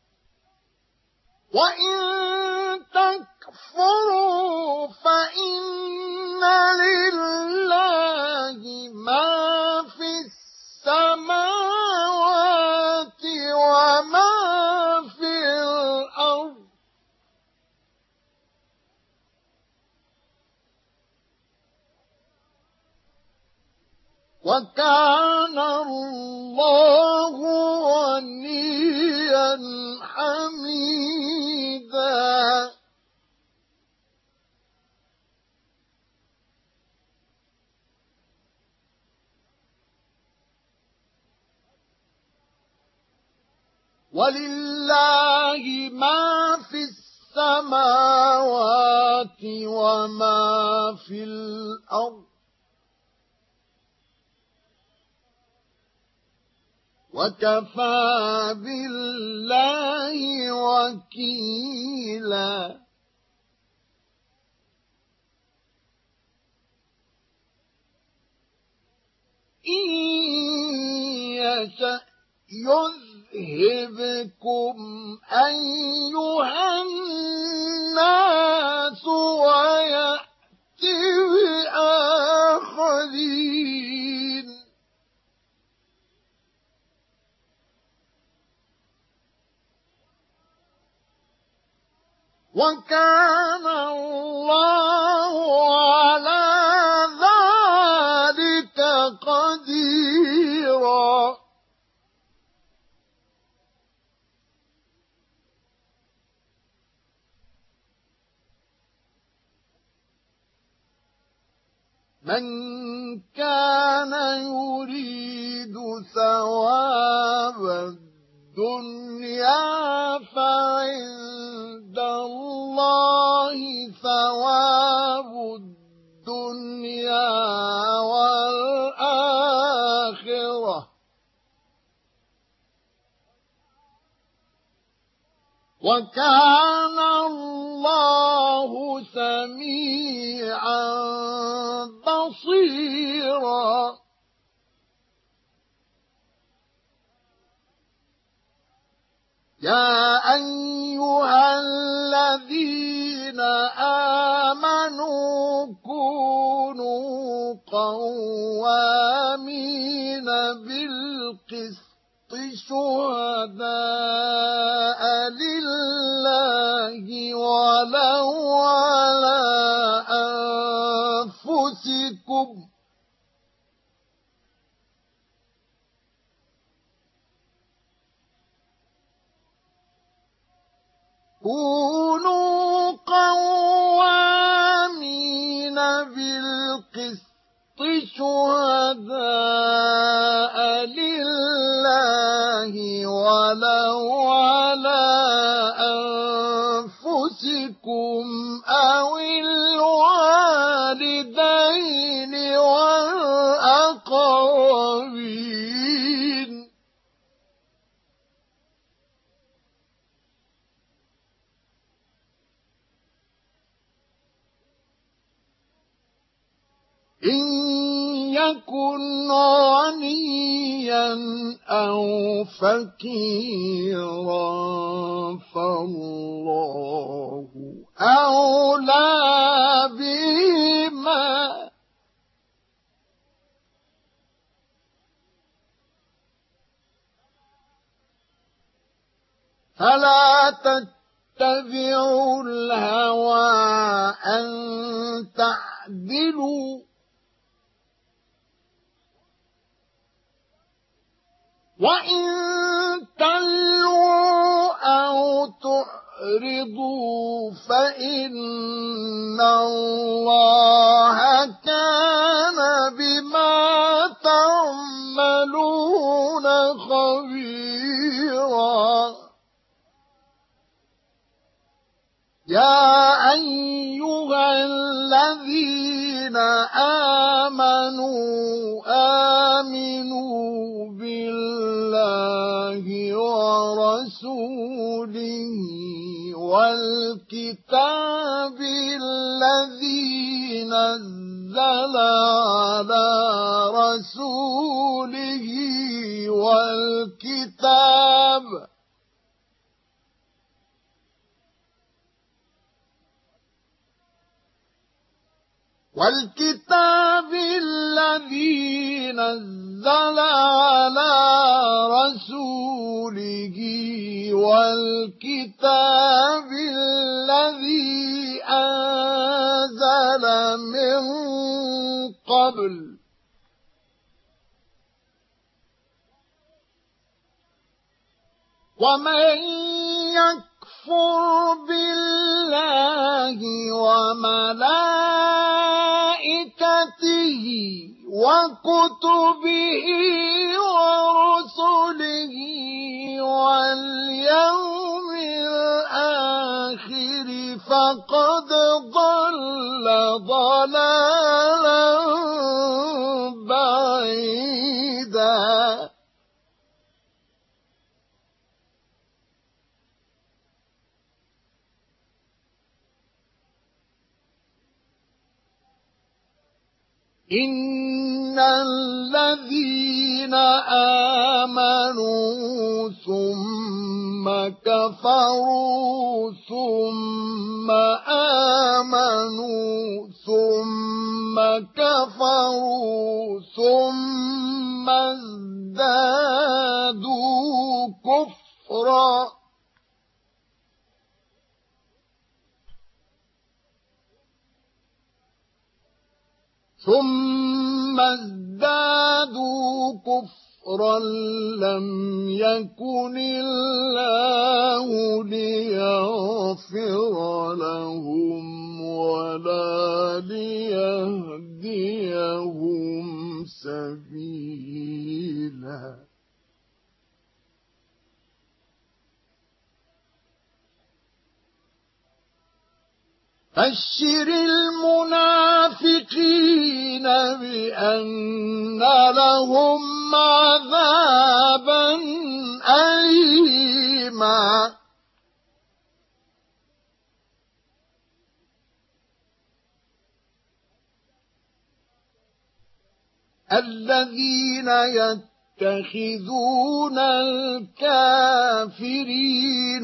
وإن تكفروا فإن لله ما في السماوات وما في الأرض وكان الله غنيا حميدا ولله ما في السماوات وما في الأرض وكفى بالله وكيلا إن يشأ يذهبكم أيها الناس ويأتي بآخرين وكان الله على ذلك قديرا من كان يريد ثواب الدنيا فعند الله ثواب الدنيا والآخرة وكان الله سميعا بصيرا يا أيها الذين آمنوا كونوا قوامين بالقسط شهداء لله ولو على أنفسكم كونوا قوامين بالقسط شهداء لله ولو على أنفسكم أو الوالدين والأقربين إن يكن غنيا أو فقيرا فالله أولى بهما فلا تتبعوا الهوى أن تعدلوا وإن تلووا أو تعرضوا فإن الله كان بما تعملون خبيرا يا أيها الذين آمنوا آمنوا بالله ورسوله والكتاب الذي نزل على رسوله والكتاب والكتاب الذي نزل على رسوله والكتاب الذي أنزل من قبل ومن يكفر بالله وملائكته وكتبه ورسله واليوم الآخر فقد ضل ضلالا بعيدا. إن الذين آمنوا ثم كفروا ثم آمنوا ثم كفروا ثم ازدادوا كفرا ثم ازدادوا كفرا لم يكن الله ليغفر لهم ولا ليهديهم سبيلا. بشر المنافقين بأن لهم عذابا أليما. الذين يتخذون الكافرين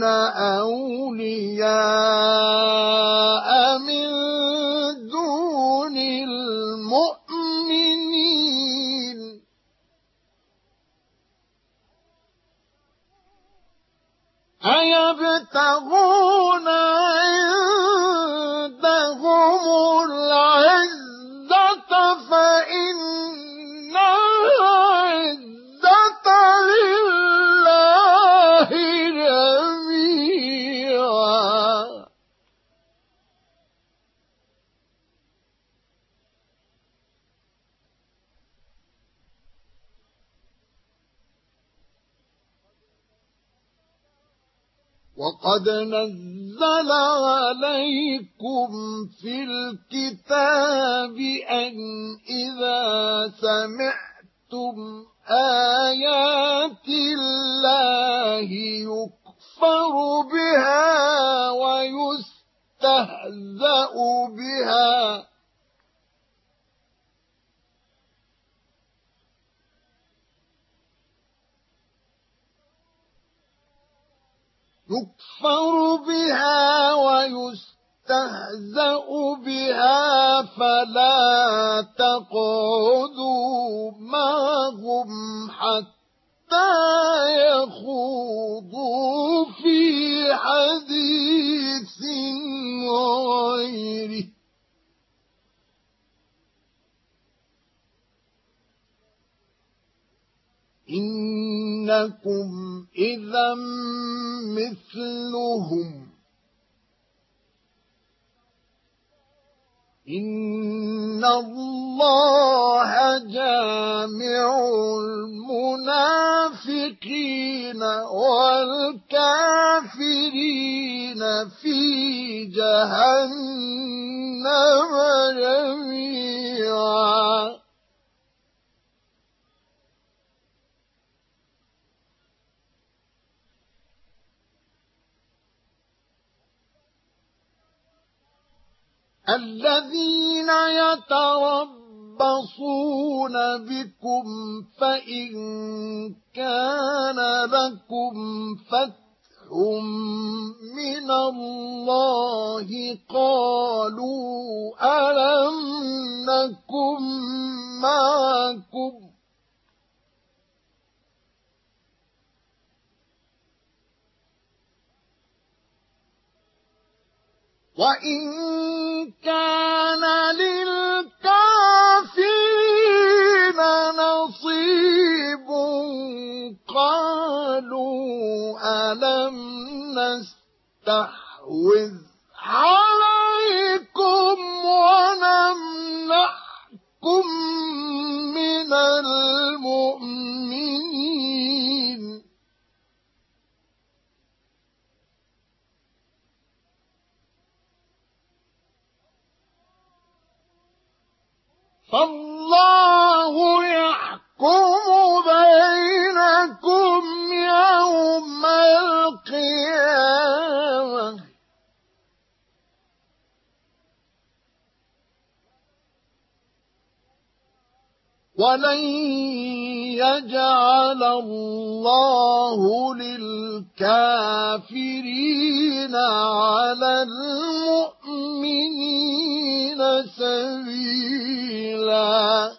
أولياء من دون المؤمنين أيبتغون عندهم العزة فإن العزة لله جميعا. وقد نزل عليكم في الكتاب أن إذا سمعتم آيات الله يكفر بها ويستهزأ بها يكفر بها ويستهزأ بها فلا تقعدوا معهم حتى يخوضوا في حديث غيره إنكم إذا مثلهم إن الله جامع المنافقين والكافرين في جهنم جميعا. الذين يتربصون بكم فإن كان لكم فتح من الله قالوا ألم نكن معكم وإن كان للكافرين نصيب قالوا ألم نستحوذ عليكم ونمنعكم من المؤمنين فالله يحكم بينكم يوم القيامة ولن يجعل الله للكافرين على المؤمنين سبيلا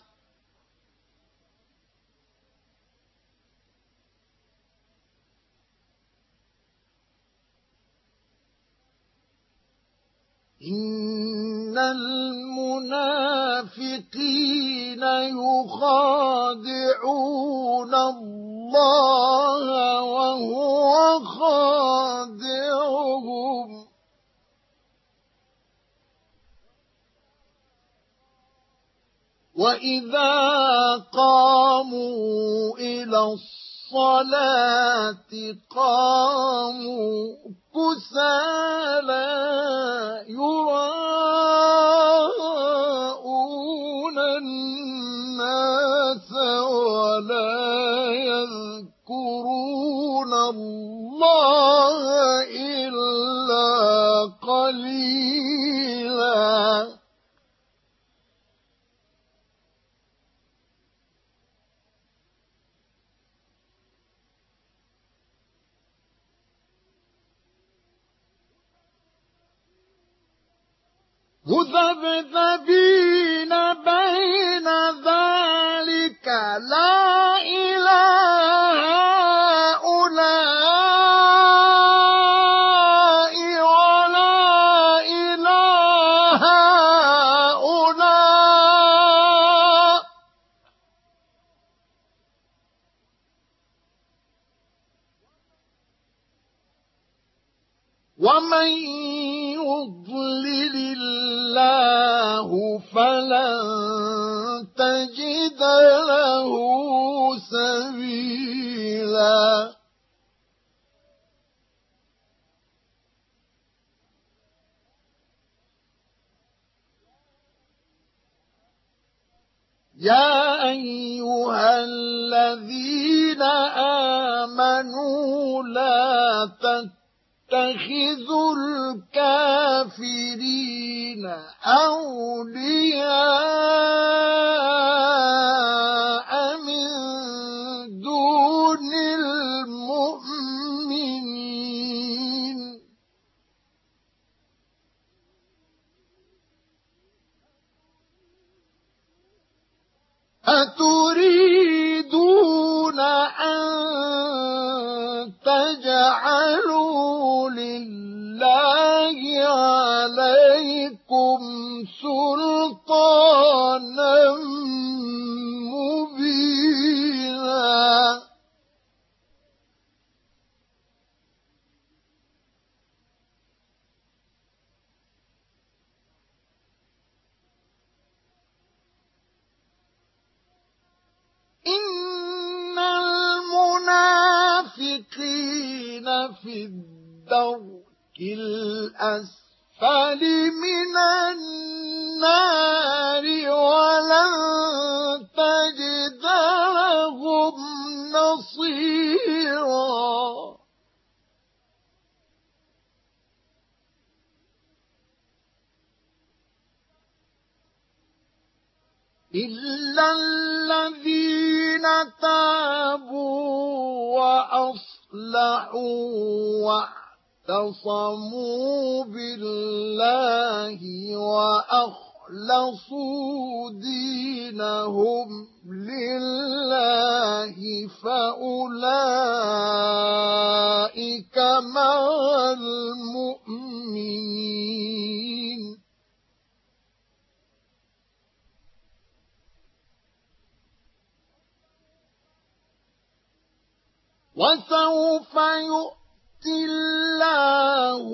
إن المنافقين يخادعون الله وهو خادعهم وإذا قاموا إلى الصلاة قاموا كسالى يراءون الناس ولا يذكرون الله إلا قليلا مذبذبين بين ذلك لا إله هؤلاء ولا إله هؤلاء ومن يضلل الله فلن تجد له سبيلا يا أيها الذين آمنوا لا تتخذوا الكافرين أولياء من دون المؤمنين أتريدون أن تجعلوا لله عليكم سلطانا مبينا إن المنافقين في الدرك الأسفل من النار ولن تجد لهم نصيرا إلا الذين تابوا وأصلحوا أصلحوا واعتصموا بالله وأخلصوا دينهم لله فأولئك مع المؤمنين وسوف يؤتي الله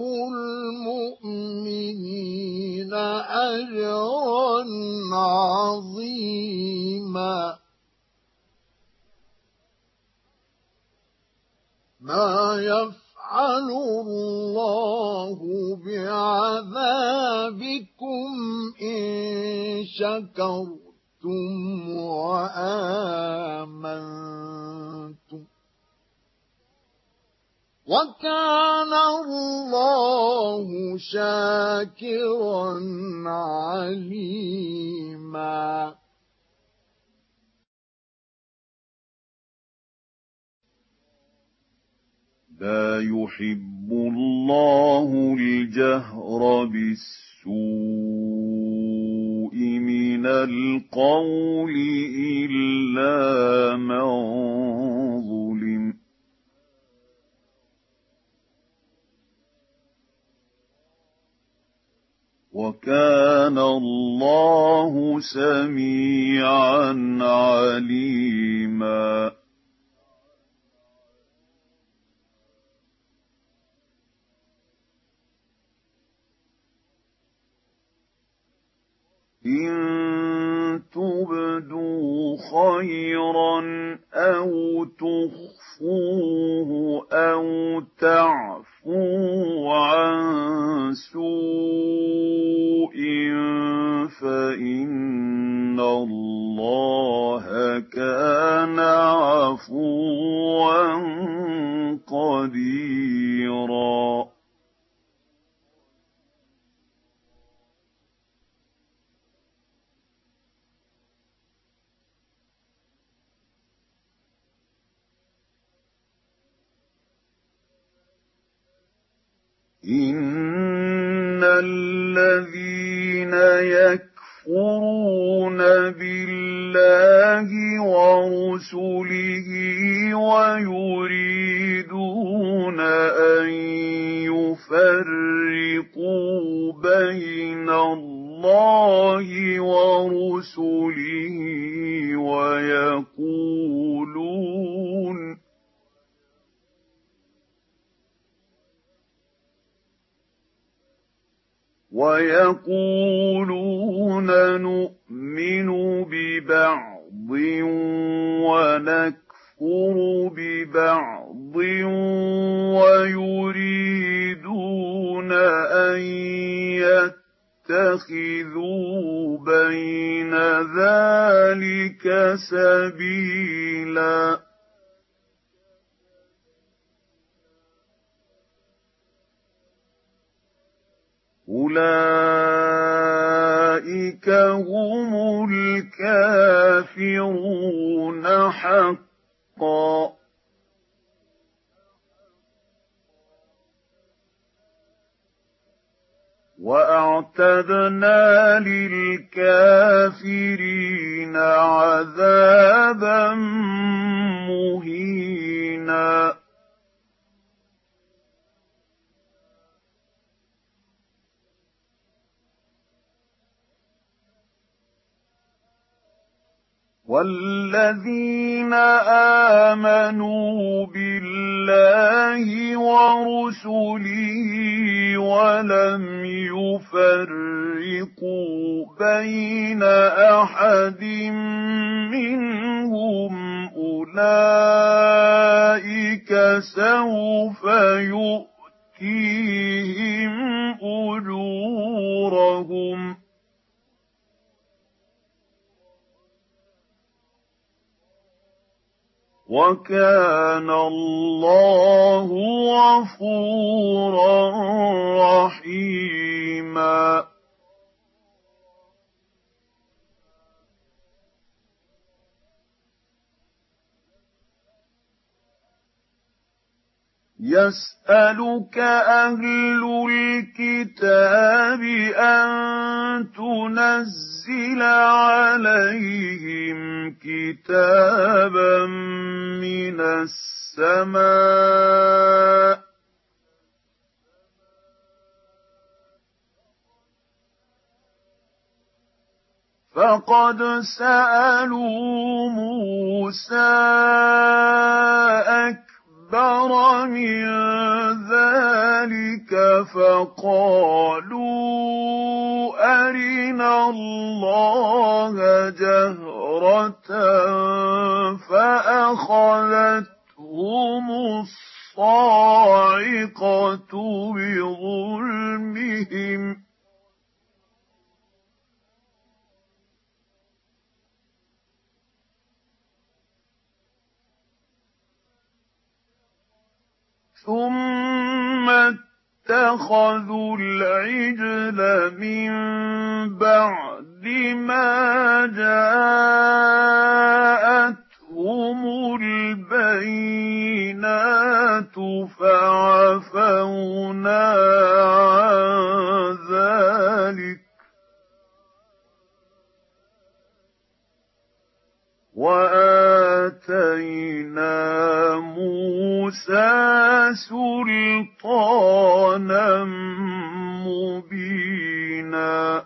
المؤمنين أجرا عظيما ما يفعل الله بعذابكم إن شكرتم وآمنتم وكان الله شاكرا عليما لا يحب الله الجهر بالسوء من القول إلا من ظلم وكان الله سميعا عليما إن تبدوا خيرا أو تخفوه أو تعفوا عن سوء فإن الله كان عفوا قديرا إن الذين يكفرون بالله ورسله ويريدون أن يفرقوا بين الله ورسله ويقولون ويقولون نؤمن ببعض ونكفر ببعض ويريدون أن يتخذوا بين ذلك سبيلا أولئك هم الكافرون حقا وأعتدنا للكافرين عذابا مهينا والذين آمنوا بالله ورسله ولم يفرقوا بين أحد منهم أولئك سوف يؤتيهم أجورهم وكان الله غفورا رحيما يسألك أهل الكتاب أن تنزل عليهم كتابا من السماء فقد سألوا موسى أكبر من ذلك فقالوا أرنا الله جهرة فأخذتهم الصاعقة بظلمهم ثم اتخذوا العجل من بعد ما جاءتهم البينات فعفونا عن ذلك وآتينا موسى سلطانا مبينا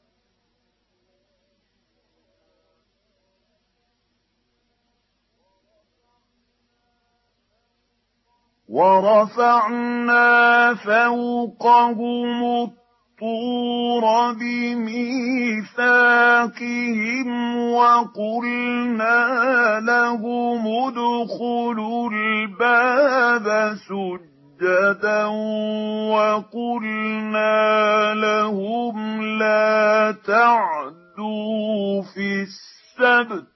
ورفعنا فوقهم الطور بميثاقهم وقلنا لهم ادخلوا الباب سجدا وقلنا لهم لا تعدوا في السبت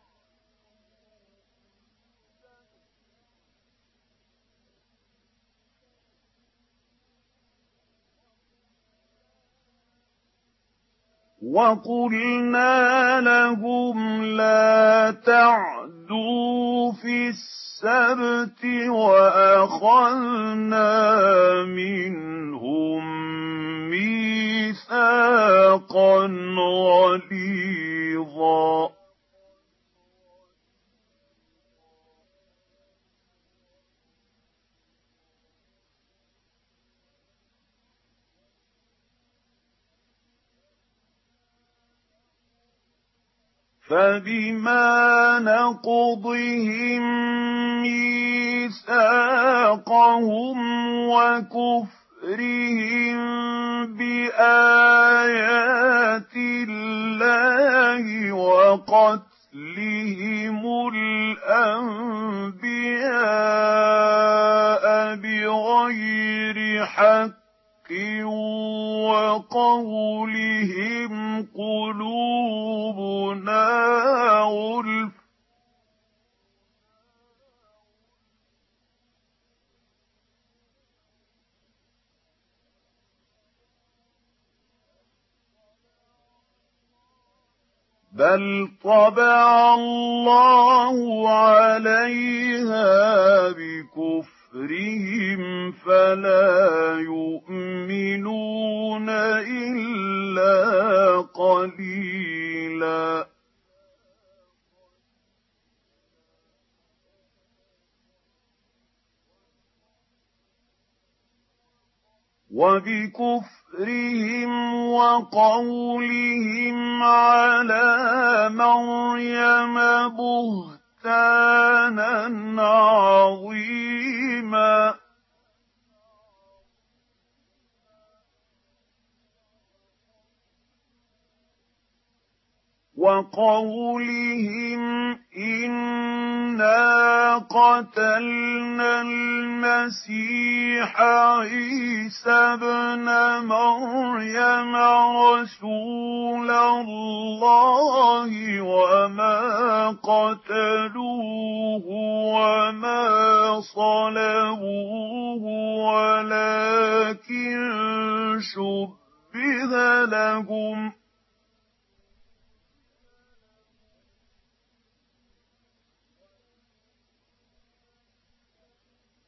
وقلنا لهم لا تعدوا في السبت وأخذنا منهم ميثاقا غليظا فبما نقضهم ميثاقهم وكفرهم بآيات الله وقتلهم الأنبياء بغير حق وقولهم قلوبنا غلف بل طبع الله عليها بكفرهم فلا يؤمنون إلا قليلا وبكفرهم وقولهم على مريم بهتانا عظيما وقولهم إنا قتلنا المسيح عيسى ابن مريم رسول الله وما قتلوه وما صلبوه ولكن شبه لهم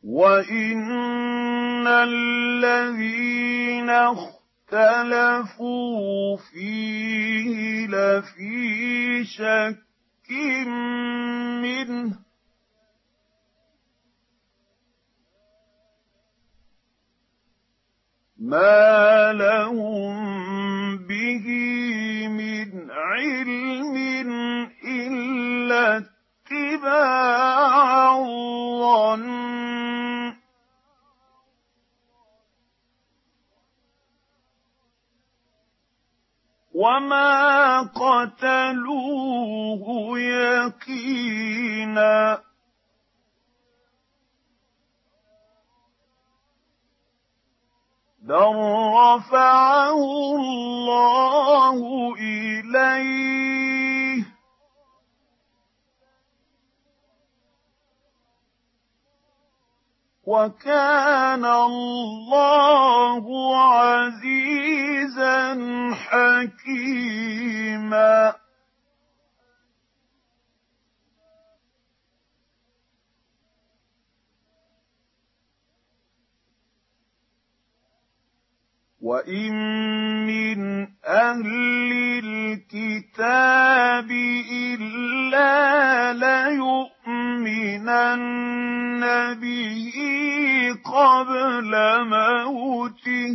وَإِنَّ الَّذِينَ اخْتَلَفُوا فِيهِ لَفِي شَكٍّ مِّنْهُ ۚ مَا لَهُم بِهِ مِنْ عِلْمٍ إِلَّا اتِّبَاعَ الظَّنِّ ۚ وَمَا قَتَلُوهُ يَقِينًا. بَل رَّفَعَهُ اللَّهُ إِلَيْهِ ۚ وَكَانَ اللَّهُ عَزِيزًا حَكِيمًا. وَإِن مِّنْ أَهْلِ الْكِتَابِ إِلَّا لَيُؤْمِنَنَّ بِهِ قَبْلَ مَوْتِهِ ۖ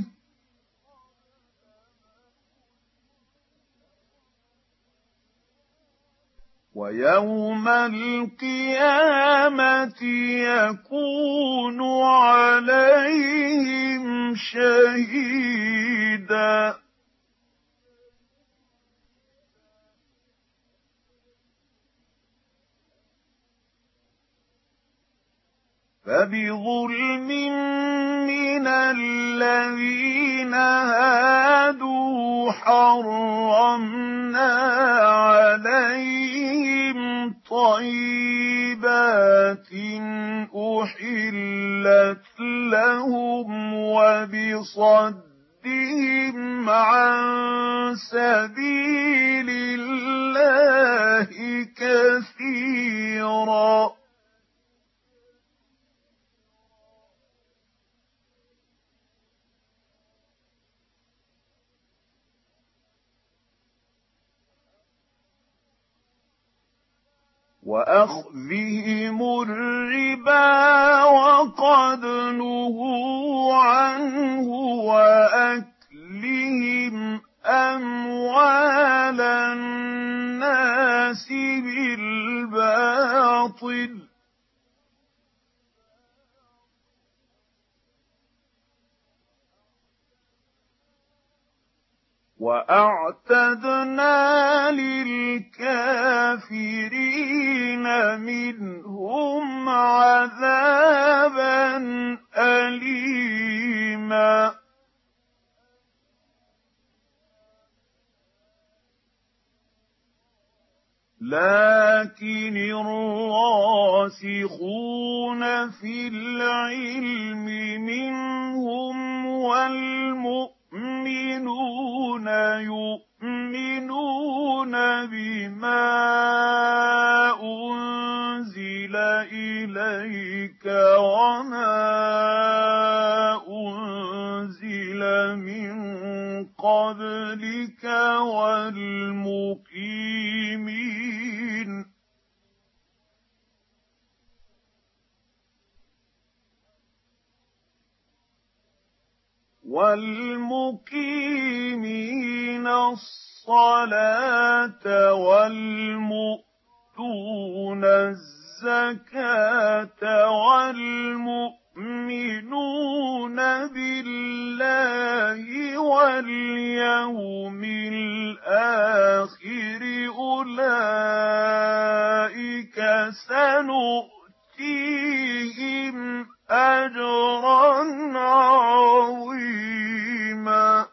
وَيَوْمَ الْقِيَامَةِ يَكُونُ عَلَيْهِمْ شَهِيدًا. فَبِظُلْمٍ مِّنَ الَّذِينَ هَادُوا حَرَّمْنَا عَلَيْهِمْ طَيِّبَاتٍ أُحِلَّتْ لَهُمْ وَبِصَدِّهِمْ عَن سَبِيلِ اللَّهِ كَثِيرًا. وَأَخْذِهِمُ الرِّبَا وَقَدْ نُهُوا عَنْهُ وَأَكْلِهِمْ أَمْوَالَ النَّاسِ بِالْبَاطِلِ ۚ وَأَعْتَدْنَا لِلْكَافِرِينَ مِنْهُمْ عَذَابًا أَلِيمًا. لَّكِنِ الرَّاسِخُونَ فِي الْعِلْمِ مِنْهُمْ وَالْمُؤْمِنُونَ يُؤْمِنُونَ بِمَا أُنزِلَ إِلَيْكَ وَمَا أُنزِلَ مِن قَبْلِكَ وَالْمُقِيمِينَ وَالْمُقِيمِينَ الصَّلَاةَ وَالْمُؤْتُونَ الزَّكَاةَ وَالْمُؤْمِنُونَ بِاللَّهِ وَالْيَوْمِ الْآخِرِ أُولَٰئِكَ سَنُؤْتِيهِمْ أَجْرًا عَظِيمًا.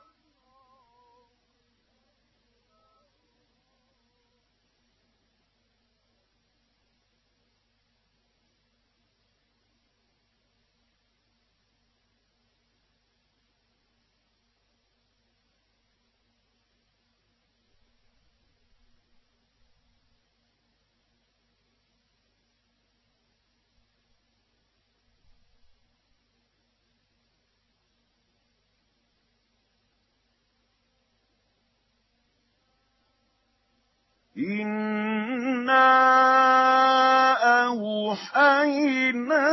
إِنَّا أَوْحَيْنَا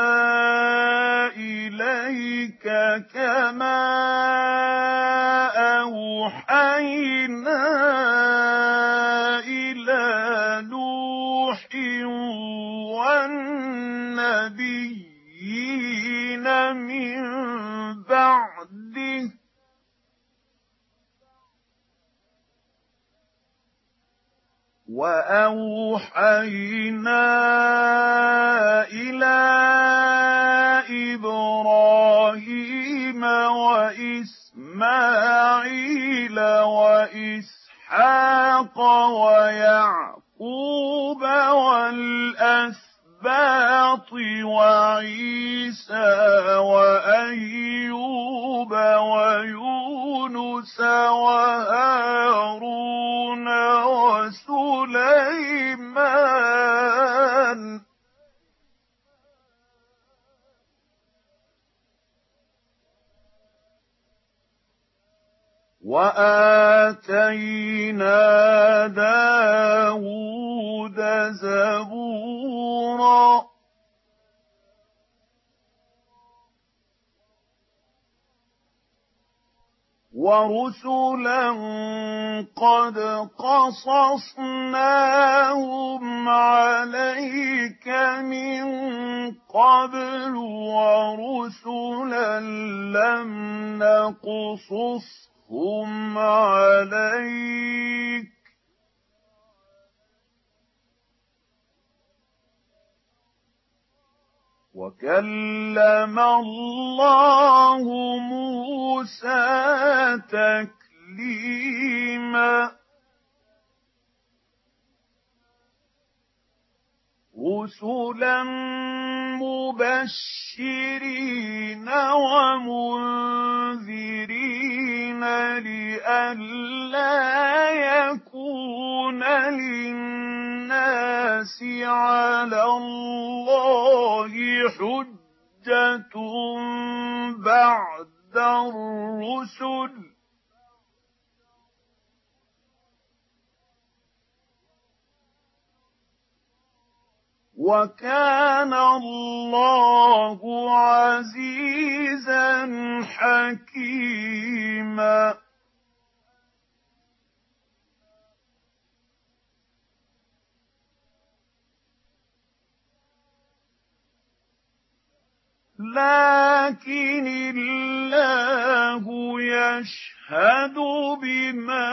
إِلَيْكَ كَمَا أَوْحَيْنَا إِلَىٰ نُوحٍ وَالنَّبِيِّينَ مِن بَعْدِهِ ۚ وَأَوْحَيْنَا إِلَىٰ إِبْرَاهِيمَ وَإِسْمَاعِيلَ وَإِسْحَاقَ وَيَعْقُوبَ وَالْأَسْبَاطِ وَعِيسَىٰ وَأَيُّوبَ وَيُونُسَ وَهَارُونَ وَسُلَيْمَانَ ۚ وَآتَيْنَا دَاوُودَ زَبُورًا. وَرُسُلًا قَدْ قَصَصْنَاهُمْ عَلَيْكَ مِن قَبْلُ وَرُسُلًا لَّمْ نَقْصُصْهُمْ عَلَيْكَ ۚ وَكَلَّمَ اللَّهُ مُوسَىٰ تَكْلِيمًا. رُسُلًا مُّبَشِّرِينَ وَمُنذِرِينَ لِئَلَّا يَكُونَ لِلنَّاسِ عَلَى اللَّهِ حُجَّةٌ بَعْدَ الرُّسُلِ ۚ وَكَانَ اللَّهُ عَزِيزًا حَكِيمًا. لَٰكِنِ اللَّهُ يَشْهَدُ بِمَا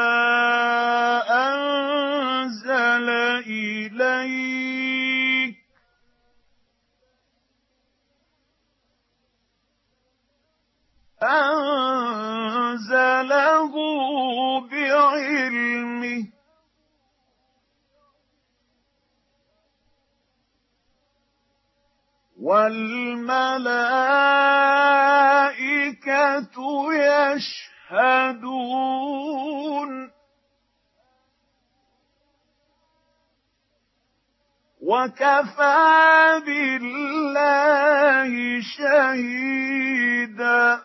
أَنزَلَ إِلَيْكَ ۖ أَنزَلَهُ بِعِلْمِهِ ۖ وَالْمَلَائِكَةُ يَشْهَدُونَ ۚ وَكَفَىٰ بِاللَّهِ شَهِيدًا.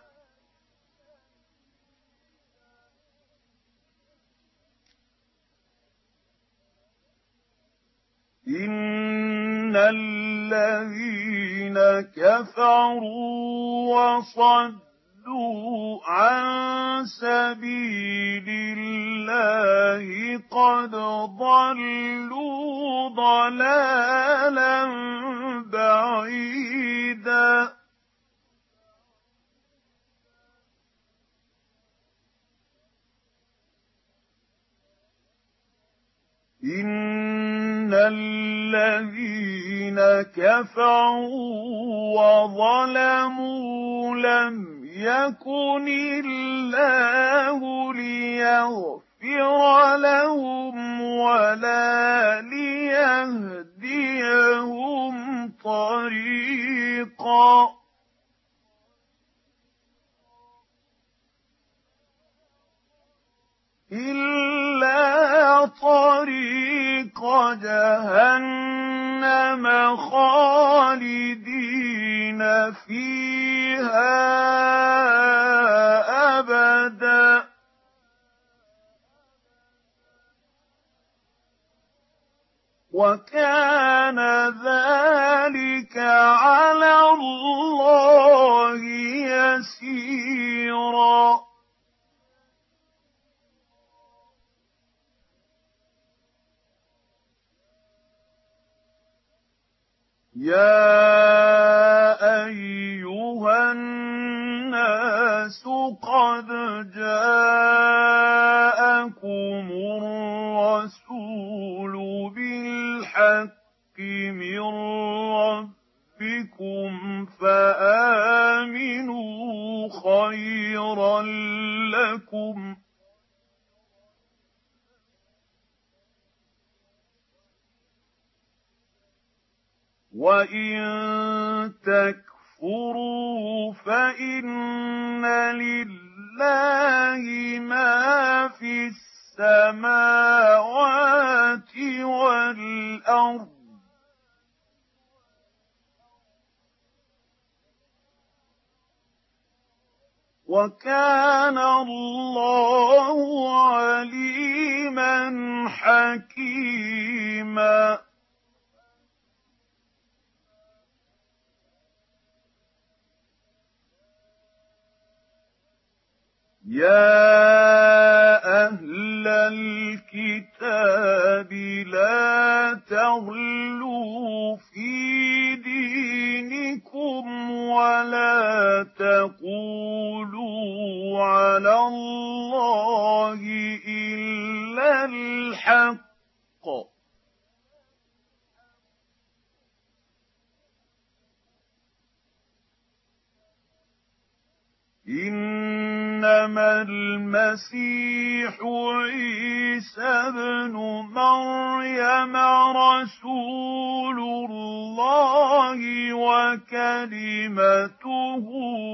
إِنَّ الَّذِينَ كَفَرُوا وَصَدُّوا عَن سَبِيلِ اللَّهِ قَدْ ضَلُّوا ضَلَالًا بَعِيدًا. إِنَّ الَّذِينَ كَفَرُوا وَظَلَمُوا لَمْ يَكُنِ اللَّهُ لِيَغْفِرَ لَهُمْ وَلَا لِيَهْدِيَهُمْ طَرِيقًا إِلَّا طَرِيقَ جَهَنَّمَ خَالِدِينَ فِيهَا أَبَدًا. وكان ذلك على الله يسيرا. يا أيها الناس قد جاءكم الرسول بالحق من ربكم فآمنوا خيرا لكم، وإن تكفروا فإن لله ما في السماوات والأرض، وكان الله عليما حكيما. يا أهل الكتاب لا تغلوا في دينكم ولا تقولوا على الله إلا الحق، إنما المسيح عيسى ابن مريم رسول الله وكلمته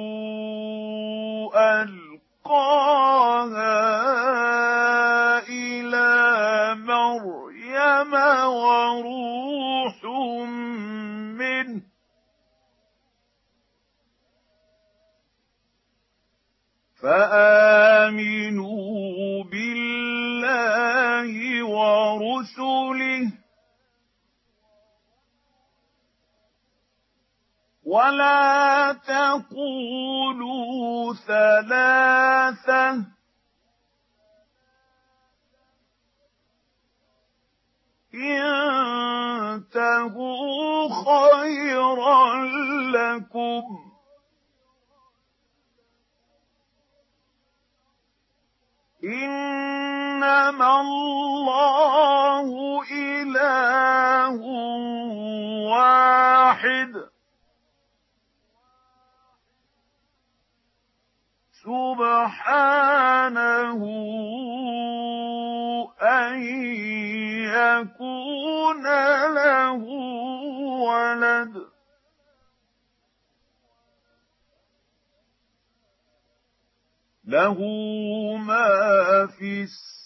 ألقاها إلى مريم وروح منه، فآمنوا بالله ورسله ولا تقولوا ثلاثة، انتهوا خيرا لكم، إنما الله إله واحد سبحانه أن يكون له ولد، له ما في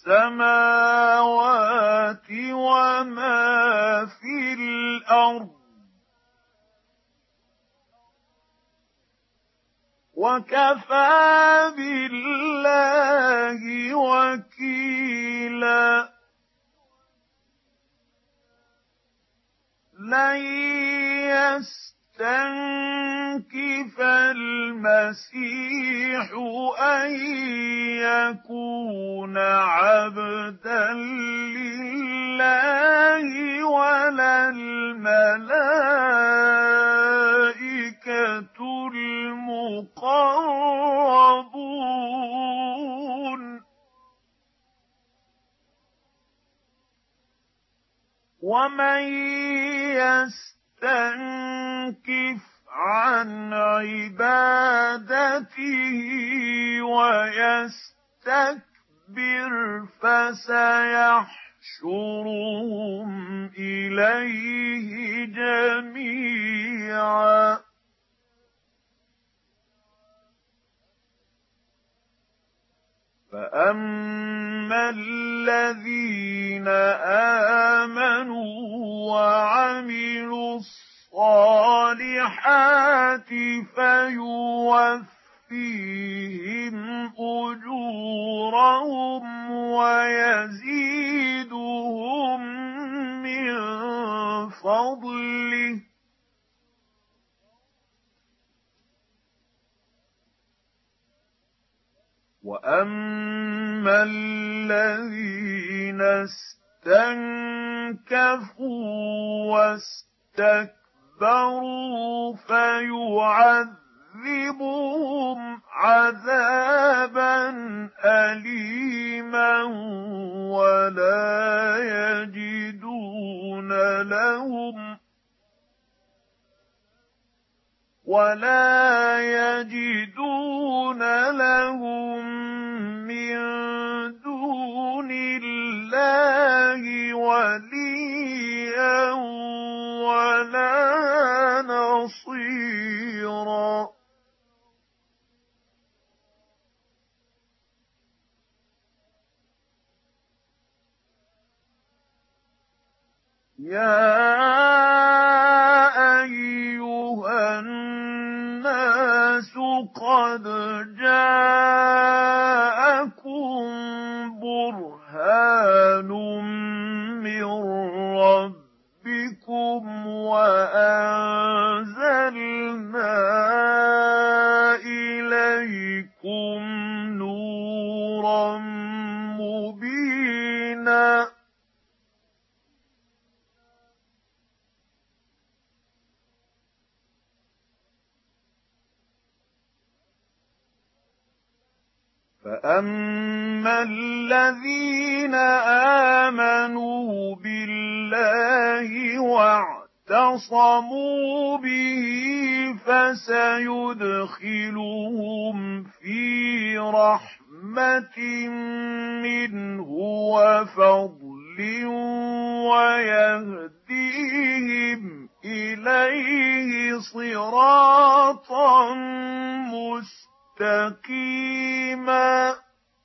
السماوات وما في الأرض، وكفى بالله وكيلا. لن يستنكف المسيح أن يكون عبدا لله ولا الملائكة المقربون، ومن يستنكف عن عبادته ويستكبر فسيحشرهم إليه جميعا. فأما الذين آمنوا وعملوا الصالحات فيوفيهم أجورهم ويزيدهم من فضله وأما الذين استنكفوا واستكبروا فيعذبهم عذابا أليما ولا يجدون لهم ولا يجدون لهم من دون الله وليا ولا نصيرا يا أيها الناس قد جاءكم برهان من ربكم وأنزلنا إليكم نورا مبينا فأما الذين آمنوا بالله واعتصموا به فسيدخلهم في رحمة منه وفضل ويهديهم إليه صراطا مستقيما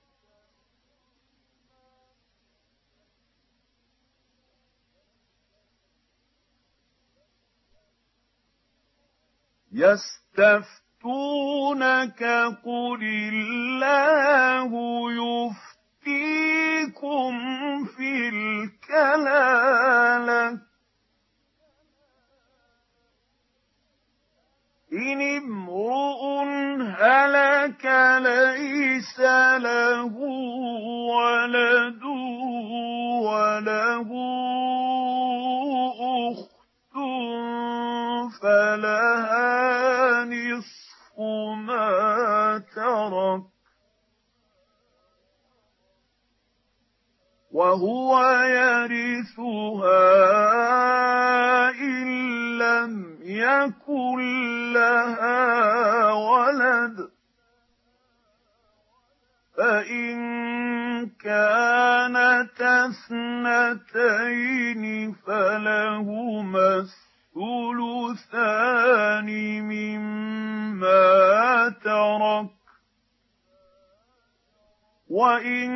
يستفتونك قل الله يفتيكم في الكلالة إن امرؤ هلك ليس له ولد وله أخت فلها نصف ما ترك وهو يرثها إن لم يكن لها ولد فإن كانت اثنتين فلهما الثلثان مما ترك وإن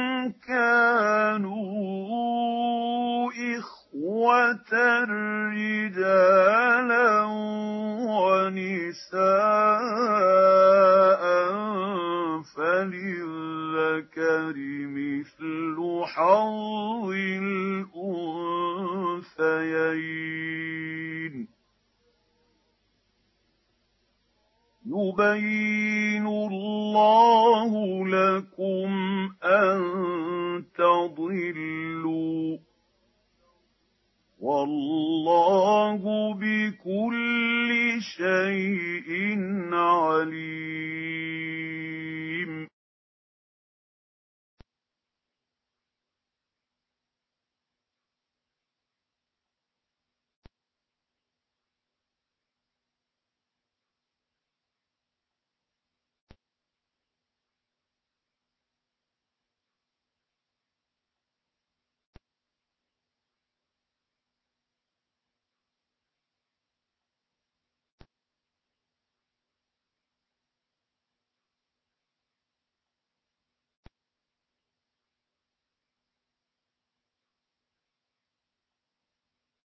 كانوا إخوة رجالا ونساء فللذكر مثل حظ الأنثيين يبين الله لكم أن تضلوا والله بكل شيء عليم